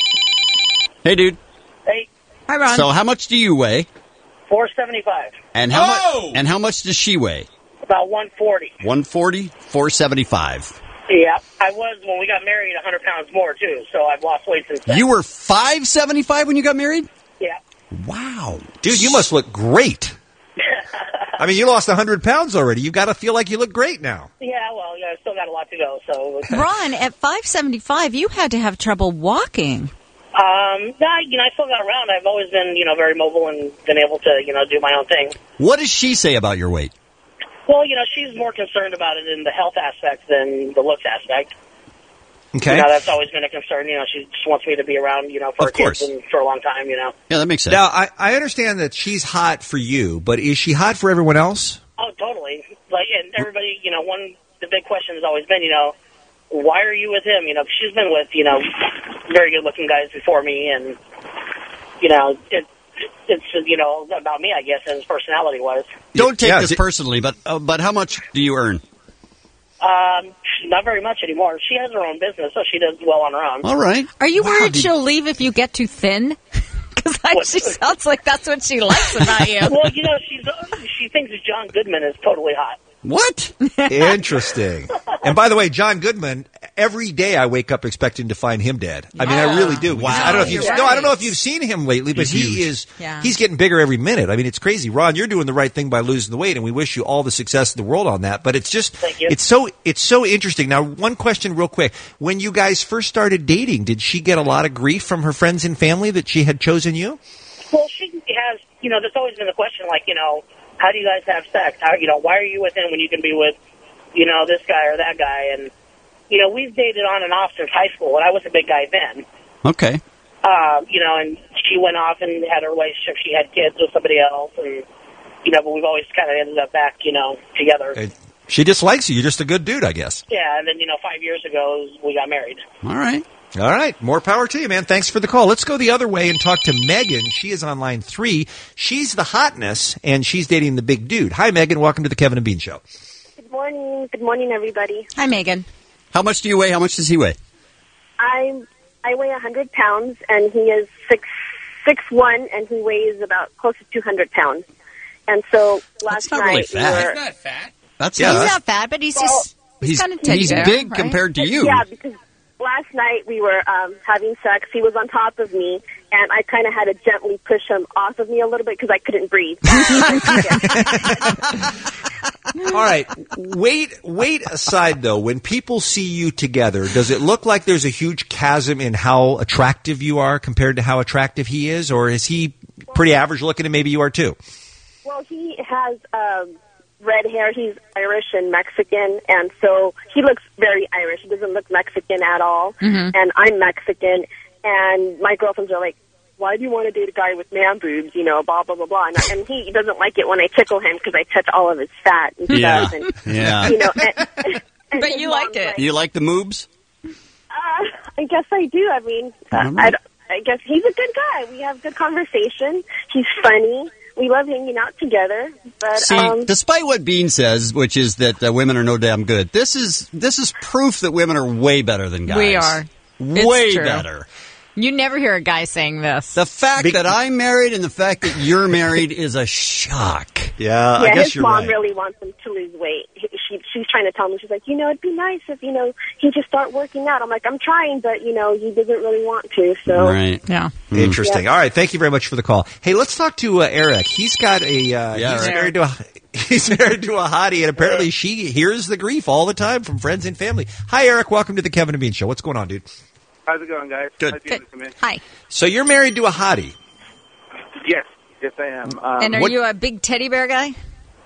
Hey, dude. Hey, Hi, Ron. So, how much do you weigh? four seventy-five. And how Oh! much? And how much does she weigh? About one forty. one forty, four seventy-five. Yeah, I was, when we got married, one hundred pounds more, too, so I've lost weight since then. You were five seventy-five when you got married? Yeah. Wow. Dude, you must look great. I mean, you lost one hundred pounds already. You've got to feel like you look great now. Yeah, well, yeah, I still got a lot to go, so... Ron, at five seventy-five, you had to have trouble walking. Um, nah, you know, I still got around. I've always been, you know, very mobile and been able to, you know, do my own thing. What does she say about your weight? Well, you know, she's more concerned about it in the health aspect than the looks aspect. Okay. You know, that's always been a concern. You know, she just wants me to be around, you know, for Of her kids course. and for a long time, you know. Yeah, that makes sense. Now, I, I understand that she's hot for you, but is she hot for everyone else? Oh, totally. Like, and everybody, you know, one, the big question has always been, you know, why are you with him? You know, she's been with, you know, very good-looking guys before me, and, you know, it, it's, you know, about me, I guess, and his personality-wise. Don't take Yeah, this d- personally, but uh, but how much do you earn? Um, not very much anymore. She has her own business, so she does well on her own. All right. Are you Wow, worried dude. she'll leave if you get too thin? Because she sounds like that's what she likes about you. Well, you know, she's she thinks John Goodman is totally hot. What? Interesting. And by the way, John Goodman, every day I wake up expecting to find him dead. I mean, I really do. Wow. I don't know if you've, You're no, I don't know right. if you've seen him lately, but He's he huge. is, Yeah. he's getting bigger every minute. I mean, it's crazy. Ron, you're doing the right thing by losing the weight, and we wish you all the success in the world on that. But it's just, Thank you. it's so, it's so interesting. Now, one question real quick. When you guys first started dating, did she get a lot of grief from her friends and family that she had chosen you? Well, she has, you know, there's always been the question, like, you know, how do you guys have sex? How, you know, why are you with him when you can be with, you know, this guy or that guy? And, you know, we've dated on and off since high school, and I was a big guy then. Okay. Um, you know, and she went off and had a relationship. She had kids with somebody else, and, you know, but we've always kind of ended up back, you know, together. Uh, She just likes you. You're just a good dude, I guess. Yeah, and then, you know, five years ago, we got married. All right. All right. More power to you, man. Thanks for the call. Let's go the other way and talk to Megan. She is on line three. She's the hotness, and she's dating the big dude. Hi, Megan. Welcome to the Kevin and Bean Show. Good morning. Good morning, everybody. Hi, Megan. How much do you weigh? How much does he weigh? I'm I weigh one hundred pounds, and he is six six one, and he weighs about close to two hundred pounds. And so last not night really we fat. were. He's not fat. That's Yeah, He's that's- not fat, but he's Well, just he's, He's, kind of he's tender, big right? compared to you. Yeah, because last night we were um, having sex. He was on top of me, and I kind of had to gently push him off of me a little bit because I couldn't breathe. All right. Weight, weight aside, though, when people see you together, does it look like there's a huge chasm in how attractive you are compared to how attractive he is? Or is he pretty average looking and maybe you are too? Well, he has um, red hair. He's Irish and Mexican, and so he looks very Irish. He doesn't look Mexican at all. Mhm. And I'm Mexican, and my girlfriends are like, why do you want to date a guy with man boobs, you know, blah, blah, blah, blah. And, and he doesn't like it when I tickle him because I touch all of his fat and Yeah. stuff. And, Yeah. You know, and, and But his you mom's like it. You like the moobs? Uh, I guess I do. I mean, uh, All right. I, don't- I guess he's a good guy. We have good conversation. He's funny. We love hanging out together. But See, um, despite what Bean says, which is that uh, women are no damn good, this is this is proof that women are way better than guys. We are. It's Way true. better. You never hear a guy saying this. The fact that I'm married and the fact that you're married is a shock. Yeah, yeah, I guess his you're mom right. really wants him to lose weight. He, she, she's trying to tell me, she's like, you know, it'd be nice if, you know, he just start working out. I'm like, I'm trying, but, you know, he doesn't really want to, so. Right. Yeah. Interesting. Yeah. All right. Thank you very much for the call. Hey, let's talk to uh, Eric. He's got a, uh, Yeah, he's Eric. married to a, he's married to a hottie, and apparently she hears the grief all the time from friends and family. Hi, Eric. Welcome to the Kevin and Bean Show. What's going on, dude? How's it going, guys? Good. Nice to hear from you. Hi. So you're married to a hottie. Yes, Yes, I am. Um, and are what- you a big teddy bear guy?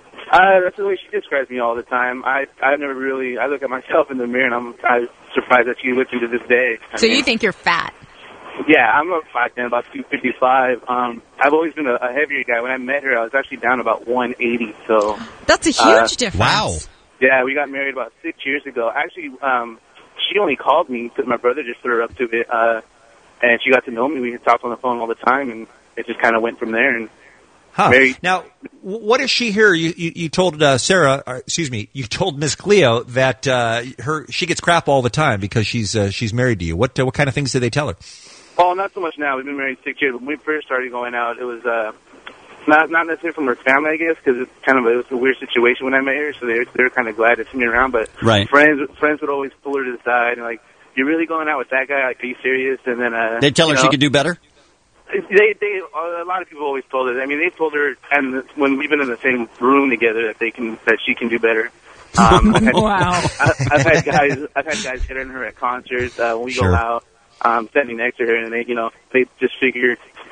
Uh, that's the way she describes me all the time. I I never really. I look at myself in the mirror and I'm I'm surprised that she lives to this day. I So mean, you think you're fat? Yeah, I'm a five ten, about two fifty five. Um, I've always been a, a heavier guy. When I met her, I was actually down about one eighty. So That's a huge uh, difference. Wow. Yeah, we got married about six years ago. Actually, um, she only called me because my brother just threw her up to it, uh, and she got to know me. We talked on the phone all the time, and it just kind of went from there. And Huh. Very- Now, w- what does she hear? You, you, you told uh, Sarah, or, excuse me, you told Miss Cleo that uh, her she gets crap all the time because she's uh, she's married to you. What uh, what kind of things did they tell her? Oh, not so much now. We've been married six years. When we first started going out, it was uh, not not necessarily from her family, I guess, because it's kind of a, it was a weird situation when I met her. So they they were kind of glad to see me around. But Right. friends friends would always pull her to the side and like, "You're really going out with that guy? Like, are you serious?" And then uh, They tell her you she know, could do better? They, they, a lot of people always told her. I mean, they told her, and when we've been in the same room together, that they can, that she can do better. Um, I've had, Wow. I, I've had guys, I've had guys hit on her at concerts uh, when we Sure. go out, um, standing next to her, and they, you know, they just figure,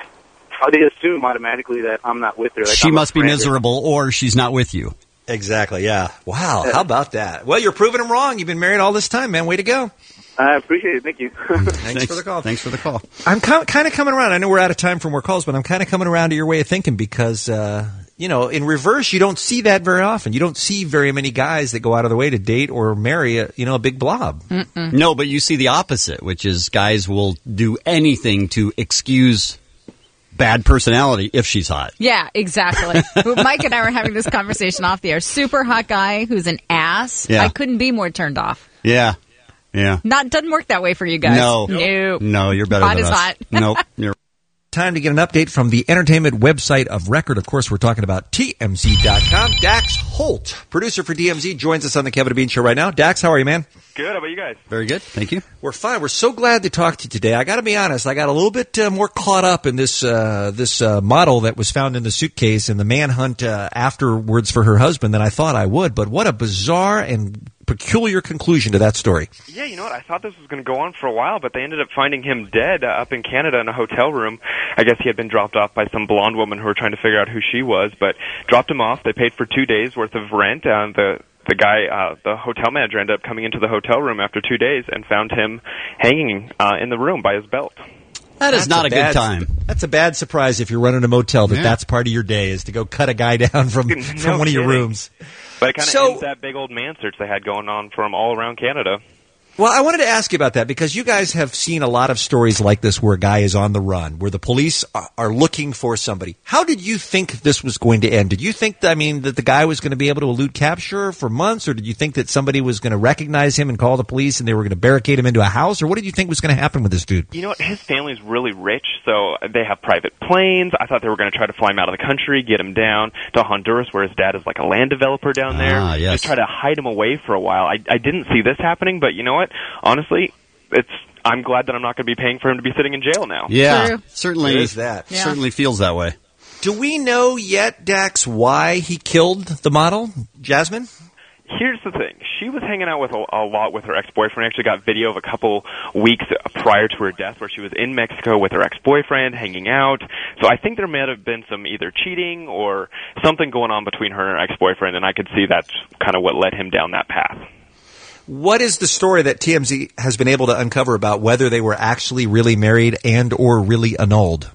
oh, they assume automatically that I'm not with her. Like She I'm a must be friend or- miserable, or she's not with you. Exactly. Yeah. Wow. How about that? Well, you're proving them wrong. You've been married all this time, man. Way to go. I appreciate it. Thank you. Thanks, for the call. Thanks for the call. I'm kind of coming around. I know we're out of time for more calls, but I'm kind of coming around to your way of thinking because, uh, you know, in reverse, you don't see that very often. You don't see very many guys that go out of their way to date or marry a, you know, a big blob. Mm-mm. No, but you see the opposite, which is guys will do anything to excuse bad personality if she's hot. Yeah, exactly. Mike and I were having this conversation off the air. Super hot guy who's an ass. Yeah. I couldn't be more turned off. Yeah. Yeah. Not doesn't work that way for you guys. No. No. No, you're better Hot than is us. hot. Nope. You're Time to get an update from the entertainment website of record. Of course, we're talking about T M Z dot com. Dax Holt, producer for D M Z, joins us on the Kevin and Bean Show right now. Dax, how are you, man? Good. How about you guys? very good. Thank you. We're fine. We're so glad to talk to you today. I got to be honest. I got a little bit uh, more caught up in this uh, this uh, model that was found in the suitcase and the manhunt uh, afterwards for her husband than I thought I would. But what a bizarre and peculiar conclusion to that story. Yeah, you know what? I thought this was going to go on for a while, but they ended up finding him dead uh, up in Canada in a hotel room. I guess he had been dropped off by some blonde woman who were trying to figure out who she was, but dropped him off. They paid for two days worth of rent. Uh, the the guy, uh, the hotel manager, ended up coming into the hotel room after two days and found him hanging uh, in the room by his belt. That is That's not a, bad- good time. That's a bad surprise if you're running a motel that Yeah. that's part of your day is to go cut a guy down from, No from one of your kidding. rooms. But it kind of So- ends that big old man search they had going on for him all around Canada. Well, I wanted to ask you about that because you guys have seen a lot of stories like this where a guy is on the run, where the police are, are looking for somebody. How did you think this was going to end? Did you think, I mean, that the guy was going to be able to elude capture for months, or did you think that somebody was going to recognize him and call the police and they were going to barricade him into a house, or what did you think was going to happen with this dude? You know what? His family's really rich, so they have private planes. I thought they were going to try to fly him out of the country, get him down to Honduras, where his dad is like a land developer down there. Ah, yes. Just try to hide him away for a while. I, I didn't see this happening, but you know what? Honestly, it's. I'm glad that I'm not going to be paying for him to be sitting in jail now. Yeah, True. certainly. There is that. Yeah. Certainly feels that way. Do we know yet, Dax, why he killed the model, Jasmine? Here's the thing. She was hanging out with a, a lot with her ex-boyfriend. Actually got video of a couple weeks prior to her death where she was in Mexico with her ex-boyfriend hanging out. So I think there may have been some either cheating or something going on between her and her ex-boyfriend, and I could see that's kind of what led him down that path. What is the story that T M Z has been able to uncover about whether they were actually really married and or really annulled?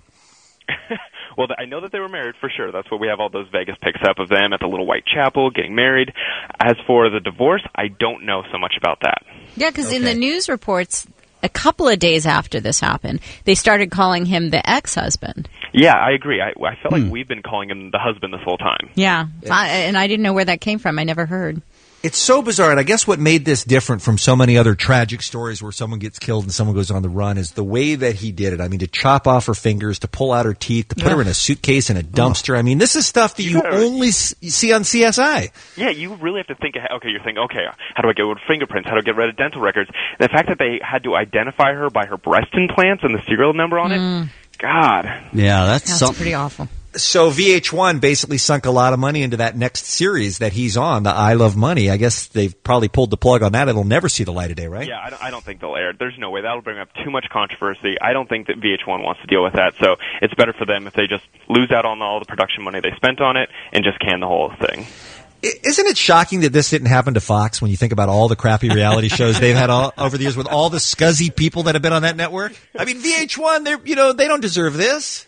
Well, I know that they were married for sure. That's what we have all those Vegas pics up of them at the little white chapel getting married. As for the divorce, I don't know so much about that. Yeah, because in the news reports, a couple of days after this happened, they started calling him the ex-husband. Yeah, I agree. I, I felt like we've been calling him the husband this whole time. Yeah, I, and I didn't know where that came from. I never heard. It's so bizarre, and I guess what made this different from so many other tragic stories where someone gets killed and someone goes on the run is the way that he did it. I mean, to chop off her fingers, to pull out her teeth, to put Yeah. her in a suitcase in a dumpster. I mean, this is stuff that you, You gotta- only s- see on C S I. Yeah, you really have to think ahead. Okay, you're thinking, okay, how do I get rid of fingerprints? How do I get rid of dental records? The fact that they had to identify her by her breast implants and the serial number on it, God. Yeah, that's, That's something. pretty awful. So V H one basically sunk a lot of money into that next series that he's on, the I Love Money. I guess they've probably pulled the plug on that. It'll never see the light of day, right? Yeah, I don't, I don't think they'll air it. There's no way. That'll bring up too much controversy. I don't think that V H one wants to deal with that, so it's better for them if they just lose out on all the production money they spent on it and just can the whole thing. Isn't it shocking that this didn't happen to Fox when you think about all the crappy reality shows they've had all, over the years with all the scuzzy people that have been on that network? I mean, V H one, they're, you know, they don't deserve this.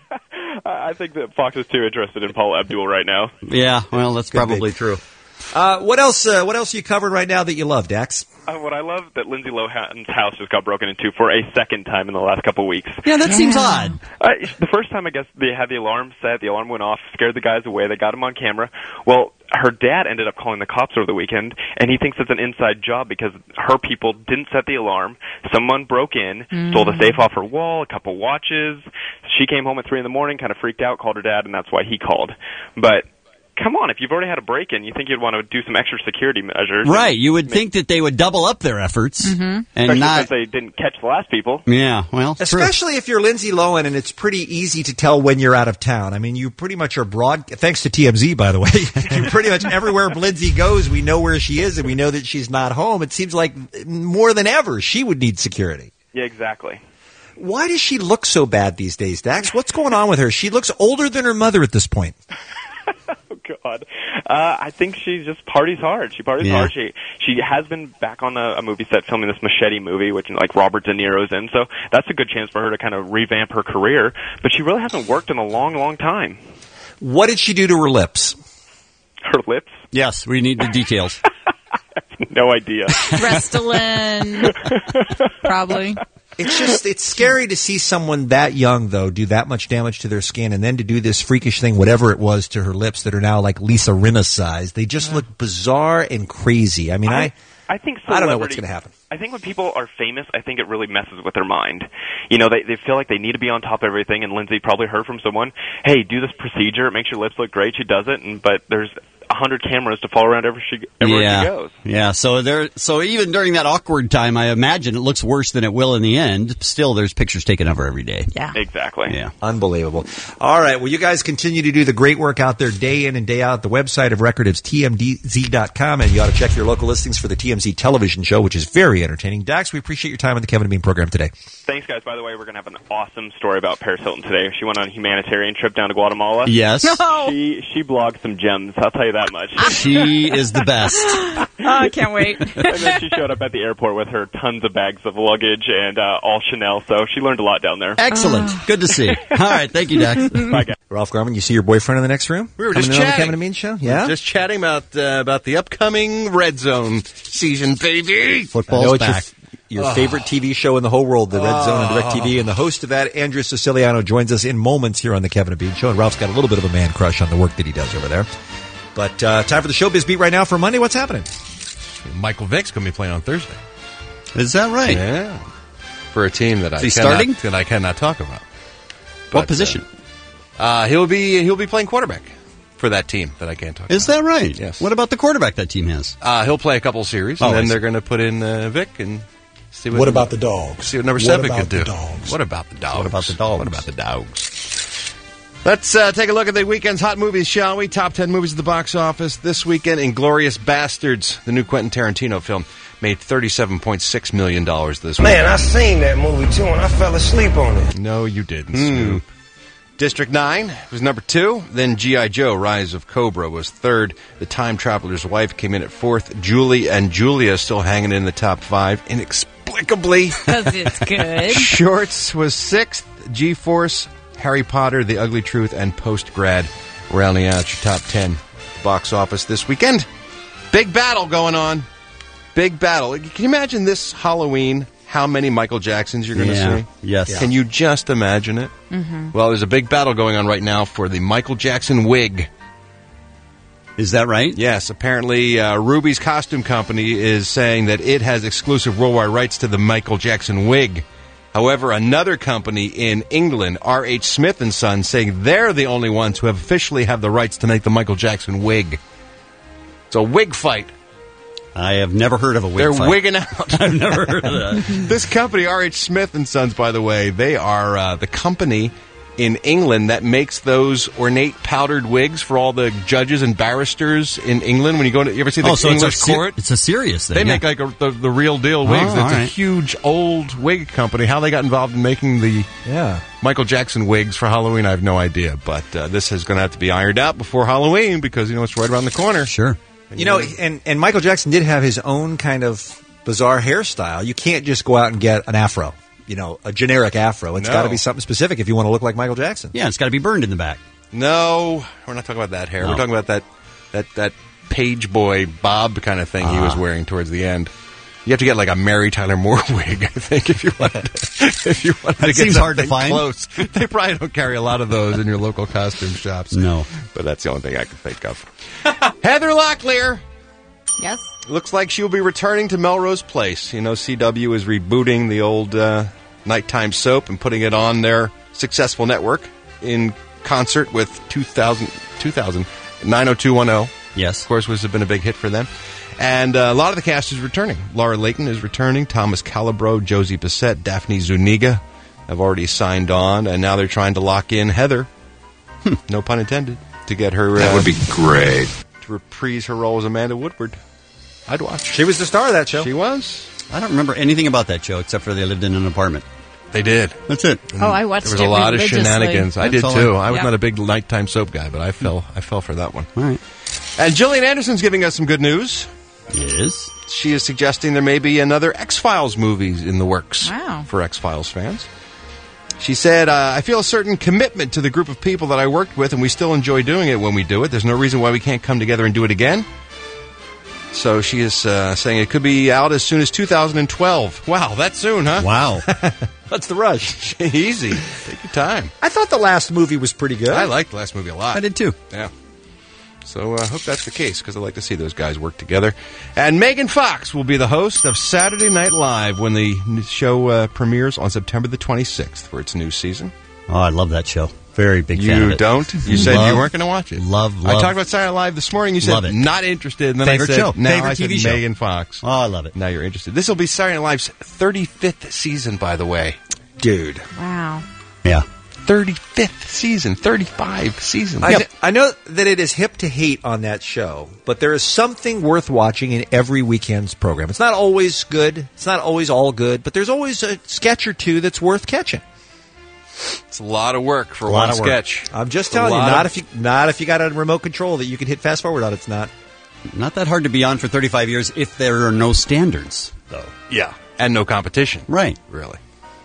I think that Fox is too interested in Paula Abdul right now. Yeah, well, that's Could probably be. true. Uh, what else? Uh, what else are you covered right now that you love, Dax? Uh, what I love that Lindsay Lohan's house just got broken into for a second time in the last couple of weeks. Yeah, that seems odd. Uh, the first time, I guess, they had the alarm set, the alarm went off, scared the guys away, they got him on camera. Well, her dad ended up calling the cops over the weekend, and he thinks it's an inside job because her people didn't set the alarm. Someone broke in, Mm. stole the safe off her wall, a couple watches. She came home at three in the morning, kind of freaked out, called her dad, and that's why he called. But come on, if you've already had a break-in, you think you'd want to do some extra security measures. Right, you would think that they would double up their efforts Mm-hmm. and Especially not. since they didn't catch the last people. Yeah, well, true. Especially if you're Lindsay Lohan, and it's pretty easy to tell when you're out of town. I mean, you pretty much are broad. Thanks to T M Z, by the way, you pretty much everywhere Lindsay goes, we know where she is, and we know that she's not home. It seems like more than ever she would need security. Yeah, exactly. Why does she look so bad these days, Dax? What's going on with her? She looks older than her mother at this point. Oh God, uh, I think she just parties hard. She parties Yeah. hard. She she has been back on a, a movie set filming this Machete movie, which like Robert De Niro's in. So that's a good chance for her to kind of revamp her career. But she really hasn't worked in a long, long time. What did she do to her lips? Her lips? Yes, we need the details. No idea. Restylane, probably. It's just, it's scary to see someone that young, though, do that much damage to their skin, and then to do this freakish thing, whatever it was, to her lips that are now like Lisa Rinna's size. They just look bizarre and crazy. I mean, I, I, I think I don't know what's celebrity- going to happen. I think when people are famous, I think it really messes with their mind. You know, they they feel like they need to be on top of everything, and Lindsay probably heard from someone, hey, do this procedure, it makes your lips look great. She does it, and but there's a hundred cameras to follow around everywhere she, everywhere yeah. she goes. Yeah, so there, so even during that awkward time, I imagine it looks worse than it will in the end. Still, there's pictures taken of her every day. Yeah. Exactly. Yeah. Unbelievable. All right. Well, you guys continue to do the great work out there day in and day out. The website of Record is T M D Z dot com, and you ought to check your local listings for the T M Z television show, which is very entertaining. Dax, we appreciate your time on the Kevin and Bean program today. Thanks, guys. By the way, we're going to have an awesome story about Paris Hilton today. She went on a humanitarian trip down to Guatemala. Yes. No. She she blogged some gems, I'll tell you that much. She is the best. Oh, I can't wait. And then she showed up at the airport with her tons of bags of luggage and uh, all Chanel, so she learned a lot down there. Excellent. Good to see. All right. Thank you, Dax. Bye, guys. Ralph Garman, you see your boyfriend in the next room? We were Coming just in on the chatting. Kevin and Bean show? Yeah? Just chatting about uh, about the upcoming Red Zone season, baby. I know Football's it's your, back. your favorite T V show in the whole world, the Red Zone on DirecTV, and the host of that, Andrew Siciliano, joins us in moments here on the Kevin and Bean show, and Ralph's got a little bit of a man crush on the work that he does over there. But uh, time for the Showbiz Beat right now for Monday. What's happening? Michael Vick's going to be playing on Thursday. Is that right? Yeah. For a team that I he cannot, starting? that I cannot talk about. What But, position? Uh, uh, he'll be he'll be playing quarterback for that team that I can't talk Is about. that right? Yes. What about the quarterback that team has? Uh, he'll play a couple series, Oh, and I then see. they're going to put in uh, Vic and see what. What about the dogs? See what number What seven about could do. the dogs? What about the dogs? What about the dogs? What about the dogs? Let's uh, take a look at the weekend's hot movies, shall we? Top ten movies at the box office this weekend. Inglourious Bastards, the new Quentin Tarantino film, made thirty-seven point six million dollars this week. Man, I seen that movie too, and I fell asleep on it. No, you didn't, Snoop. District nine was number two. Then G I. Joe, Rise of Cobra was third. The Time Traveler's Wife came in at fourth. Julie and Julia still hanging in the top five, inexplicably. Because it's good. Shorts was sixth. G-Force, Harry Potter, The Ugly Truth, and Postgrad rounding out your top ten box office this weekend. Big battle going on. Big battle. Can you imagine this Halloween how many Michael Jacksons you're going to Yeah. see? Yes. Can you just imagine it? Mm-hmm. Well, there's a big battle going on right now for the Michael Jackson wig. Is that right? Yes, apparently uh, Ruby's Costume Company is saying that it has exclusive worldwide rights to the Michael Jackson wig. However, another company in England, R H. Smith and Son, saying they're the only ones who have officially have the rights to make the Michael Jackson wig. It's a wig fight. I have never heard of a wig They're fight. wigging out. I've never heard of that. This company, R H. Smith and Sons, by the way, they are uh, the company in England that makes those ornate powdered wigs for all the judges and barristers in England. When you go to, you ever see the Oh, so English it's a, ser- court? it's a serious thing. They yeah. make like a, the, the real deal wigs. Oh, It's all a right. huge old wig company. How they got involved in making the Yeah. Michael Jackson wigs for Halloween, I have no idea. But uh, this is going to have to be ironed out before Halloween because, you know, it's right around the corner. Sure. You know, and, and Michael Jackson did have his own kind of bizarre hairstyle. You can't just go out and get an afro, you know, a generic afro. It's No. got to be something specific if you want to look like Michael Jackson. Yeah, it's got to be burned in the back. No, we're not talking about that hair. No. We're talking about that that that page boy bob kind of thing he was Ah. wearing towards the end. You have to get like a Mary Tyler Moore wig, I think, if you wanted to, if you wanted That to get seems hard to something find. close. They probably don't carry a lot of those in your local costume shops. No. But that's the only thing I can think of. Heather Locklear. Yes. Looks like she'll be returning to Melrose Place. You know, C W is rebooting the old uh, nighttime soap and putting it on their successful network in concert with two thousand, two thousand, nine oh two one oh. Yes. Of course, was have been a big hit for them. And uh, a lot of the cast is returning. Laura Layton is returning. Thomas Calabro, Josie Bissett, Daphne Zuniga have already signed on. And now they're trying to lock in Heather, no pun intended, to get her... That uh, would be great. To reprise her role as Amanda Woodward. I'd watch. She was the star of that show. She was. I don't remember anything about that show except for they lived in an apartment. They did. That's it. Oh, I watched There was it a lot of religiously. shenanigans. I That's did all too. I- I was Yeah. not a big nighttime soap guy, but I fell. I fell for that one. All right. And Gillian Anderson's giving us some good news. Yes. She is suggesting there may be another X-Files movie in the works Wow. for X-Files fans. She said, uh, I feel a certain commitment to the group of people that I worked with, and we still enjoy doing it when we do it. There's no reason why we can't come together and do it again. So she is uh, saying it could be out as soon as two thousand twelve. Wow, that's soon, huh? Wow. That's the rush. Easy. Take your time. I thought the last movie was pretty good. I liked the last movie a lot. I did too. Yeah. So I uh, hope that's the case because I like to see those guys work together. And Megan Fox will be the host of Saturday Night Live when the n- show uh, premieres on September the twenty-sixth for its new season. Oh, I love that show. Very big fan of You it. don't? You said Love, you weren't going to watch it. Love, I love. talked about Saturday Night Live this morning. You said Love it. not interested. And then Favorite I said, show. now Favorite I said T V show. Megan Fox. Oh, I love it. Now you're interested. This will be Saturday Night Live's thirty-fifth season, by the way. Dude. Wow. Yeah. thirty-fifth season. thirty-five seasons. I, kn- I know that it is hip to hate on that show, but there is something worth watching in every weekend's program. It's not always good. It's not always all good, but there's always a sketch or two that's worth catching. It's a lot of work for A one lot of work. sketch. I'm just It's a telling you, lot not of- if you not if you got a remote control that you can hit fast forward on. It's not. Not that hard to be on for thirty-five years if there are no standards, though. Yeah. And no competition. Right. Really.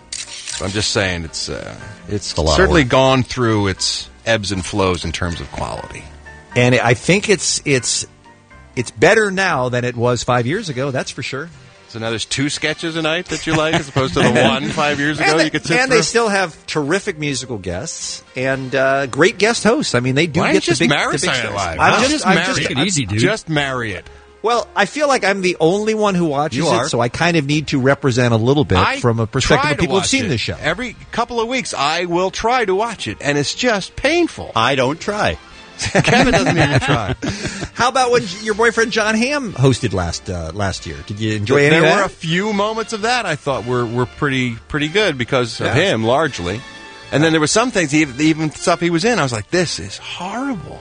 So I'm just saying it's uh, it's a lot of certainly work. gone through its ebbs and flows in terms of quality. And I think it's it's it's better now than it was five years ago. That's for sure. So now there's two sketches a night that you like as opposed to the one five years ago and they, you could sit and through? they still have terrific musical guests and uh, great guest hosts. I mean, they do Why don't get you the just big, marry the big Saturday shows. Night Live? I'm Huh? just, Just I'm marry just, it. Take it easy, dude. Just marry it. Well, I feel like I'm the only one who watches You are. it, so I kind of need to represent a little bit I from a perspective try of to people who've watch seen it. this show. Every couple of weeks, I will try to watch it, and it's just painful. I don't try. Kevin doesn't even try. How about when your boyfriend John Hamm hosted last uh, last year? Did you enjoy any there of that? were a few moments of that I thought were, were pretty pretty good because Yeah. of him, largely. And then there were some things, even, even stuff he was in, I was like, this is horrible.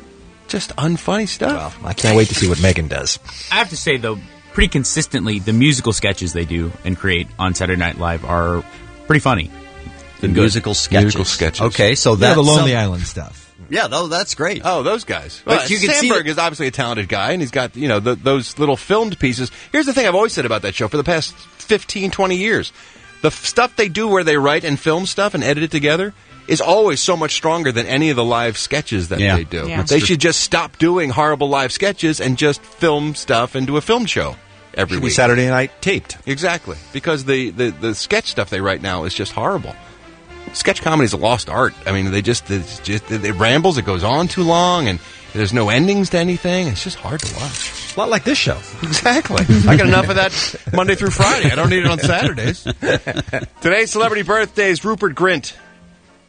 Just unfunny stuff. Well, I can't wait to see what Megan does. I have to say, though, pretty consistently, the musical sketches they do and create on Saturday Night Live are pretty funny. The and good. musical sketches. Musical sketches. Okay, so Yeah, that's the Lonely some- Island stuff. Yeah, though, that's great. Oh, those guys. But Well, you can see Sandberg that- is obviously a talented guy, and he's got, you know, the, those little filmed pieces. Here's the thing I've always said about that show for the past fifteen, twenty years. The f- stuff they do where they write and film stuff and edit it together is always so much stronger than any of the live sketches that Yeah. they do. Yeah. That's They true. should just stop doing horrible live sketches and just film stuff and do a film show every Should be week. Saturday night taped. Exactly. Because the, the, the sketch stuff they write now is just horrible. Sketch comedy is a lost art. I mean, they just, it's just it rambles, it goes on too long, and there's no endings to anything. It's just hard to watch. A lot like this show. Exactly. I got enough of that Monday through Friday. I don't need it on Saturdays. Today's celebrity birthdays, Rupert Grint.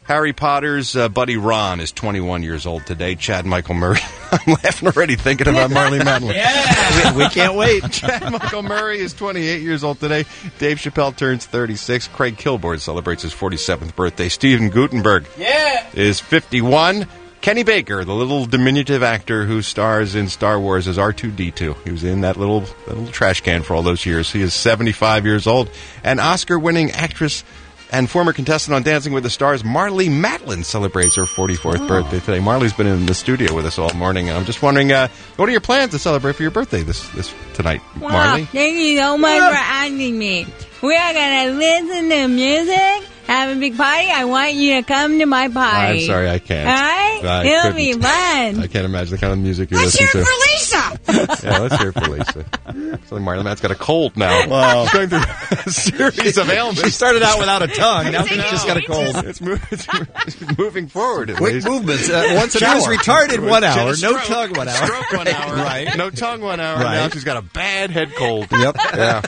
Harry Potter's uh, buddy Ron is twenty-one years old today. Chad Michael Murray. I'm laughing already thinking about Marley Matlin. Yeah, we, we can't wait. Chad Michael Murray is twenty-eight years old today. Dave Chappelle turns thirty-six. Craig Kilborn celebrates his forty-seventh birthday. Steven Guttenberg Yeah. is fifty-one. Kenny Baker, the little diminutive actor who stars in Star Wars as R two D two. He was in that little, that little trash can for all those years. He is seventy-five years old. And Oscar-winning actress and former contestant on Dancing with the Stars, Marley Matlin, celebrates her forty-fourth Oh. birthday today. Marley's been in the studio with us all morning, and I'm just wondering, uh, what are your plans to celebrate for your birthday this this tonight, Marley? Thank you so much for asking me. We are going to listen to music, have a big party. I want you to come to my party. I'm sorry, I can't. All right? I It'll couldn't. be fun. I can't imagine the kind of music you Let's listen hear it to. for Lisa. Yeah, let's hear it for Lisa. So Marley Matt's got a cold now. Wow. She's going through a series of ailments. She started out without a tongue. Now she's just got a cold. It's, move, it's, it's moving forward. At Quick least. movements, uh, once an She was hour. retarded One She had a hour, no stroke. tongue one hour. Stroke one hour. Right. No tongue one hour. Right. Now she's got a bad head cold. Yep. Yeah.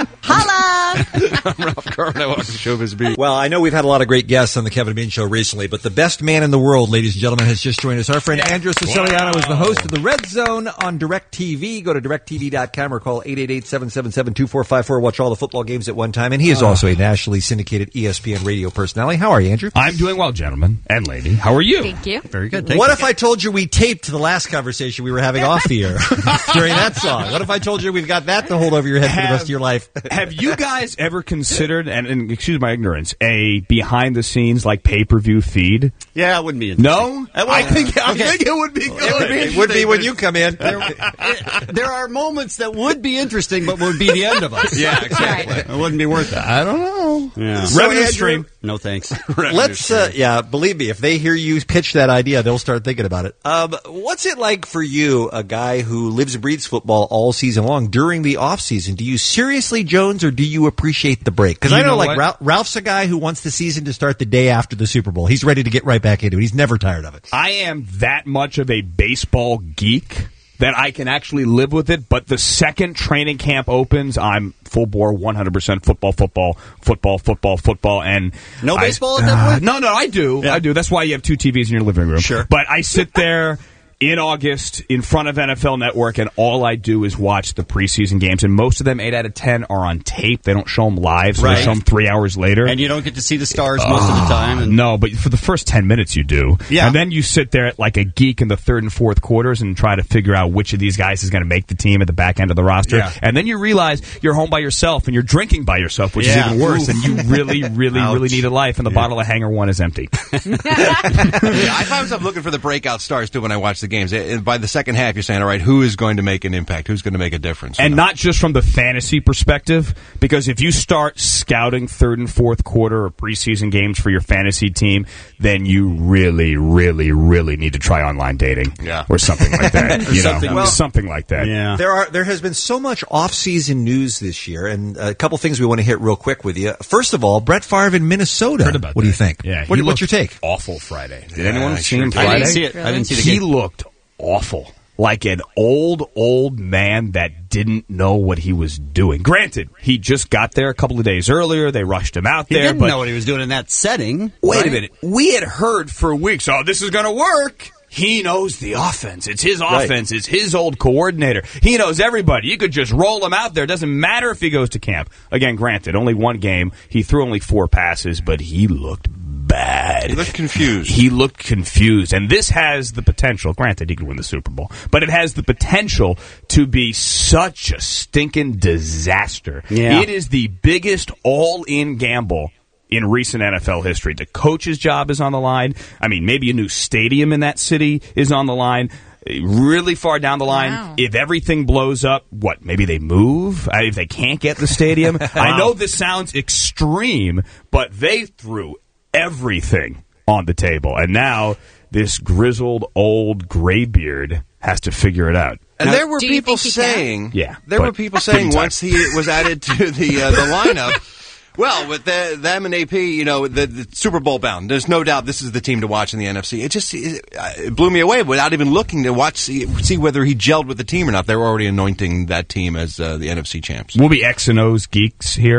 Holla! I'm Ralph Garman. I walk the Showbiz Beat. Well, I know we've had a lot of great guests on the Kevin and Bean Show recently, but the best man in the world, ladies and gentlemen, has just joined us. Our friend Andrew Siciliano is the host of the Red Zone on DirecTV. Go to direct t v dot com or call eight eight eight, seven seven seven, two four five four. Watch all the football games at one time. And he is also a nationally syndicated E S P N radio personality. How are you, Andrew? I'm doing well, gentlemen and lady. How are you? Thank you. Very good. What if I told you we taped the last conversation we were having off the air during that song? What if I told you we've got that to hold over your head for the rest of your life? Have you guys ever considered, and, and excuse my ignorance, a behind-the-scenes like pay-per-view feed? Yeah, it wouldn't be interesting. No, I think I Okay. think it would be good. It would be, it would be when you come in. There are moments that would be interesting, but would be the end of us. Yeah, exactly. It wouldn't be worth it. I don't know. Yeah. So, Revenue Andrew, stream. No thanks. Let's, uh, yeah, believe me, if they hear you pitch that idea, they'll start thinking about it. Um, what's it like for you, a guy who lives and breathes football all season long, during the off season? Do you seriously, Jones, or do you appreciate the break? Because I You know, know like, what? Ralph, Ralph's a guy who wants the season to start the day after the Super Bowl. He's ready to get right back into it. He's never tired of it. I am that much of a baseball geek that I can actually live with it, but the second training camp opens, I'm full bore, one hundred percent football, football, football, football, football, and No I- baseball at that point? No, no, I do, I do. That's why you have two T Vs in your living room. Sure. But I sit there in August in front of N F L Network, and all I do is watch the preseason games, and most of them, eight out of ten, are on tape. They don't show them live, so Right. they show them three hours later. And you don't get to see the stars most of the time. And No, but for the first ten minutes you do. Yeah. And then you sit there like a geek in the third and fourth quarters and try to figure out which of these guys is going to make the team at the back end of the roster. Yeah. And then you realize you're home by yourself and you're drinking by yourself, which Yeah. is even worse. Oof. And you really, really, Ouch. really need a life, and the bottle of Hanger One is empty. Yeah, I find myself looking for the breakout stars too when I watch the games. Eh, By the second half, you're saying, all right, who is going to make an impact? Who's going to make a difference? And not just from the fantasy perspective, because if you start scouting third and fourth quarter or preseason games for your fantasy team, then you really, really, really need to try online dating, Yeah. or something like that. Or you something- know, well- something like that. yeah. There are there has been so much off-season news this year, and a couple things we want to hit real quick with you. First of all, Brett Favre in Minnesota. Heard about what do you that. think? Yeah, What, he what's your looked take? Awful Friday. Did Yeah, anyone I see sure him did. I Friday? didn't see it. I didn't see the He game. looked awful. Like an old, old man that didn't know what he was doing. Granted, he just got there a couple of days earlier. They rushed him out He there. didn't but know what he was doing in that setting. Wait right? a minute. We had heard for weeks, oh, this is going to work. He knows the offense. It's his Right. offense. It's his old coordinator. He knows everybody. You could just roll him out there. Doesn't matter if he goes to camp. Again, granted, only one game. He threw only four passes, but he looked bad. He looked confused. He looked confused. And this has the potential, granted he could win the Super Bowl, but it has the potential to be such a stinking disaster. Yeah. It is the biggest all-in gamble in recent N F L history. The coach's job is on the line. I mean, maybe a new stadium in that city is on the line. Really far down the line, Wow. if everything blows up, what, maybe they move? Uh, if they can't get the stadium? I know this sounds extreme, but they threw everything on the table. And now this grizzled old graybeard has to figure it out. And there were Do you people think he can? saying, Yeah, there but were people saying couldn't once he was added to the uh, the lineup. Well, with the, them and A P, you know, the, the Super Bowl bound. There's no doubt this is the team to watch in the N F C. It just it, it blew me away without even looking to watch see, see whether he gelled with the team or not. They were already anointing that team as uh, the N F C champs. We'll be X and O's geeks here.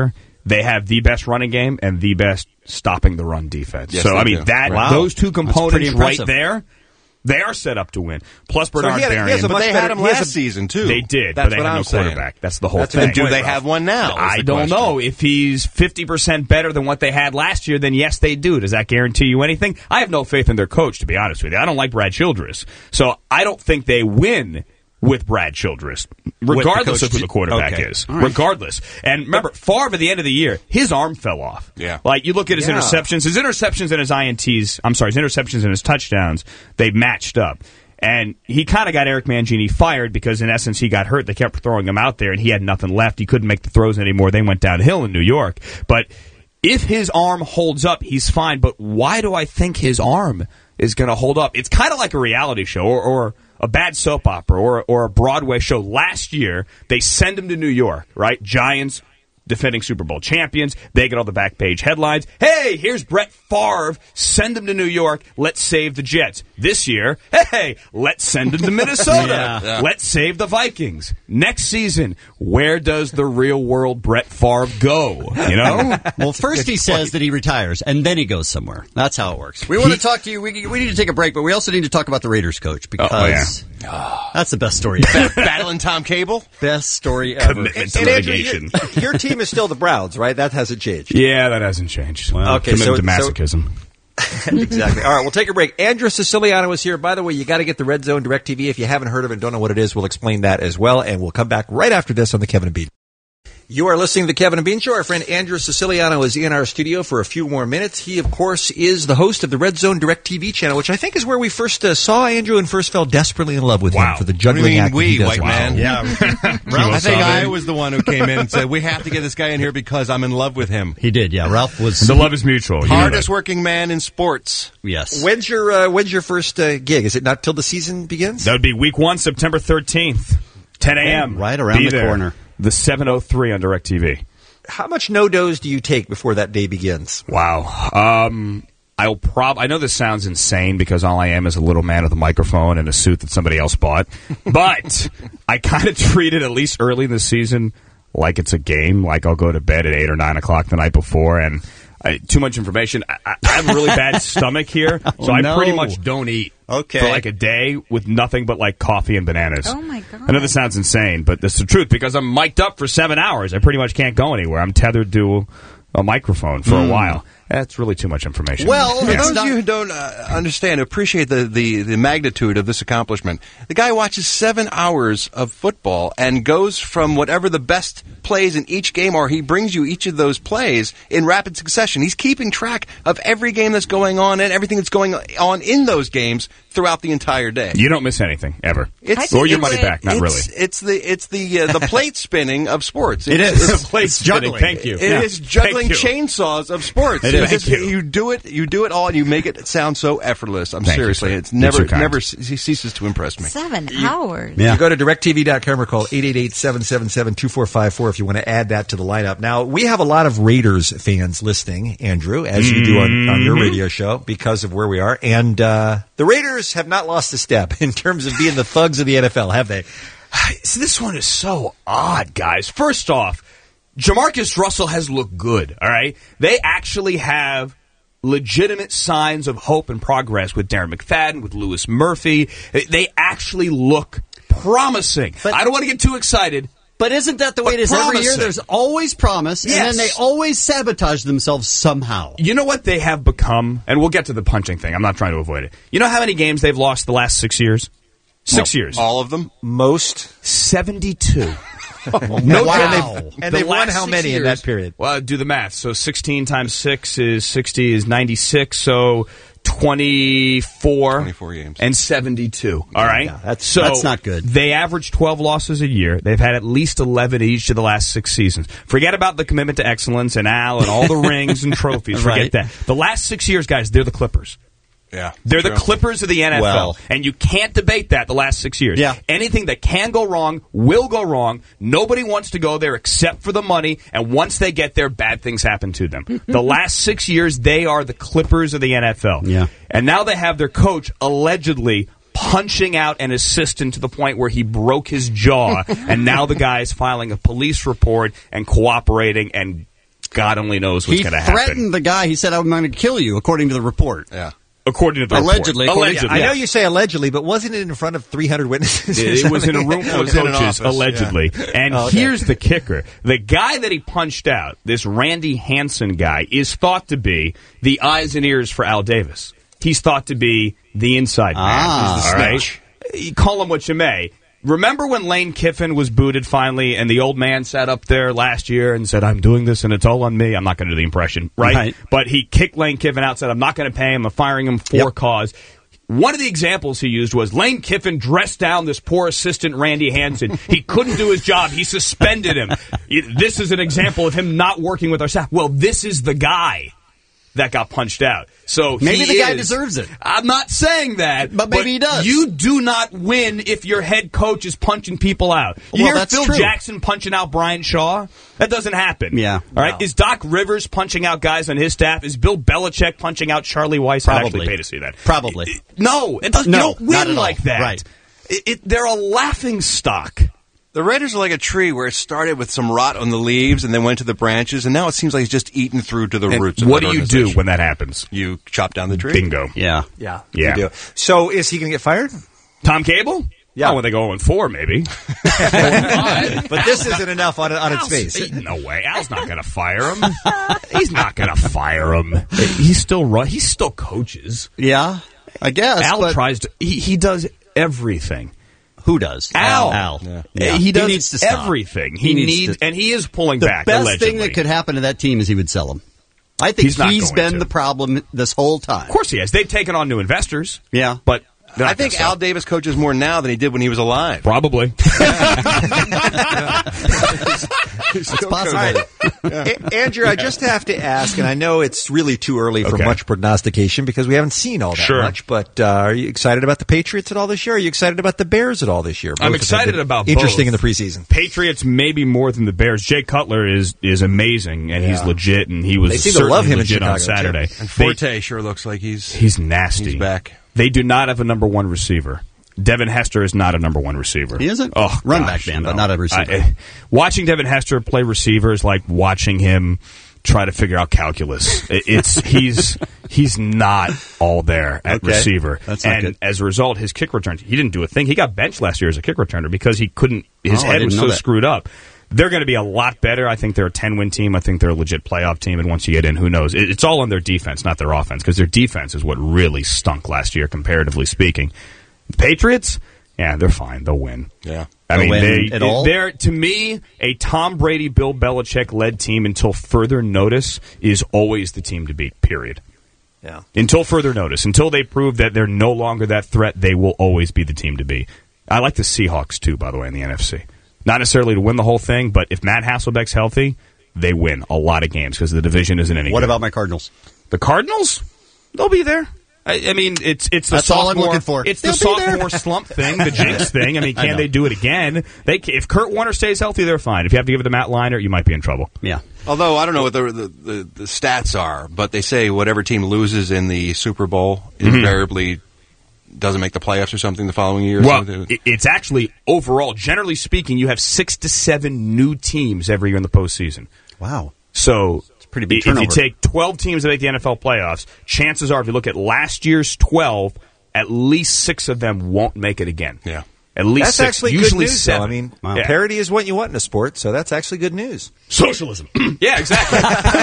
they have the best running game and the best stopping the run defense. Yes, so, they I mean, do. that Wow. those two That's pretty components right impressive. there, they are set up to win. Plus Bernard he had- he Berrian. has a But much they had better- him he has last a- season, too. They did, That's but they what had I'm no saying. quarterback. That's the whole That's a thing. good point, Do they Ralph. have one now, is I the don't question. know. If he's fifty percent better than what they had last year, then yes, they do. Does that guarantee you anything? I have no faith in their coach, to be honest with you. I don't like Brad Childress. So I don't think they win with Brad Childress, regardless coach. of who the quarterback Okay. is. All right. Regardless. And remember, Favre at the end of the year, his arm fell off. Yeah. Like, you look at his Yeah. interceptions, his interceptions and his I N Ts, I'm sorry, his interceptions and his touchdowns, they matched up. And he kind of got Eric Mangini fired because, in essence, he got hurt. They kept throwing him out there, and he had nothing left. He couldn't make the throws anymore. They went downhill in New York. But if his arm holds up, he's fine. But why do I think his arm is going to hold up? It's kind of like a reality show or, or a bad soap opera or, or a Broadway show. Last year, they send him to New York, right? Giants, defending Super Bowl champions. They get all the back page headlines. Hey, here's Brett Favre. Send him to New York. Let's save the Jets. This year, hey, let's send him to Minnesota. Yeah. Yeah. Let's save the Vikings. Next season, where does the real world Brett Favre go? You know? Well, first he says that he retires, and then he goes somewhere. That's how it works. We want to talk to you. We, we need to take a break, but we also need to talk about the Raiders coach because Oh, yeah. that's the best story ever. Battling Tom Cable? Best story ever. Commitment to And Andrew, litigation. your, your team is still the Browns, right? That hasn't changed. Yeah, that hasn't changed. Well, Okay, commitment so- to masochism. Exactly. All right, we'll take a break. Andrew Siciliano is here. By the way, you got to get the Red Zone DirecTV. If you haven't heard of it and don't know what it is, we'll explain that as well. And we'll come back right after this on the Kevin and Bean. You are listening to the Kevin and Bean Show. Our friend Andrew Siciliano is in our studio for a few more minutes. He, of course, is the host of the Red Zone DirecTV channel, which I think is where we first uh, saw Andrew and first fell desperately in love with him for the juggling What do you mean act that we, he does. white man? Yeah. Ralph, I think I was the one who came in and said, we have to get this guy in here because I'm in love with him. He did, yeah. Ralph was... The love is mutual. You know Hardest that. working man in sports. Yes. When's your uh, when's your first uh, gig? Is it not till the season begins? That would be week one, September thirteenth, ten a.m. Right around Be the there. corner. The seven oh three on DirecTV. How much no-dos do you take before that day begins? Wow. Um, I'll prob. I know this sounds insane because all I am is a little man with a microphone and a suit that somebody else bought. But I kind of treat it, at least early in the season, like it's a game. Like I'll go to bed at eight or nine o'clock the night before, and I, too much information. I, I have a really bad stomach here, so Oh, I no. pretty much don't eat Okay. for like a day with nothing but like coffee and bananas. Oh, my God. I know this sounds insane, but this is the truth because I'm mic'd up for seven hours. I pretty much can't go anywhere. I'm tethered to a microphone for a while. That's really too much information. Well, for Yeah. those of you who don't uh, understand, appreciate the, the, the magnitude of this accomplishment, the guy watches seven hours of football and goes from whatever the best plays in each game are, he brings you each of those plays in rapid succession. He's keeping track of every game that's going on and everything that's going on in those games throughout the entire day. You don't miss anything ever, It's, or your it's- money back. Not it's, really. It's the it's the uh, the plate spinning of sports. It It's- is. It's, Plate It's spinning. juggling. Thank you. It Yeah. is juggling Thank you. chainsaws of sports. It You is. just- Thank you. you do it. You do it all, and you make it sound so effortless. I'm Thank you, seriously, sir. it's You're never too kind. never ce- ceases to impress me. Seven hours. Yeah. You go to direct T V dot com or call eight eight eight, seven seven seven, two four five four if you want to add that to the lineup. Now, we have a lot of Raiders fans listening, Andrew, as you do on, on your radio show because of where we are. And uh, the Raiders have not lost a step in terms of being the thugs of the N F L, have they? So this one is so odd, guys. First off, Jamarcus Russell has looked good, all right? They actually have legitimate signs of hope and progress with Darren McFadden, with Lewis Murphy. They actually look promising. But- I don't want to get too excited. But isn't that the way But it is every year? promising. There's always promise, and Yes. then they always sabotage themselves somehow. You know what they have become? And we'll get to the punching thing. I'm not trying to avoid it. You know how many games they've lost the last six years? Six years. All of them. Most. seventy-two. No, Wow. And they've, and The they've won last how six many in years- that period? Well, do the math. So sixteen times six is sixty is ninety-six. So twenty-four, twenty-four games. and seventy-two. All right, Yeah, that's- so that's not good. They average twelve losses a year. They've had at least eleven each of the last six seasons. Forget about the commitment to excellence and Al and all the rings and trophies. Forget Right. that. The last six years, guys, they're the Clippers. Yeah, They're true. the Clippers of the N F L, Well. and you can't debate that the last six years. Yeah. Anything that can go wrong will go wrong. Nobody wants to go there except for the money, and once they get there, bad things happen to them. The last six years, they are the Clippers of the N F L. Yeah. And now they have their coach allegedly punching out an assistant to the point where he broke his jaw, and now the guy is filing a police report and cooperating and God only knows what's He going to happen. threatened the guy. He said, I'm going to kill you, according to the report. Yeah. According to the Allegedly. report. Allegedly. I yeah. know you say allegedly, but wasn't it in front of three hundred witnesses? It, it was in a room full of was in an coaches, office, allegedly. yeah. And Oh, okay. here's the kicker. The guy that he punched out, this Randy Hansen guy, is thought to be the eyes and ears for Al Davis. He's thought to be the inside man. Ah. He's the all right? You call him what you may. Remember when Lane Kiffin was booted finally, and the old man sat up there last year and said, I'm doing this and it's all on me? I'm not going to do the impression, right? Right. But he kicked Lane Kiffin out, said, I'm not going to pay him, I'm firing him for Yep. cause. One of the examples he used was Lane Kiffin dressed down this poor assistant Randy Hansen. He couldn't do his job. He suspended him. This is an example of him not working with our staff. Well, this is the guy that got punched out. So Maybe he the guy is- deserves it. I'm not saying that, But maybe he does. You do not win if your head coach is punching people out. You Well, hear that's Phil true. Jackson punching out Brian Shaw? That doesn't happen. Yeah. All right. No. Is Doc Rivers punching out guys on his staff? Is Bill Belichick punching out Charlie Weiss? I'd Probably. actually pay to see that. Probably. It- no, it doesn't. No, you don't not win at all. like that. Right. It, it, they're a laughing stock. The Raiders are like a tree where it started with some rot on the leaves and then went to the branches, and now it seems like it's just eaten through to the And roots. Of what that do you do organization. when that happens? You chop down the tree. Bingo. Yeah. Yeah. Yeah. You do. So is he going to get fired? Tom Cable? Yeah. Oh, when they go oh and four, maybe. But this isn't enough on, on its face. No way. Al's not going to fire him. He's not going to fire him. He's still run. He still coaches. Yeah, I guess. Al but tries to. He, he does everything. Who does? Al. Al. Yeah. Yeah. He does needs to stop. everything. He, needs needs, to- and he is pulling The back. best allegedly. thing that could happen to that team is he would sell him. I think He's not he's going been to. the problem this whole time. Of course he has. They've taken on new investors. Yeah. But they're I not gonna think sell. Al Davis coaches more now than he did when he was alive. Probably. It's possible. A- Andrew, I just have to ask, and I know it's really too early for Okay. much prognostication because we haven't seen all that Sure. much, but uh, are you excited about the Patriots at all this year? Are you excited about the Bears at all this year? I'm Both have excited been about Interesting both. in the preseason. Patriots maybe more than the Bears. Jay Cutler is is amazing and he's Yeah. legit, and he was They seem to certainly love him in legit on Chicago, too. Saturday. And They- Forte sure looks like he's he's nasty. he's back. They do not have a number one receiver. Devin Hester is not a number one receiver. He isn't? Oh, Run gosh, back man, but no. not a receiver. I- watching Devin Hester play receiver is like watching him try to figure out calculus. It- It's he's he's not all there at Okay. receiver, That's not and good. as a result, his kick returns. He didn't do a thing. He got benched last year as a kick returner because he couldn't. His Oh, I head was didn't so know that. screwed up. They're going to be a lot better. I think they're a ten-win team. I think they're a legit playoff team. And once you get in, who knows? It- It's all on their defense, not their offense, because their defense is what really stunk last year, comparatively speaking. The Patriots, yeah, they're fine. They'll win. Yeah. I They'll mean, win they, at all? they're, to me, a Tom Brady, Bill Belichick led team until further notice is always the team to beat, period. Yeah. Until further notice. Until they prove that they're no longer that threat, they will always be the team to beat. I like the Seahawks, too, by the way, in the N F C. Not necessarily to win the whole thing, but if Matt Hasselbeck's healthy, they win a lot of games because the division isn't any What good. about my Cardinals? The Cardinals? They'll be there. I, I mean, it's it's the That's all I'm sophomore. looking for. It's They'll the be there. sophomore slump thing, the jinx thing. I mean, I can know. they do it again? They ca- if Kurt Warner stays healthy, they're fine. If you have to give it to Matt Leinart, you might be in trouble. Yeah. Although I don't know what the, the, the, the stats are, but they say whatever team loses in the Super Bowl Mhm. invariably doesn't make the playoffs or something the following year. or Well, something. it- it's actually overall, generally speaking, you have six to seven new teams every year in the postseason. Wow. So It's a pretty big if you turnover. take twelve teams that make the N F L playoffs, chances are, if you look at last year's twelve, at least six of them won't make it again. Yeah. At least That's six, actually usually good news, seven. though. I mean, Yeah. parity is what you want in a sport, so that's actually good news. Socialism. Yeah, exactly.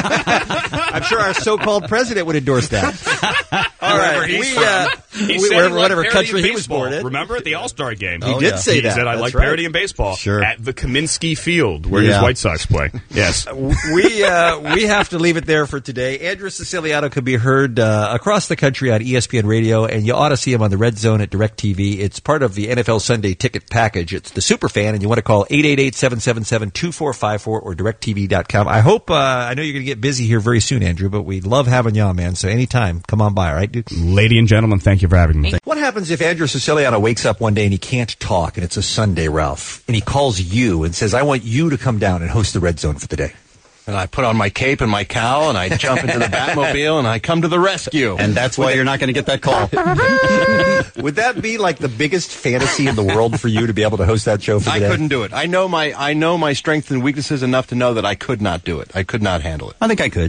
I'm sure our so-called president would endorse that. All Wherever right, he's we, from. uh, He we- said he wherever, liked whatever parity country in he was baseball. born in. Remember at the All-Star game? He did say he that. said, I That's like right. parity in baseball. Sure. At the Kaminsky Field, where Yeah. his White Sox play. Yes. we uh, we have to leave it there for today. Andrew Siciliano can be heard uh, across the country on E S P N Radio, and you ought to see him on the Red Zone at DirecTV. It's part of the N F L Sunday Ticket package. It's the Superfan, and you want to call eight eight eight, seven seven seven, two four five four or direct T V dot com. I hope, uh, I know you're going to get busy here very soon, Andrew, but we love having you on, man. So anytime, come on by, all right, dude? Lady and gentlemen, thank you for having me. What happens if Andrew Siciliano wakes up one day and he can't talk, and it's a Sunday, Ralph, and he calls you and says, I want you to come down and host the Red Zone for the day? And I put on my cape and my cowl, and I jump into the Batmobile, and I come to the rescue. And that's why you're not going to get that call. Would that be like the biggest fantasy in the world for you to be able to host that show for the I day? couldn't do it. I know my I know my strengths and weaknesses enough to know that I could not do it. I could not handle it. I think I could.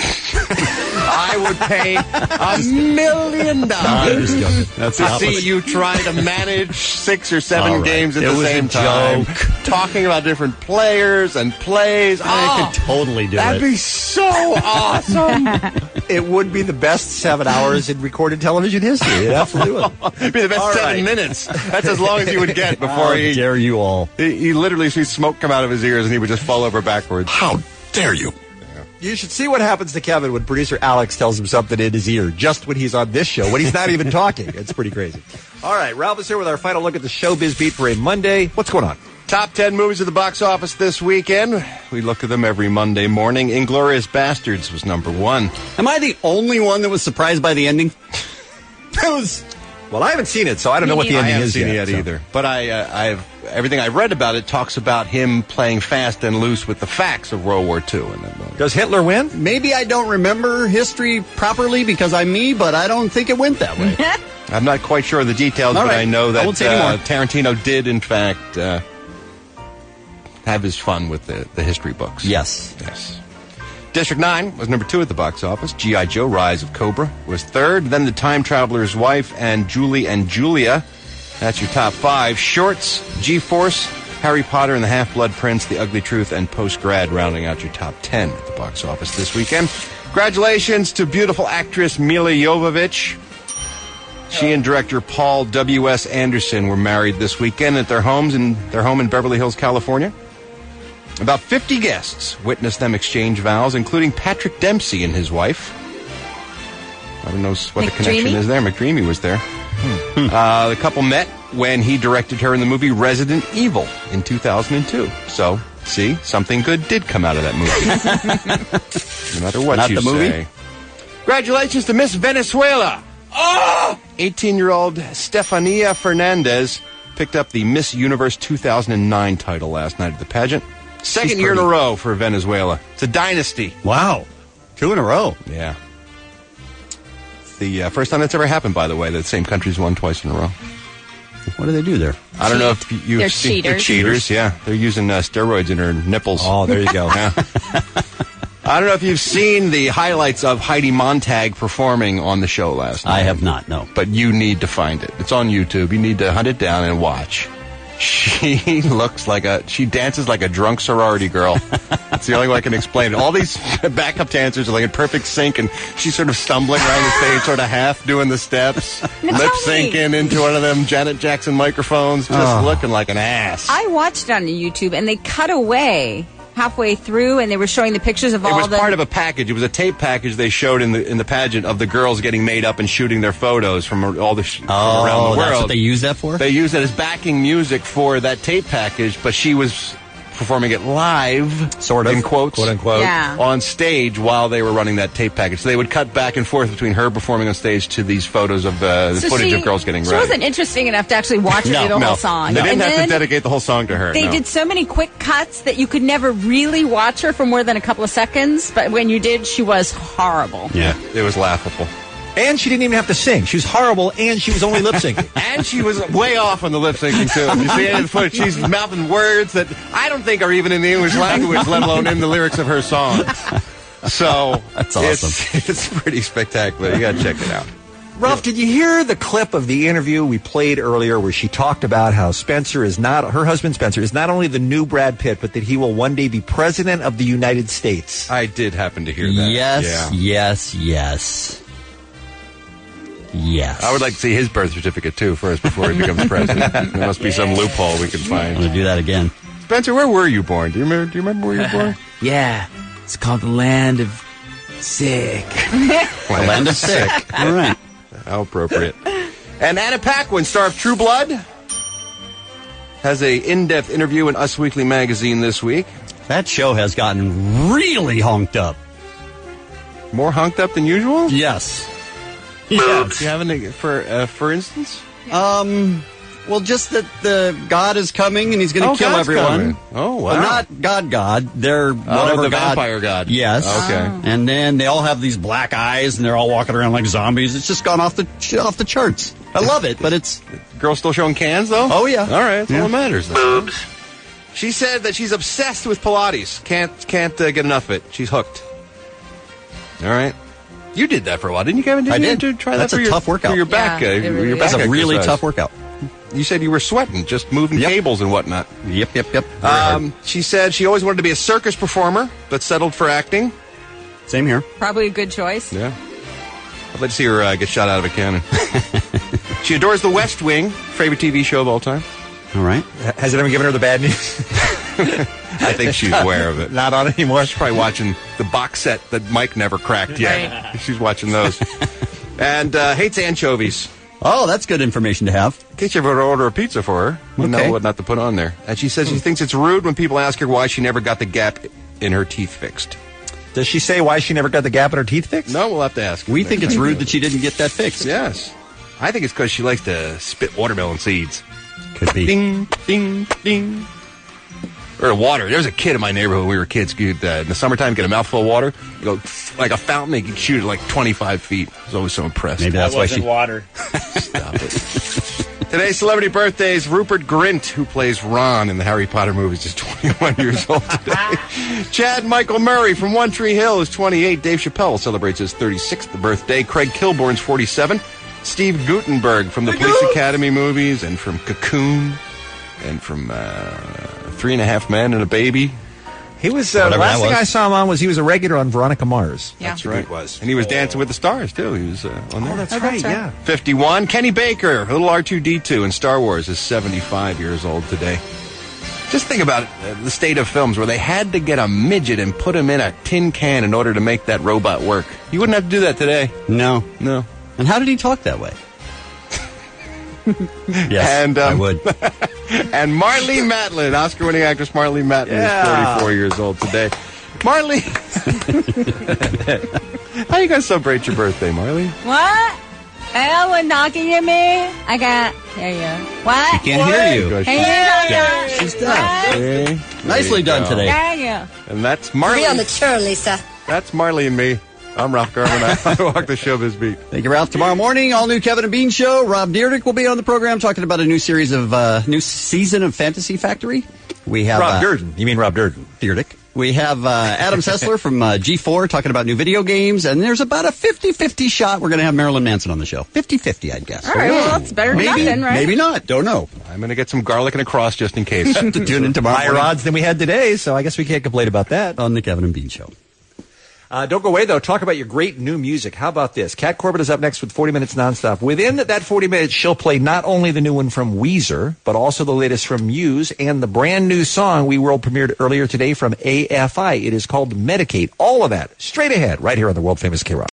I would pay a million dollars That's to the see opposite. you try to manage six or seven All right. games at It the was a same time, joke. talking about different players and plays. I Oh, could totally do that'd it. be so awesome. It would be the best seven hours in recorded television history. It absolutely would. It'd be the best All seven right. minutes. That's as long as you would get before How he, dare you all. he he literally sees smoke come out of his ears and he would just fall over backwards. How dare you? You should see what happens to Kevin when producer Alex tells him something in his ear just when he's on this show, when he's not even talking. It's pretty crazy. All right, Ralph is here with our final look at the Showbiz Beat for a Monday. What's going on? Top ten movies at the box office this weekend. We look at them every Monday morning. Inglourious Bastards was number one. Am I the only one that was surprised by the ending? That was... Well, I haven't seen it, so I don't know what the I ending haven't is seen yet. it yet so. either. But I, uh, I've everything I've read about it talks about him playing fast and loose with the facts of World War Two. And that Does Hitler win? Maybe I don't remember history properly because I'm me, but I don't think it went that way. I'm not quite sure of the details, All but right. I know I that won't say uh, anymore. Tarantino did, in fact, uh, have his fun with the, the history books. Yes. Yes. District nine was number two at the box office. G I. Joe, Rise of Cobra was third. Then The Time Traveler's Wife and Julie and Julia. That's your top five. Shorts, G-Force, Harry Potter and the Half-Blood Prince, The Ugly Truth, and Post-Grad rounding out your top ten at the box office this weekend. Congratulations to beautiful actress Mila Jovovich. She and director Paul W S. Anderson were married this weekend at their homes in their home in Beverly Hills, California. About fifty guests witnessed them exchange vows, including Patrick Dempsey and his wife. I don't know what the connection McDreamy? is there. McDreamy was there. Uh, the couple met when he directed her in the movie Resident Evil in two thousand two. So, see, something good did come out of that movie. No matter what Not you the movie? say. Congratulations to Miss Venezuela. Oh! eighteen-year-old Stefania Fernandez picked up the Miss Universe two thousand nine title last night at the pageant. Second She's year in a pretty. row for Venezuela. It's a dynasty. Wow. Two in a row. Yeah. It's the uh, first time that's ever happened, by the way, that the same country's won twice in a row. What do they do there? I don't know if you- you've They're seen... They're cheaters. cheaters, yeah. They're using uh, steroids in her nipples. Oh, there you go. Yeah. I don't know if you've seen the highlights of Heidi Montag performing on the show last night. I have not, no. But you need to find it. It's on YouTube. You need to hunt it down and watch. She looks like a... She dances like a drunk sorority girl. That's the only way I can explain it. All these backup dancers are like in perfect sync, and she's sort of stumbling around the stage, sort of half doing the steps, Now lip tell me. syncing into one of them Janet Jackson microphones, just Oh. looking like an ass. I watched it on YouTube, and they cut away halfway through, and they were showing the pictures of It all was the... part of a package. It was a tape package they showed in the in the pageant of the girls getting made up and shooting their photos from all the sh- from Oh, around the world. that's what they use that for? They used it as backing music for that tape package, but she was performing it live, Sort of. in quotes, Quote, unquote. Yeah. on stage while they were running that tape package. So they would cut back and forth between her performing on stage to these photos of uh, the So footage she, of girls getting she ready. wasn't interesting enough to actually watch her no, do the no. whole song. They didn't and have then to dedicate the whole song to her. They no. did so many quick cuts that you could never really watch her for more than a couple of seconds, but when you did, she was horrible. Yeah, it was laughable. And she didn't even have to sing. She was horrible, and she was only lip syncing. And she was way off on the lip syncing, too. You see any of the footage? She's mouthing words that I don't think are even in the English language, let alone in the lyrics of her songs. So, That's awesome. It's, it's pretty spectacular. You got to check it out. Ralph, did you hear the clip of the interview we played earlier where she talked about how Spencer is not, her husband Spencer, is not only the new Brad Pitt, but that he will one day be president of the United States? I did happen to hear that. Yes, Yeah. yes, yes. Yes. I would like to see his birth certificate, too, first, before he becomes president. There must be some loophole we can I'm find. going to do that again. Spencer, where were you born? Do you remember, do you remember where you were born? Yeah, it's called the land of sick. The land of sick. All right. How appropriate. And Anna Paquin, star of True Blood, has a in-depth interview in Us Weekly magazine this week. That show has gotten really honked up. More honked up than usual? Yes. Yes. Do you have any, for, uh, for instance? Um, Well, just that the God is coming and he's going to Oh, kill God's everyone. coming. Oh, wow. But not God God. They're whatever the God. vampire god. Yes. Okay. Oh. And then they all have these black eyes and they're all walking around like zombies. It's just gone off the off the charts. I love it, but it's... Girl still showing cans, though? Oh, yeah. All right, that's Yeah. all that matters. Then. She said that she's obsessed with Pilates. Can't can't uh, get enough of it. She's hooked. All right. You did that for a while, didn't you, Kevin? Didn't I you did. to try That's that for a your, tough workout. For your back, Yeah, uh, it really your is. back That's a really exercise. tough workout. You said you were sweating, just moving Yep. cables and whatnot. Yep, yep, yep. Very Um, she said she always wanted to be a circus performer, but settled for acting. Same here. Probably a good choice. Yeah. I'd like to see her uh, get shot out of a cannon. She adores The West Wing, favorite T V show of all time. All right. Has anyone given her the bad news? I think she's aware of it. Not on anymore. She's probably watching the box set that Mike never cracked yet. Right. She's watching those. And uh, hates anchovies. Oh, that's good information to have. In case you ever order a pizza for her, you Okay. know what not to put on there. And she says she thinks it's rude when people ask her why she never got the gap in her teeth fixed. Does she say why she never got the gap in her teeth fixed? No, we'll have to ask her. We think it's rude that she didn't get that fixed. Yes. I think it's because she likes to spit watermelon seeds. Could be. Ding, ding, ding. Or water. There was a kid in my neighborhood when we were kids. You'd, uh, in the summertime, get a mouthful of water, you go like a fountain, you could shoot it like twenty-five feet. I was always so impressed. Maybe that's That why wasn't she... water. Stop it. Today's celebrity birthdays. Rupert Grint, who plays Ron in the Harry Potter movies, is twenty-one years old today. Chad Michael Murray from One Tree Hill is twenty-eight. Dave Chappelle celebrates his thirty-sixth birthday. Craig Kilborn's forty-seven. Steve Guttenberg from the Police Academy movies and from Cocoon and from uh, Three and a Half Men and a Baby. He was, uh, Whatever last that thing was. I saw him on was he was a regular on Veronica Mars. Yeah. That's right. He was. And he was Dancing with the Stars, too. He was uh, on there. Oh, that's Oh, right, that's right. yeah. fifty-one. Kenny Baker, little R two D two in Star Wars, is seventy-five years old today. Just think about uh, the state of films where they had to get a midget and put him in a tin can in order to make that robot work. You wouldn't have to do that today. No. No. And how did he talk that way? Yes, And, um, I would. And Marlene Matlin, Oscar-winning actress Marlene Matlin Yeah. is forty-four years old today. Marlene, how you gonna celebrate your birthday, Marlene? What? Anyone knocking at me? I can't hear you. What? She can't hear you. Gosh, Can you hear me? She's done. Okay. Nicely There you done go. today. Thank you. And that's Be on the Marlene. chair, Lisa. That's Marley and me. I'm Ralph Garman. I walk the showbiz beat. Thank you, Ralph. Tomorrow morning, all new Kevin and Bean show. Rob Dyrdek will be on the program talking about a new series of, uh, new season of Fantasy Factory. We have Rob uh, Durden. You mean Rob Durden? Dyrdek. We have uh, Adam Sessler from uh, G four talking about new video games, and there's about a fifty-fifty shot we're going to have Marilyn Manson on the show. fifty-fifty, I'd guess. All right, well, that's better than Maybe, nothing, right? maybe not. Don't know. I'm going to get some garlic and a cross just in case. Tune in tomorrow Higher morning odds than we had today, so I guess we can't complain about that. on the Kevin and Bean show. Uh, don't go away, though. Talk about your great new music. How about this? Kat Corbett is up next with forty minutes nonstop. Within that forty minutes, she'll play not only the new one from Weezer, but also the latest from Muse and the brand new song we world premiered earlier today from A F I. It is called Medicate. All of that straight ahead right here on the world famous K-Rock.